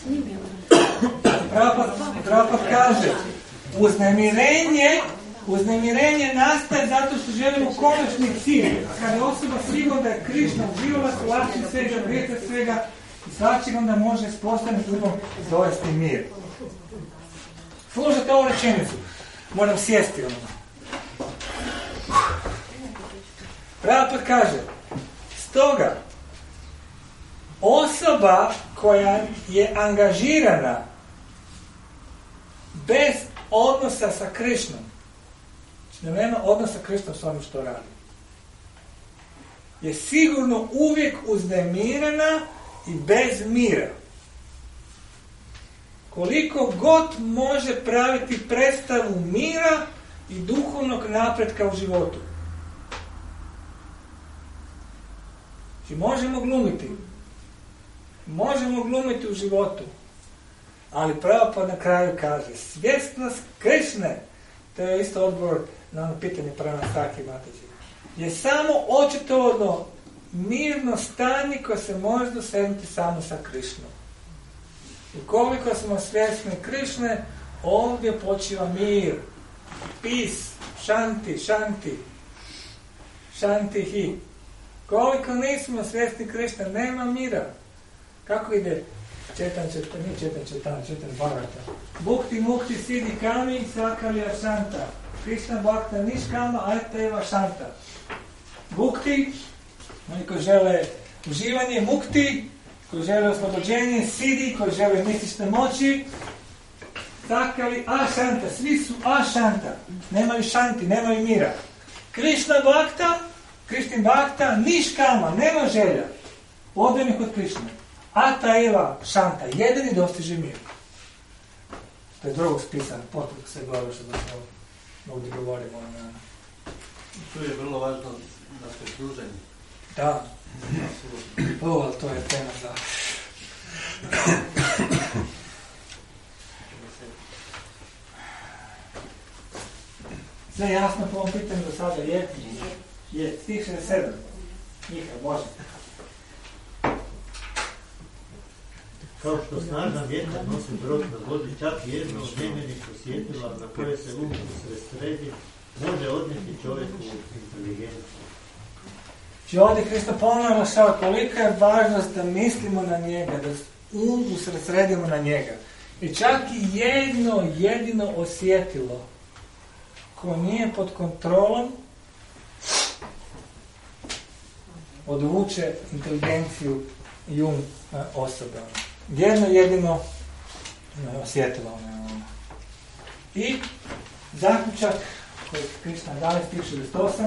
Prabhupada kaže, uznemirenje, uznemirenje nastaje zato što želimo konačni cilj. Kada je osoba sigurna da je Krišna uživala se lakše svega, vjeta svega i svačeg onda može s postanim drugom dovesti mir. Slušajte ovu rečenicu. Moram sjesti ono. Prabhupada kaže, Stoga, osoba koja je angažirana bez odnosa sa Krišnom, da nema odnosa sa Krišnom s onim što radi, je sigurno uvijek uznemirena i bez mira. Koliko god može praviti predstavu mira i duhovnog napretka u životu. I možemo glumiti. Možemo glumiti u životu. Ali pravo pa na kraju kaže, svjesnost Krišne, to je isto odgovor na ono pitanje prema Saki Mataji, je samo očitovano mirno stanje koje se može dosegnuti samo sa Krišnom. Ukoliko smo svjesni Krišne, ovdje počiva mir, peace, šanti, šanti, šanti hi. Koliko nismo svjesni Krišne, nema mira. Kako ide četan, četan, nije četan, četan, četan, bharata. Bukti, mukti, sidi, kami, sakalija, šanta. Krišna bhakta, niš kama, ajteva, šanta. Bukti, oni koji žele uživanje, mukti, koji žele oslobođenje, sidi, koji žele mistične moći, sakali, ašanta, svi su ašanta, nemaju šanti, nemaju mira. Krišna bhakta, Krištin bhakta, niš kama, nema želja, odani kod Krišne. Ata eva šanta, jedini dostiže mir. To je drugog spisa, potom se govori što da se ovdje govorimo.
Tu je vrlo važno da ste služeni.
Da. O, ali to je tema za... Sve jasno po ovom pitanju do sada je? Je, stih šezdeset sedam. Njihaj, može.
Kao što snažan vjetar nosi brod na vodi, čak jedno od temeljnih osjetila na koje se um usredsredi, može odnijeti čovjeku inteligenciju.
Znači ovdje Kristo ponovno naglašava kolika je važnost da mislimo na njega, da um usredsredimo na njega. I čak i jedno jedino osjetilo koje nije pod kontrolom odvuče inteligenciju i um osobe. Jedno jedino osjetilo. I zaključak koji Krišna daje, stih šezdeset osam.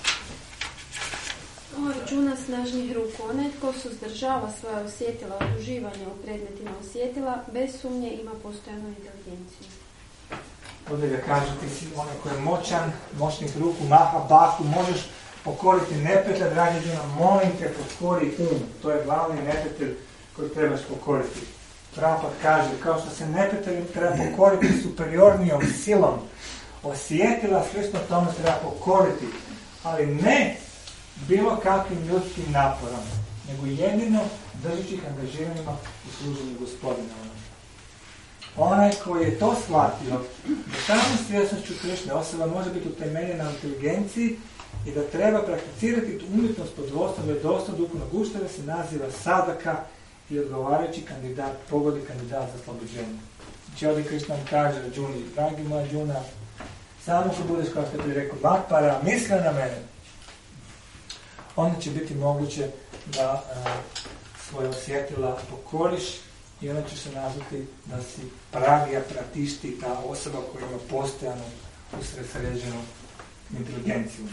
Ovo računa snažnih ruku. Onaj tko suzdržava svoja osjetila od uživanja u predmetima osjetila, bez sumnje ima postojanu inteligenciju.
Ovdje ga kaže, ti si onaj koji je moćan, moćnih ruku, maha, bahu, možeš pokoriti neprijatelja, dragi ljudima, molim te, pokori um. To je glavni neprijatelj koji trebaš pokoriti. Prabhupada kaže, kao što se neprijatelj treba pokoriti superiornijom silom, osjetila slično tome treba pokoriti, ali ne bilo kakvim ljudskim naporom, nego jedino držeći ih angažiranima u služenju Gospodina. Onaj koji je to shvatio, da samo svjesnošću Krišne osoba može biti utemeljena na inteligenciji i da treba prakticirati tu umjetnost pod vodstvom vjerodostojnog duhovnog učitelja, se naziva sadaka i odgovarajući kandidat, pogodi kandidat za oslobođenje. Znači ovdje Krišna kaže Arjuni, dragi moj Arjuna, samo ko budeš, kao što ti rekao, vatpara, misle na mene, onda će biti moguće da a, svoje osjetila pokoriš i onda će se nazvati da si pravija pratišti, ta osoba koja ima postojanu usredsređenu inteligenciju.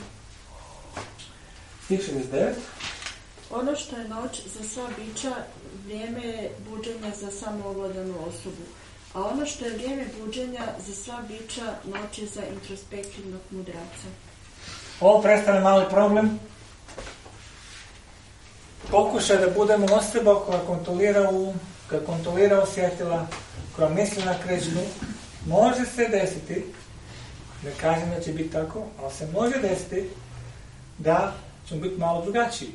Stih šezdeset devet.
Ono što je noć za sva bića, vrijeme je buđenja za samoovladanu osobu. A ono što je vrijeme buđenja za sva bića, noć je za introspektivnog mudraca.
Ovo predstavlja mali problem. Pokušaj da budemo osoba koja kontrolira um, koja kontrolira osjetila, koja misli na Krišnu. Može se desiti, ne kažem da će biti tako, ali se može desiti da ćemo biti malo drugačiji.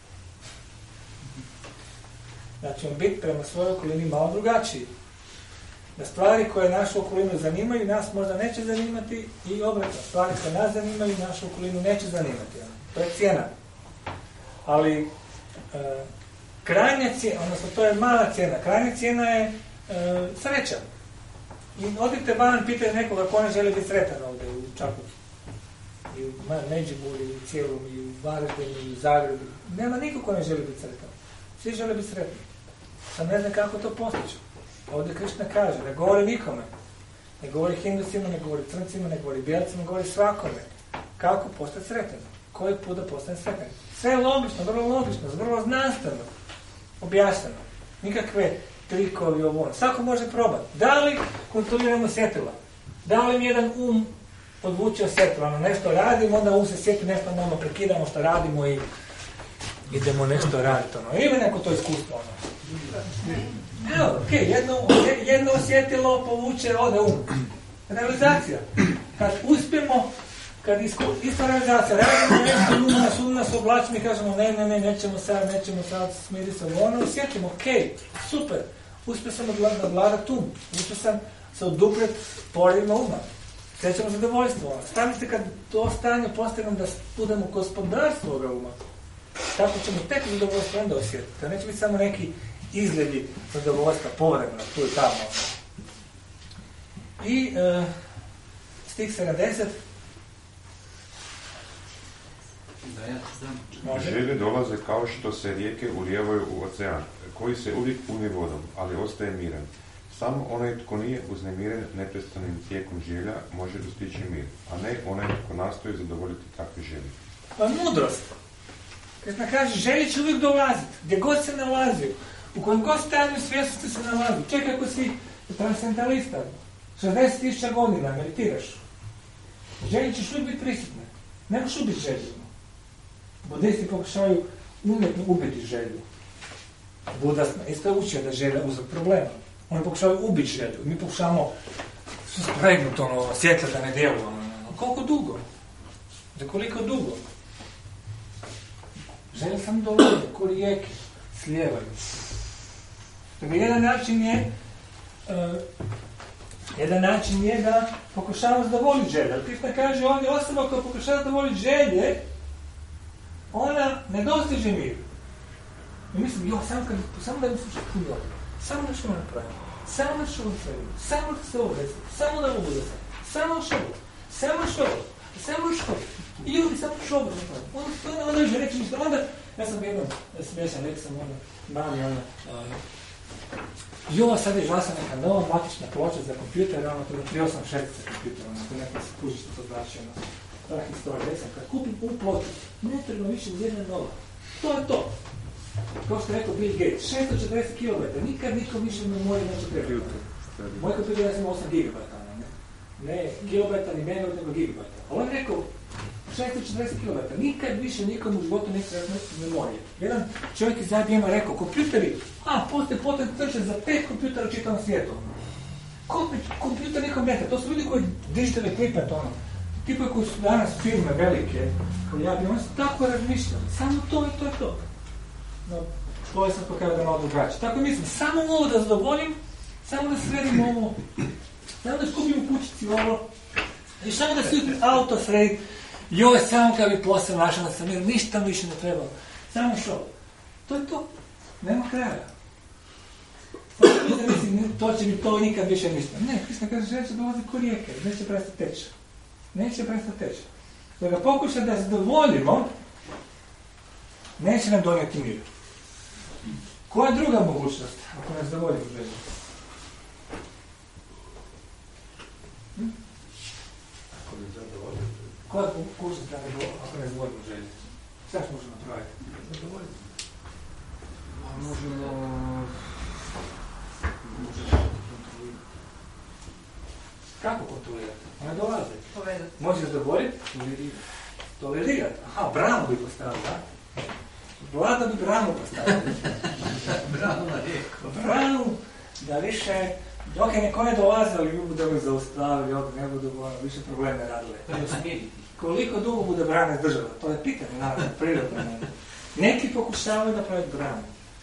Da ćemo biti prema svojoj okolini malo drugačiji. Da stvari koje našu okolinu zanimaju, nas možda neće zanimati i obratno. Stvari koje nas zanimaju, našu okolinu neće zanimati. To je cijena. Ali e, krajnja cijena, odnosno to je mala cijena. Krajnja cijena je e, sreća. I odite van, pitajte nekoga ko ne želi biti sretan ovdje u Čakovcu. i u Međimurju, i u cijelom, i u Varaždinu, i u Zagrebu. Nema niko ko ne želi biti sretan. Svi žele biti sretni. Sam ne znam kako to postići. Ovdje Krišna kaže, ne govori nikome. Ne govori hindusima, ne govori crncima, ne govori bijelcima, ne govori svakome. Kako postati sretan? Koji put da postane sretan? Sve je logično, vrlo logično, vrlo znanstveno. Objašnjeno. Nikakve trikovi ovo. Svako može probati. Da li kontroliramo sjetila? Da li mi jedan um odvuče sjetila? Ono nešto radimo, onda um se sjeti nešto, onda prekidamo što radimo i idemo nešto raditi. Ono. Ima neko to iskustvo. Ono. Evo, ok, jedno, jedno osjetilo povuče, ode um. Realizacija. Kad uspijemo, kad isku, ista realizacija, radimo nešto, um nas, um nas oblači, mi kažemo ne, ne, ne, nećemo sad, nećemo sad, smiri se ono, osjetimo, ok, super, uspio sam nadvladati um, uspio sam se odupret porivima uma, sjećamo zadovoljstvo. Stavite kad to stanje postavimo da budemo gospodarstvo ovoga uma, tako ćemo tek zadovoljstvo onda osjetiti, da neće biti samo neki izgledi zadovoljstva, povremena, tu i tamo. I uh, stih sedamdeset.
Želje dolaze kao što se rijeke ulijevaju u ocean, koji se uvijek puni vodom, ali ostaje miran. Samo onaj tko nije uznemiren neprestanim tijekom želja može dostići mir, a ne onaj tko nastoji zadovoljiti takve želje.
Pa mudrost. Kad nam kaže, želje će uvijek dolaziti, gdje god se nalazio, u kojem god stanju svjesnosti se nalazi. Čekaj ako si transcendentalista, šezdeset tisuća godina meditiraš. Želje ćeš uvijek biti prisutne. Ne možeš ubiti želju. Budisti pokušavaju umjetno ubiti želju. Buda isto je učio da želja uzrok problema. Oni pokušavaju ubiti želju. Mi pokušavamo spregnuti ono, svjetlo da ne djeluje. Ono. Koliko dugo? Za koliko dugo? Želja samo dolazi, ko rijeke, slijevaju. Dakle, jedan način je uh, jedan način je da pokušavamo zadovoljiti želje. Ali Krišna kaže ovdje osoba koja pokušava zadovoljiti želje, ona ne dostiže mir. I mislim, jo, samo, kad, samo da mi slušati puno dobro, samo da što napravim, samo da što napravim, samo da se ovo desiti, samo da ovo bude sad, samo što ovo, samo što ovo, samo što ovo. I ljudi, samo što ovo napravim. Onda, onda će reći ništa. Onda, ja sam jednom smiješan, rekao sam onda, mami, ona, uh, jo, sad je izlasila neka nova matična ploča za kompjuter, ono, to je tri osam šest za kompjuter, ono, to neko se kuži što to znači, ono, ta historija, rekao, kad kupim u ploču, ne treba više jedna nova. To je to. Kao što je rekao Bill Gates, šesto četrdeset kilometara, nikad nikom više memorije neće trebati. Moj kompjuter ja sam osam gigabajta, ne, ne kilobajta, ni megabajta, nego gigabajta. Ali on je rekao, šesto četrdeset kilometara, nikad više nikom u životu neće trebati memorije. Jedan čovjek iz I B M-a rekao, kompjuteri, a, postoje potent tržište za pet kompjutera u čitavom svijetu. Kompjuter nikom ne treba, to su ljudi koji digital equipment, ono, tipovi koji su danas firme velike, koji ja bi, oni su tako razmišljali, samo to i to je to. No, škole sam pokazao da malo drugačije. Tako mislim, samo ovo da zadovoljim, samo da sredim ovo, samo da skupim u kućici ovo, i samo da sutra auto sredim, joj, samo kad bi posao našao da sam jer ništa više ne trebalo, samo što. To je to, nema kraja. Samo da mislim, to će mi to nikad više ništa. Ne, Krišna kaže, želje će dolazi ko rijeke, neće prestati teći. Neće prestati teći. Da ga pokuša da zadovoljimo, neće nam donijeti mir. Koja je druga mogućnost, ako nas zadovoljimo želju? Hm?
Ako ne zadovoljimo želju.
Koja je mogućnost ako ne zadovoljimo želju? Šta što možemo napraviti? Zadovoljimo.
A možemo...
Kako kontrolirati? One dolaze.
Povedati.
Može zadovoljiti? Tolerirati. Aha, branu bi postavili, da? Vlada bi branu postavili.
Branu na rijeku.
Branu, da više, dok je neko ne dolazili, mi budemo zaustavili, ovdje ne budu više probleme radile. Koliko dugo bude brana izdržala? To je pitanje, naravno, prirodno. Neki pokušavaju da pravi branu.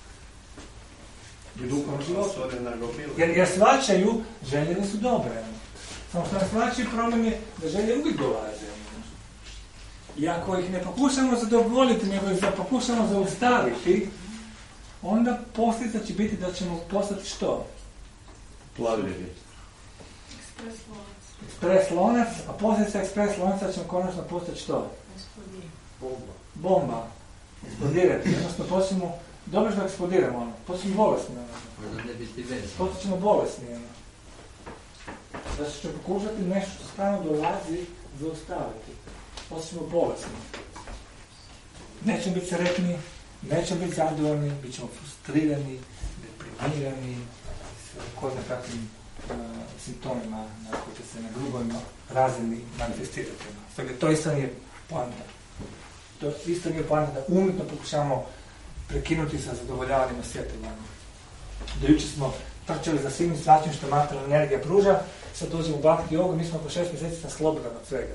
I duhom životu. Jer, jer shvaćaju, željene su dobre. Samo što nas shvaćaju, problem je da želje uvijek dolaze. I ako ih ne pokušamo zadovoljiti, nego ih pokušamo zaustaviti, onda posljedica će biti da ćemo postati što?
Plavljenje.
ekspres lonac, a posljedica ekspres lonca ćemo konačno postati što?
Bomba.
Bomba. Eksplodirati. Odnosno, počnemo, dobro što eksplodiramo, ono. Počnemo bolesni. Ono.
Možda ne biti veze.
Počnemo bolesni. Ono. Zato ću pokušati nešto što strano dolazi zaustaviti. Počnemo bolesni. Nećemo biti sretni, nećemo biti zadovoljni, bit ćemo frustrirani, deprimirani, s ko zna kakvim uh, simptomima na koji će se na drugoj razini manifestirati. Stoga to isto nije poanta. To isto nije poanta da umjetno pokušamo prekinuti sa zadovoljavanjem osjetilama. Do jučer smo trčali za svim svačim što materijalna energija pruža, sad dođemo u Bhakti jogu i mi smo po šest mjeseci sam slobodan od svega.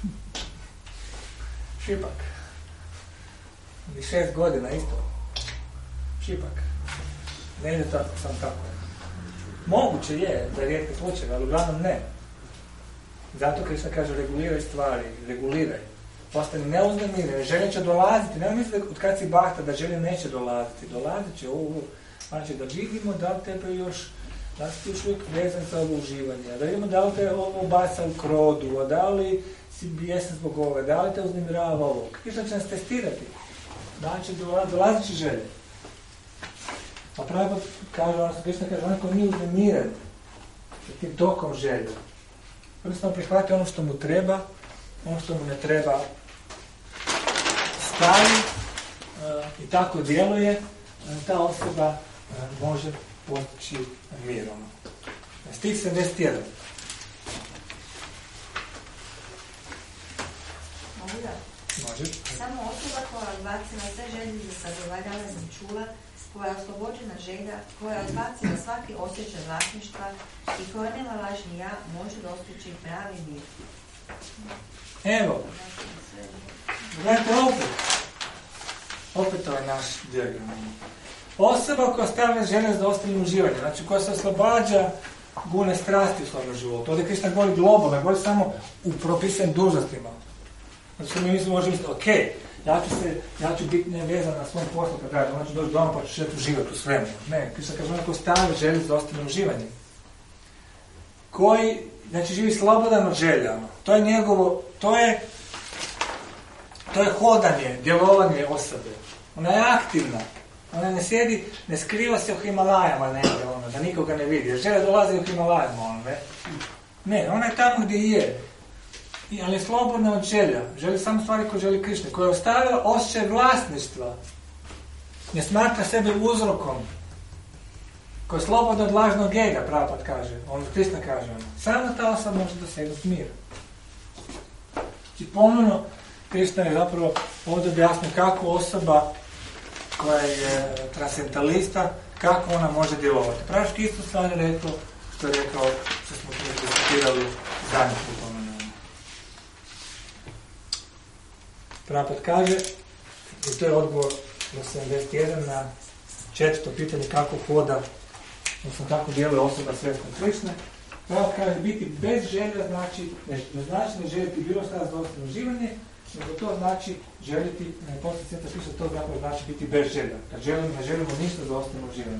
Šipak. I šest godina isto. Šipak. Ne ide tako, sam tako. Moguće je, da je rijetki slučaj, ali uglavnom ne. Zato Krishna kaže reguliraj stvari, reguliraj. Postani neuznemiren, želja će dolaziti. Nema misli od kad si bahta da želja neće dolaziti. Dolazit će ovo. Znači da vidimo da li tebe još, da li si još uvijek vezan za ovo uživanje, da vidimo da li te ovo baca u krodu, a da li si bijesan zbog ovoga, da li te uznemirava ovo. Krishna će nas testirati. Znači dolazit će želje. A pravo kaže, ono što Krishna kaže, onaj ko nije uznemiren sa tim tokom želje. Jednostavno prihvati ono što mu treba, ono što mu ne treba stavi uh, i tako djeluje, uh, ta osoba uh, može postići mirom. Stih sedamdeset jedan.
Mogu da?
Može.
Samo osoba koja je odbacila sve želje za zadovoljavanje čula, koja je oslobođena želja, koja je odbacila svaki osjećaj vlasništva i koja nema lažni ja, može dostići pravi mir.
Evo, gledajte opet. Opet to je naš dijagram. Osoba koja stavlja želje za ostalim uživanjem, znači koja se oslobađa gune strasti u svom životu. Ovdje Krishna govori globalno, govori samo u propisanim dužnostima. Znači mi mislimo možemo misliti, ok, ja ću, se, ja ću biti nevezan na svom poslu kad radim, znači doći doma pa ću šeti uživati u svemu. Ne, Krishna kaže onako stavlja želje za ostalim uživanjem. Koji, znači živi slobodan od želja. To je njegovo, to je, to je hodanje, djelovanje osobe. Ona je aktivna. Ona ne sjedi, ne skriva se u Himalajama negdje, ono, da nikoga ne vidi. Jer želja dolazi u Himalajama, ono, ne? Ne, ona je tamo gdje je. I, ali je slobodna od želja. Želi samo stvari koje želi Krishna. Koja je ostavila osjećaj vlasništva. Ne smatra sebe uzrokom. Koja je slobodna od lažnog ega, Prabhupada kaže. On Krishna kaže. Ono. Samo ta osoba može dosegnuti mir. Znači ponovno Krishna je zapravo ovdje objasnio kako osoba koja je transcendentalista, kako ona može djelovati. Praviški isto stvar je rekao, što je rekao, što smo diskutirali zadnji put. Prabhupada kaže, i to je odgovor na sedamdeset jedan na četvrto pitanje kako hoda, odnosno kako djeluje osoba svjesna Krishne. Prabhupada kaže, biti bez želja znači, ne, ne znači ne željeti bilo šta za osobno uživanje, nego to znači željeti, ne poslije svijeta piše, to zapravo znači biti bez želja. Kad želimo, ne želimo ništa za osobno uživanje.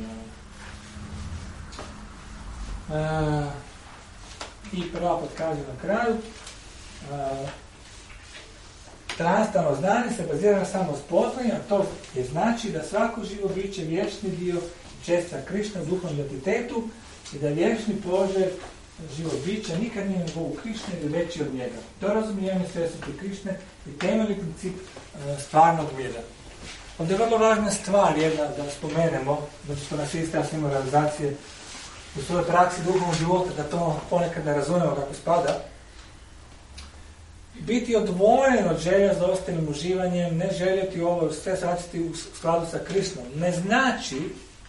E, I Prabhupada kaže na kraju, e, transtalno znanje se bazira na samospoznanju, a to je znači da svako živo biće vječni dio česta Krishna u duhovnom identitetu i da vječni položaj živo biće nikad nije na nivou Krishne ili veći od njega. To je razumijevanje svjesnosti Krishne i temeljni princip uh, stvarnog mira. Ovdje je vrlo važna stvar jedna da spomenemo, zato što nas ista svima realizacije u svojoj praksi duhovnog života, da to ponekad ne razumemo kako spada. Biti odvojen od želja za ostalim uživanjem, ne željeti ovo, sve saciti u skladu sa Krishnom, ne znači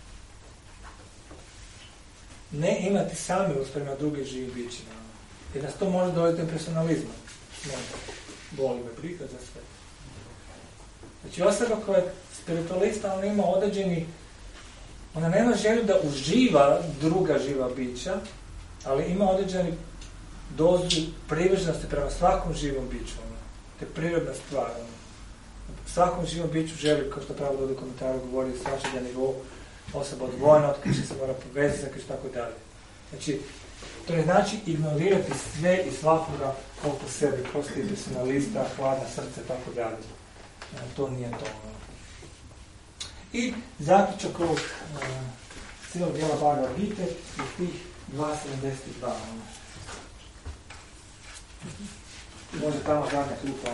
ne imati samilost prema drugim živim bićima. Jer nas to može dovesti do personalizma. Ne, boli me briga za sve. Znači osoba koja je spiritualista, ona ima određeni, ona nema želju da uživa druga živa bića, ali ima određeni dozu privrženosti prema svakom živom biću. Ono. To je prirodna stvar. Ono. Svakom živom biću želi, kao što pravo ovdje u komentaru govori, svačega nivou osoba odvojena od Krishne se mora povezati sa Krishna, tako dalje. Znači, To ne znači ignorirati sve i svakoga oko sebe, postoji personalista, hladna srce, tako dalje. To nije to. I zaključak ovog uh, cijelog dijela Bhagavad Gite je tih dva sedamdeset dva. Može tamo zadnja klupa.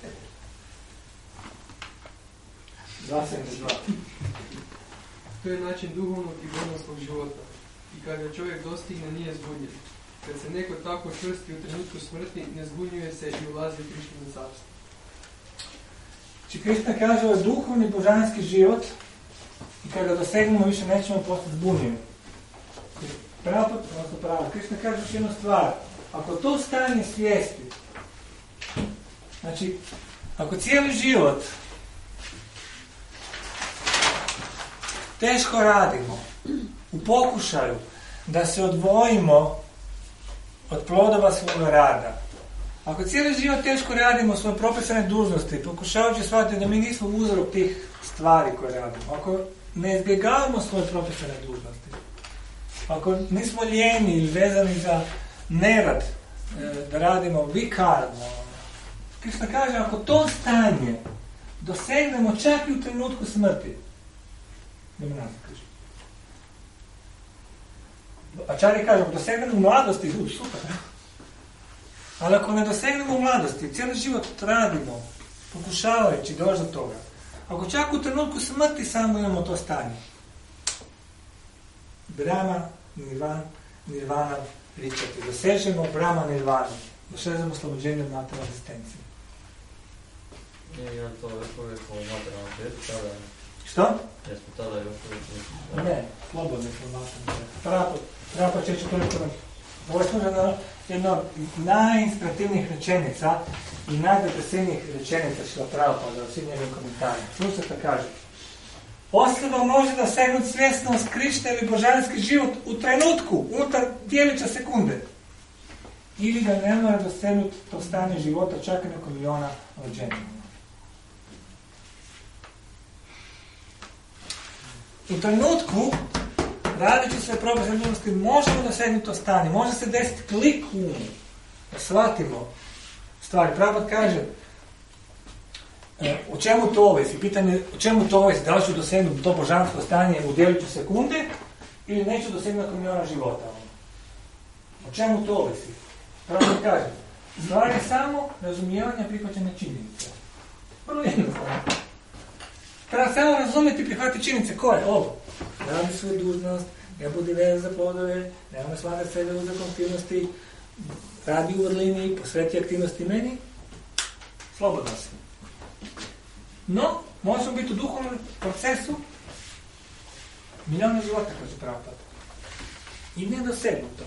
dva sedamdeset dva.
To je način duhovnog i božanskog života. I kad ga čovjek dostigne, nije zbunjen. Kad se neko tako čvrsti u trenutku smrti, ne zbunjuje se i ulazi u Krišnino carstvo.
Znači, Krišna kaže, ovo je duhovni božanski život i kad ga dosegnemo, više nećemo postati zbunjeni. Pravo, odnosno pravo, Krišna kaže još jednu stvar. Ako to stanje svijesti, znači, ako cijeli život teško radimo u pokušaju da se odvojimo od plodova svoga rada, ako cijeli život teško radimo svoje propisane dužnosti, pokušavajući shvatiti da mi nismo uzrok tih stvari koje radimo, ako ne izbjegavamo svoje propisane dužnosti, ako nismo lijeni ili vezani za nerad, da radimo vikarno, Krišna kaže, ako to stanje dosegnemo čak i u trenutku smrti, nema nas kaže. Ačari kaže, ako dosegnemo u mladosti, u, super, ne? Ali ako ne dosegnemo u mladosti, cijeli život radimo, pokušavajući doći do toga, ako čak u trenutku smrti samo imamo to stanje, Brahma, Nirvana, Nirvana, Ričati, dosežemo Brahma, Nirvana, dosežemo oslobođenje od materijalne egzistencije.
Nije ja to još uvijek o materijalnom svijetu, tada...
Što?
Jesmo tada još uvijek...
Ne, slobodno smo materijalnom svijetu. Treba počeći toliko... Ovo je služeno jedna od najinspirativnijih rečenica i najdepresivnijih rečenica što pravo pa za svim njegovim komentarima. Slušajte kaže. Osoba može dosegnuti svjesnost Krišne ili božanski život u trenutku, unutar djelića sekunde. Ili ga ne mora dosegnuti to stanje života čak i neko miliona rođenja. U trenutku, radeći sve propise dužnosti, možemo dosegnuti to stanje, može se desiti klik u umu, da shvatimo stvari. Prabhat kaže, e, o čemu to ovisi? Pitanje, o čemu to ovisi? Da li ću dosegnuti to božansko stanje u djeliću sekunde ili neću dosegnuti nakon milijona života? O čemu to ovisi? Prabhat kaže, stvar je samo razumijevanje prihvaćene činjenice. Vrlo jednostavno. Treba samo razumjeti i prihvatiti činjenice. Koje? Ovo. Radi svoju dužnost, ne budi vezan za plodove, nema slagati sebe uzrokom aktivnosti, radi u vrlini, posveti aktivnosti meni, slobodno si. No, možemo biti u duhovnom procesu milijona života koji su pravo pati. I ne dosegnuto.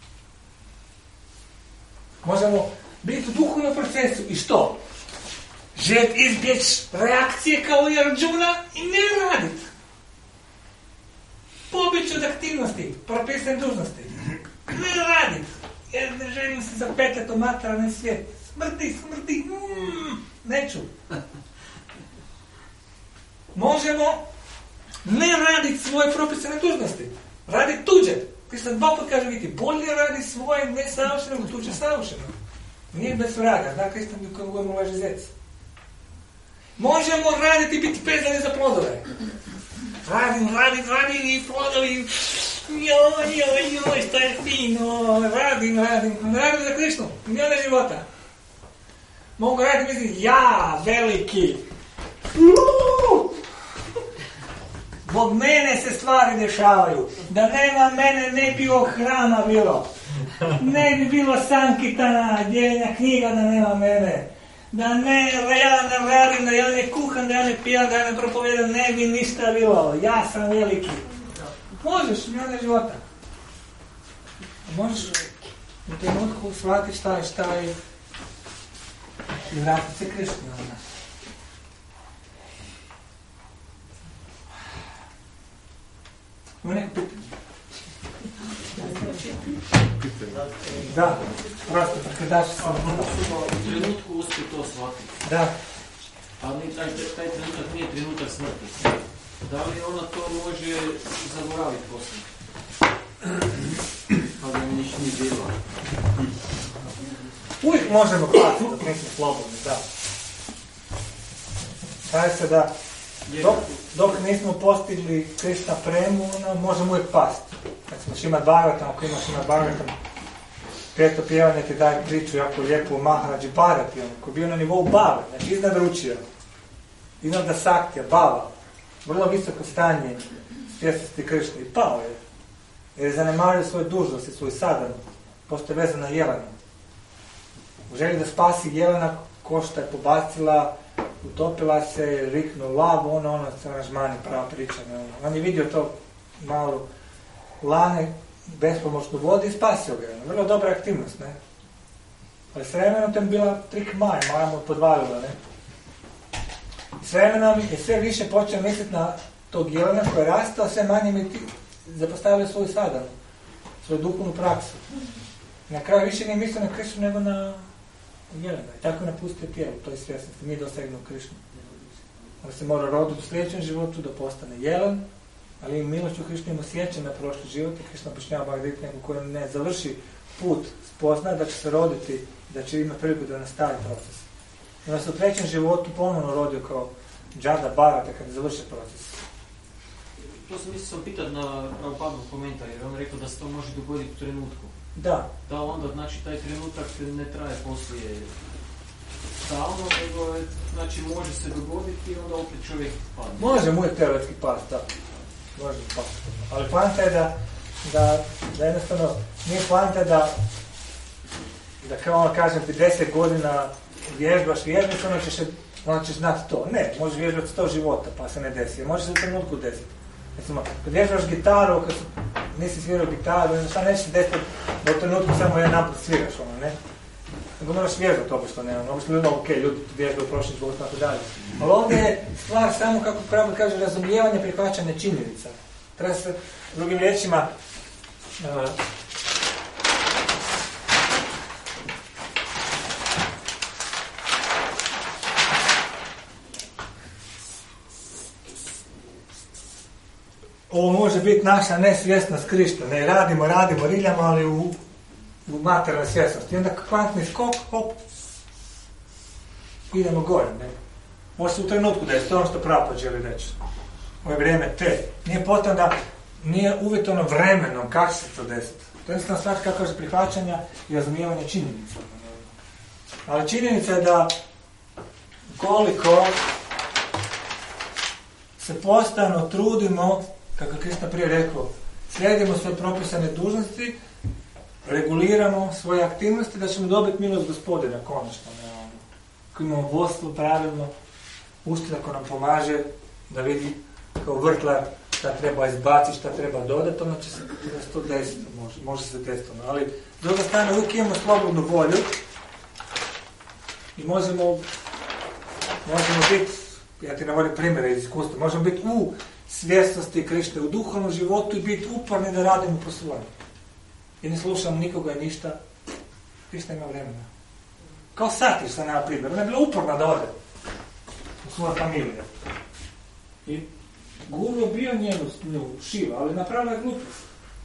Možemo biti u duhovnom procesu i što? Željeti izbjeći reakcije kao i Arjuna i ne raditi. Pobjeći od aktivnosti, propisane dužnosti. Ne raditi. Jer ne želim se zapetati u materijalni svijet. Smrti, smrti. Mm, neću. Možemo ne raditi svoje propisane dužnosti. Raditi tuđe. Krišna dva put kaže vidite, bolje radi svoje nesavršeno nego tuđe savršeno. Nije bez vraga. Zna Krišna u kojem govorimo leži zec. Možemo raditi i biti vezani za plodove. Radim, radim, radim i plodovi. Joj, joj, joj, što je fino. Radim, radim. Radim za Krišnu. Milijone života. Mogu raditi mislim, ja, veliki. Zbog mene se stvari dešavaju. Da nema mene, ne bi ovog hrama bilo. Ne bi bilo Sankitana, djeljenja knjiga da nema mene. Da ne, da ja ne radim, da ja ne kuham, da ja ne pijam, da ja ne propovedam, ne bi ništa bilo. Ja sam veliki. Možeš, milijone života. Možeš u trenutku shvatiti šta je, šta je i vratiti se Krišni od nas. Ima neko pitanje? Da, prosto, prekladaš se.
U trenutku uspije to shvatiti.
Da.
Ali taj, taj trenutak nije trenutak smrti. Da li ona to može zaboraviti poslije?
Ali da niš nije bilo.
Uvijek možemo pasti dok nismo slobodni, da. Kaže se da dok, dok nismo postigli Krishna premu, ono, možemo uvijek pasti. Kad smo Šima Bhagavatam, ako imaš Šima Bhagavatam, peto pjevanje ti daje priču jako lijepu o Maharaji Bharati, koji je bio na nivou bave, znači iznad ručija, iznad Dasaktija, bava, vrlo visoko stanje svjesnosti Krišne i pao je. Jer je zanemario svoje dužnosti, svoju sadanu, postoje vezan na jelenu. U želji da spasi jelena, košta je pobacila, utopila se, riknuo lavu, ono, ono, se aranžmani, prava priča. Ono. On je vidio to malo lane, bespomoćnu vodu i spasio ga. Ono. Vrlo dobra aktivnost, ne? Ali s vremenom tam bila trik Maja, Maja mu podvalila, ne? I s vremenom je sve više počeo misliti na tog jelena koji je rastao, sve manje mi ti zapostavili svoju sadanu, svoju duhovnu praksu. Na kraju više nije mislio na Krišnu nego na jelena. I tako je napustio tijelo, to je svjesnosti. Mi dosegnuo Krišnu. On se mora roditi u sljedećem životu da postane jelen, ali im milošću Krišnu ima sjećan na prošli život i Krišna objašnjava Bhagavad neko koji ne završi put, spozna da će se roditi, da će imati priliku da nastavi proces. I on se u trećem životu ponovno rodio kao Džada Bharata kad je završio proces.
To sam mislio sam pitati na Prabhupadov komentar, jer on rekao da se to može dogoditi u trenutku.
Da.
Da onda, znači, taj trenutak ne traje poslije stalno, nego, znači, može se dogoditi i onda opet čovjek padne.
Može mu je teoretski past, da. Može past. Ali poanta je da, da, da jednostavno, nije poanta da, da kao ono kažem ti deset godina vježbaš vježbaš, onda ćeš, onda ćeš znati to. Ne, možeš vježbati sto života pa se ne desi. Može se u trenutku desiti. Recimo, kad vježbaš gitaru, kad nisi svirao gitaru, šta neće se desiti da u trenutku samo jedan napad sviraš, ono, ne? Nego moraš vježbati obično, ne? Obično ljudi, ok, ljudi vježbaju prošli život, tako dalje. Ali ovdje je stvar samo, kako pravno kaže, razumijevanje, prihvaćanje činjenica. Treba se, drugim riječima, uh, ovo može biti naša nesvjesnost Krišna. Ne radimo, radimo, riljamo, ali u, u materijalnoj svjesnosti. I onda kvantni skok, hop, idemo gore. Ne? Može se u trenutku da je to ono što Prabhupada želi reći. Ovo je vrijeme te. Nije potrebno da, nije uvjetovano vremenom kako će se to desiti. To je jednostavno stvar kako kaže prihvaćanja i razumijevanja činjenica. Ali činjenica je da koliko se postano trudimo, kako je Krišna prije rekao, slijedimo svoje propisane dužnosti, reguliramo svoje aktivnosti, da ćemo dobiti milost Gospodina, konačno. Ako imamo vodstvo pravilno, ustil ako nam pomaže da vidi kao vrtlar šta treba izbaciti, šta treba dodati, onda će se to desiti, može, može se desiti. Ali s druge strane uvijek imamo slobodnu volju i možemo, možemo biti, ja ti navodim primjere iz iskustva, možemo biti u svjesnosti Krišne, u duhovnom životu i biti uporni da radimo po svojem. I ne slušamo nikoga i ništa. Krišna ima vremena. Kao Satirsa, na primjer. Ona je bila uporna da ode u svoju familiju. I Guru bio njenu, nju Šiva, ali napravila je glupost.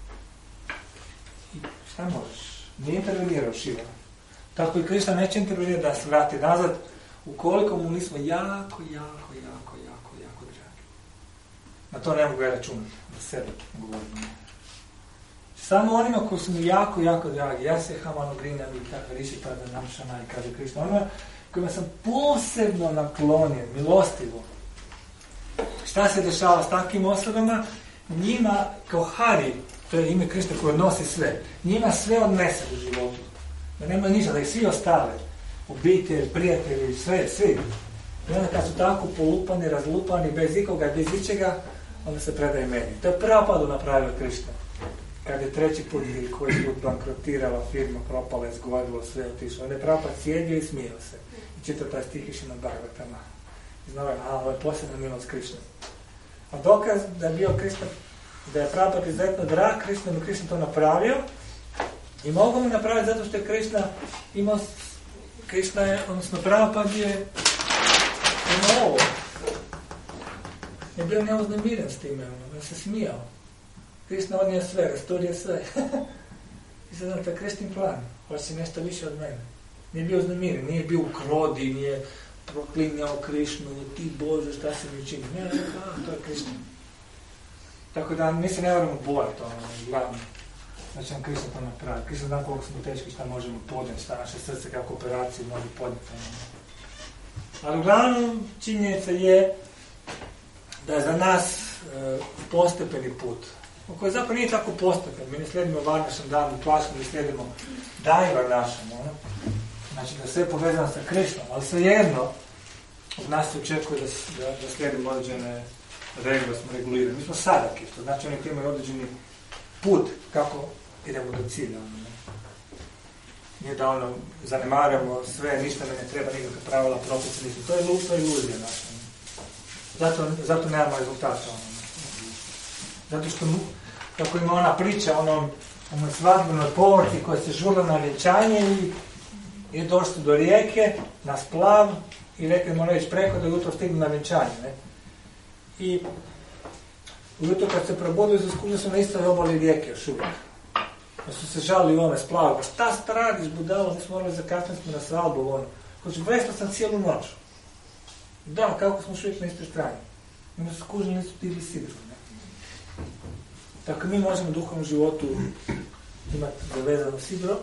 I šta možeš? Nije intervenirao Šiva. Tako i Krišna neće intervenirati da se vrati nazad ukoliko mu nismo jako, jako, jako, jako, jako dragi. Na to ne mogu ja računati. Za sebe govorim. Samo onima koji su mu jako, jako dragi. Ja se Hamanu Grinam i tako riši pada namšana i kaže Krišna. Onima kojima sam posebno naklonjen, milostivo. Šta se dešava s takvim osobama? Njima, kao Hari, to je ime Krišna koji odnosi sve, njima sve odnese u životu. Da nema ništa, da ih svi ostale. Obitelj, prijatelji, sve, svi. I onda kad su tako polupani, razlupani, bez ikoga, bez ičega, onda se predaje meni. To je Prabhupada napravio Krišna. Kad je treći put ili koji put bankrotirala firma, propala, izgovorilo, sve otišlo. Onda je Prabhupada sjedio i smijao se. I čitao taj stih išao na Bhagavatama. I znao je, a, ovo je posebna milost Krišna. A dokaz da je bio Krišna, da je Prabhupada izuzetno drag Krišna, da Krišna to napravio. I mogu mu napraviti zato što je Krišna imao, Krišna je, odnosno Prabhupada je imao ovo. Je bio neuznemiren s time, on se smijao. Krišna odnije sve, rasturio sve. ti sad to je Kristin plan, hoće nešto više od mene. Nije bio uznemiren, nije bio u krodi, nije proklinjao Krišnu, ti Bože šta se mi čini. Ne, ne, to je Krišna. Tako da mi se ne moramo bojati, ono, glavno. Znači nam Krišna to napravi. Krišna zna koliko smo teški, šta možemo podnijeti, šta naše srce kako operaciju može podnijeti. Ali uglavnom činjenica je da je za nas e, postepeni put, koji zapravo nije tako postepen. Mi ne slijedimo Varnašem danu, Tvaškom, mi slijedimo Daj Varnašem. Ono. Znači da sve je povezano sa Krišnom, ali svejedno od nas se očekuje da, da, da slijedimo određene regule, da smo regulirani. Mi smo sadaki, to znači oni koji imaju određeni put kako idemo do cilja. Ono. Nije da ono, zanemaramo sve, ništa me ne treba, nikakve pravila, propise, ništa. To je, to je iluzija naša. Zato, zato nemamo rezultata. Ono. Zato što, kako ima ona priča, ono, ono svadbenoj povorci koja se žurla na vjenčanje i je došli do rijeke, na splav i rekli mora ići preko da jutro stignu na vjenčanje. Ne? I ujutro kad se probudili, zaskužili su na istoj obali rijeke još uvijek. Da su se žalili u ome splavu. Šta sta radiš, budalo, mi smo morali zakasniti smo na svadbu. Ono. Hoću, vesla sam cijelu noć. Da, kako smo šuvijek na istoj strani. Mi su skužili, nisu bili sigurni. Tako mi možemo u duhovnom životu imati zavezano sidro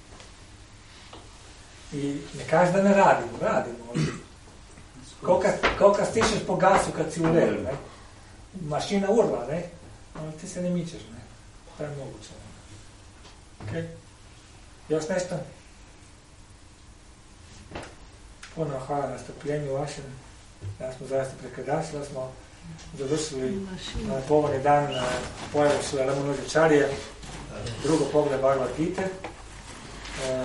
i ne kaže da ne radimo, radimo. Kao kad, kao kad stišeš po gasu kad si u redu, ne? Mašina urla, ne? Ali ti se ne mičeš, ne? To je moguće. Ok? Još nešto? Puno hvala na strpljenju vašem. Da smo zaista prekadašli, da smo završili na povodni dan pojavu Šila Ramanuđačarije, drugo pogled Bhagavad Gita. E,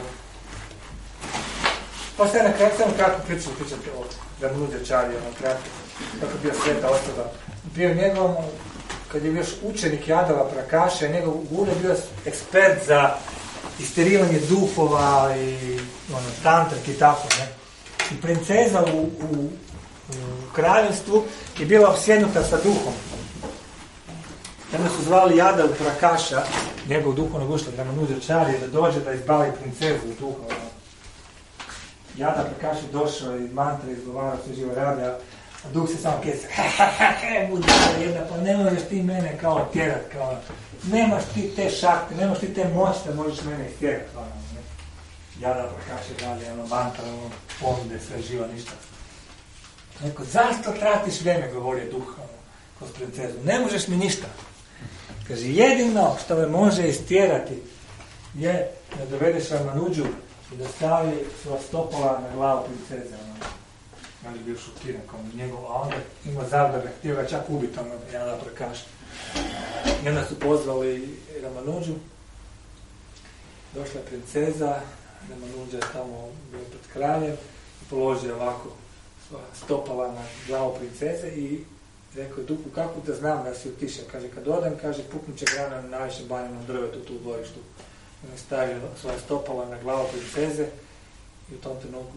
Postoje na kraju samo kako pričali, pričate o Ramanuđačarije, na kratko, kako bio sveta osoba. Bio njegov, kad je bio učenik Jadava Prakaša, njegov guru je bio ekspert za isterivanje duhova i ono, tantrik i tako, ne. I princeza u, u, u kraljevstvu je bila opsjednuta sa duhom. Onda su zvali Jadav Prakaša, njegov duhovnog učitelja Ramanuđačarije, da dođe da izbavi princezu u duhu. Jadav Prakaša je došao i mantre izgovarao sve živo rade, a duh se samo kesa. He, he, he, he, budala jedna, pa ne možeš ti mene kao tjerat, kao, nemaš ti te šakte, nemaš ti te moći da možeš mene istjerat. Jadav Prakaša radi, ono, mantra, ono, ponude, sve živo, ništa. Neko, zašto tratiš vrijeme, govori duh, ono, kroz princezu, ne možeš mi ništa. Kaže, jedino što me može istjerati je da dovedeš Ramanuđu i da stavi svoja stopala na glavu princeze. On je bio šokiran kao njegov, a onda ima zavdara, htio ga čak ubiti, ono, Jadav Prakaša. I onda su pozvali Ramanuđu, došla je princeza, Ramanuđa je tamo bio pred kraljem i položio ovako svoja stopala na glavu princeze i rekao je duhu, kako da znam da si otišao? Kaže, kad odem, kaže, puknut će grana na najvišem banjanom drvetu tu u dvorištu. On je stavio svoje stopala na glavu princeze i u tom trenutku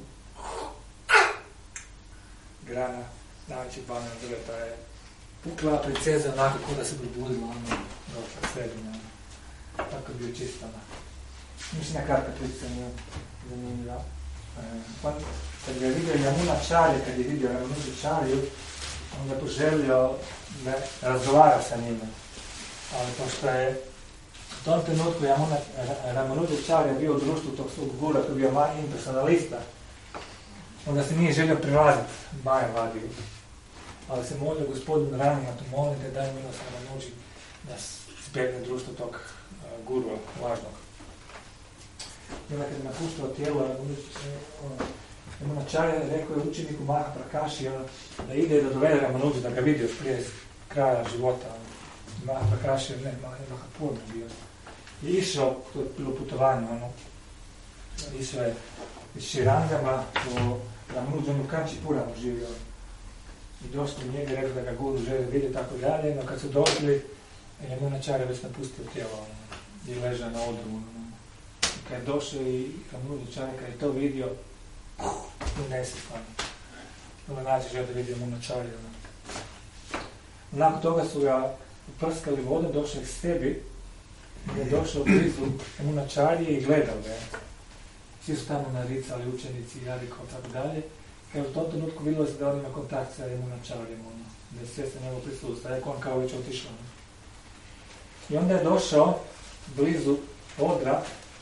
grana najvećeg banjanog drveta je pukla, princeza onako kao da se probudila, ono, došla sredina. Tako je bio čisto. Mislim, na kratka priča nije zanimljiva. On, kad je vidio Yamunacharya, kad je vidio Ramanuđačariju, on je poželio da razgovara sa njima. Ali pošto je u tom trenutku Ramanuđačarija bio u društvu tog svog gura, koji je bio impersonalista, onda se nije želio prilaziti Majavadiju. Ali se molio gospodinu Ramima, tu molite, daj milost Ramanuđi da spjegne društvo tog uh, gurua važnog. I onda kad je napuštao tijelo, Yamunacharya rekao je učeniku Maha Prakaši da ide da dovede Ramanuđu, da ga vidio prije kraja života. Maha Prakaši je ne, Maha Purna bio. I išao, to je bilo putovanje, ono, išao je iz Širangama po Ramanuđu, on u Kančipuramu živio. I došli njega i rekao da ga guru želi vidjeti tako dalje, no kad su došli, Yamunacharya već napustio tijelo, ono, i ležao na odru. Kad je došao i Ramanuđačarija, kad je to vidio, i nesretno. Ono nađe žele da vidio Yamunacharya. Nakon toga su ga uprskali vodom, došao k sebi je došao blizu Munačarije i gledao ga. Svi su tamo naricali, učenici, Jariko i tako dalje. I u tom trenutku vidjelo se da on ima kontakt sa Munačarijem, ono, da je svjesno njegov prisustva, jer on kao već otišao. I onda je došao blizu odra,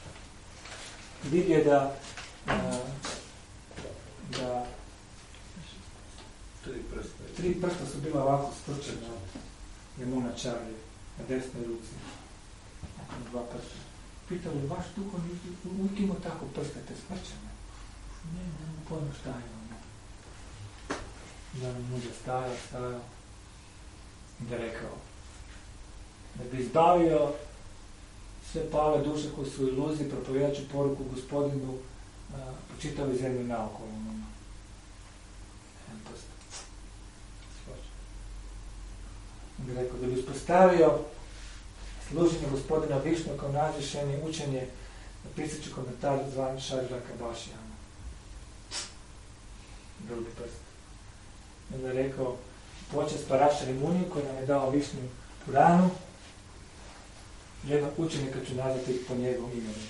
vidio da a, da
Tri prsta.
tri prsta su bila ovako sprčena od Munačarije na desnoj ruci. Nakon dva prsta. Pitao je, vaš duho uvijek imao tako prste te sprčene? Ne, ne, ne pojma šta je ono. Da mi muđe stajao, stajao. I da rekao, da bi izbavio sve pale duše koje su u iluziji, propovijedat ću poruku gospodinu a, po čitavoj zemlji naokolo. Jedan prst. I bi rekao, da bi uspostavio služenje gospodina Višnu kao nađešenje učenje, napisat ću komentar zvan Šarđaka Bašijana. Drugi prst. I onda je rekao, počest Parašari Muniju koji nam je dao Višnu Puranu, jednog učenika ću nazvati po njegovom imenu.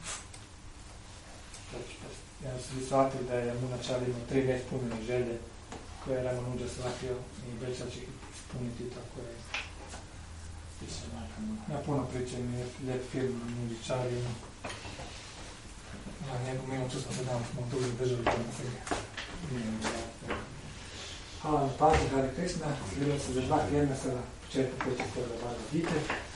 Treći prst. I onda su vi shvatili da je Munačar imao tri neispunjene želje koje je Ramanuđa shvatio i obećao će ih ispuniti, tako je. Ja puno pričam, je lijep film Munačarima. Ja njegov minut čuo sam se dam, smo tu držali to na sebi. Hvala na pažnju, Hare Krishna. Vidimo se za dva tjedna sa početku koji će toga Bhagavad Gita.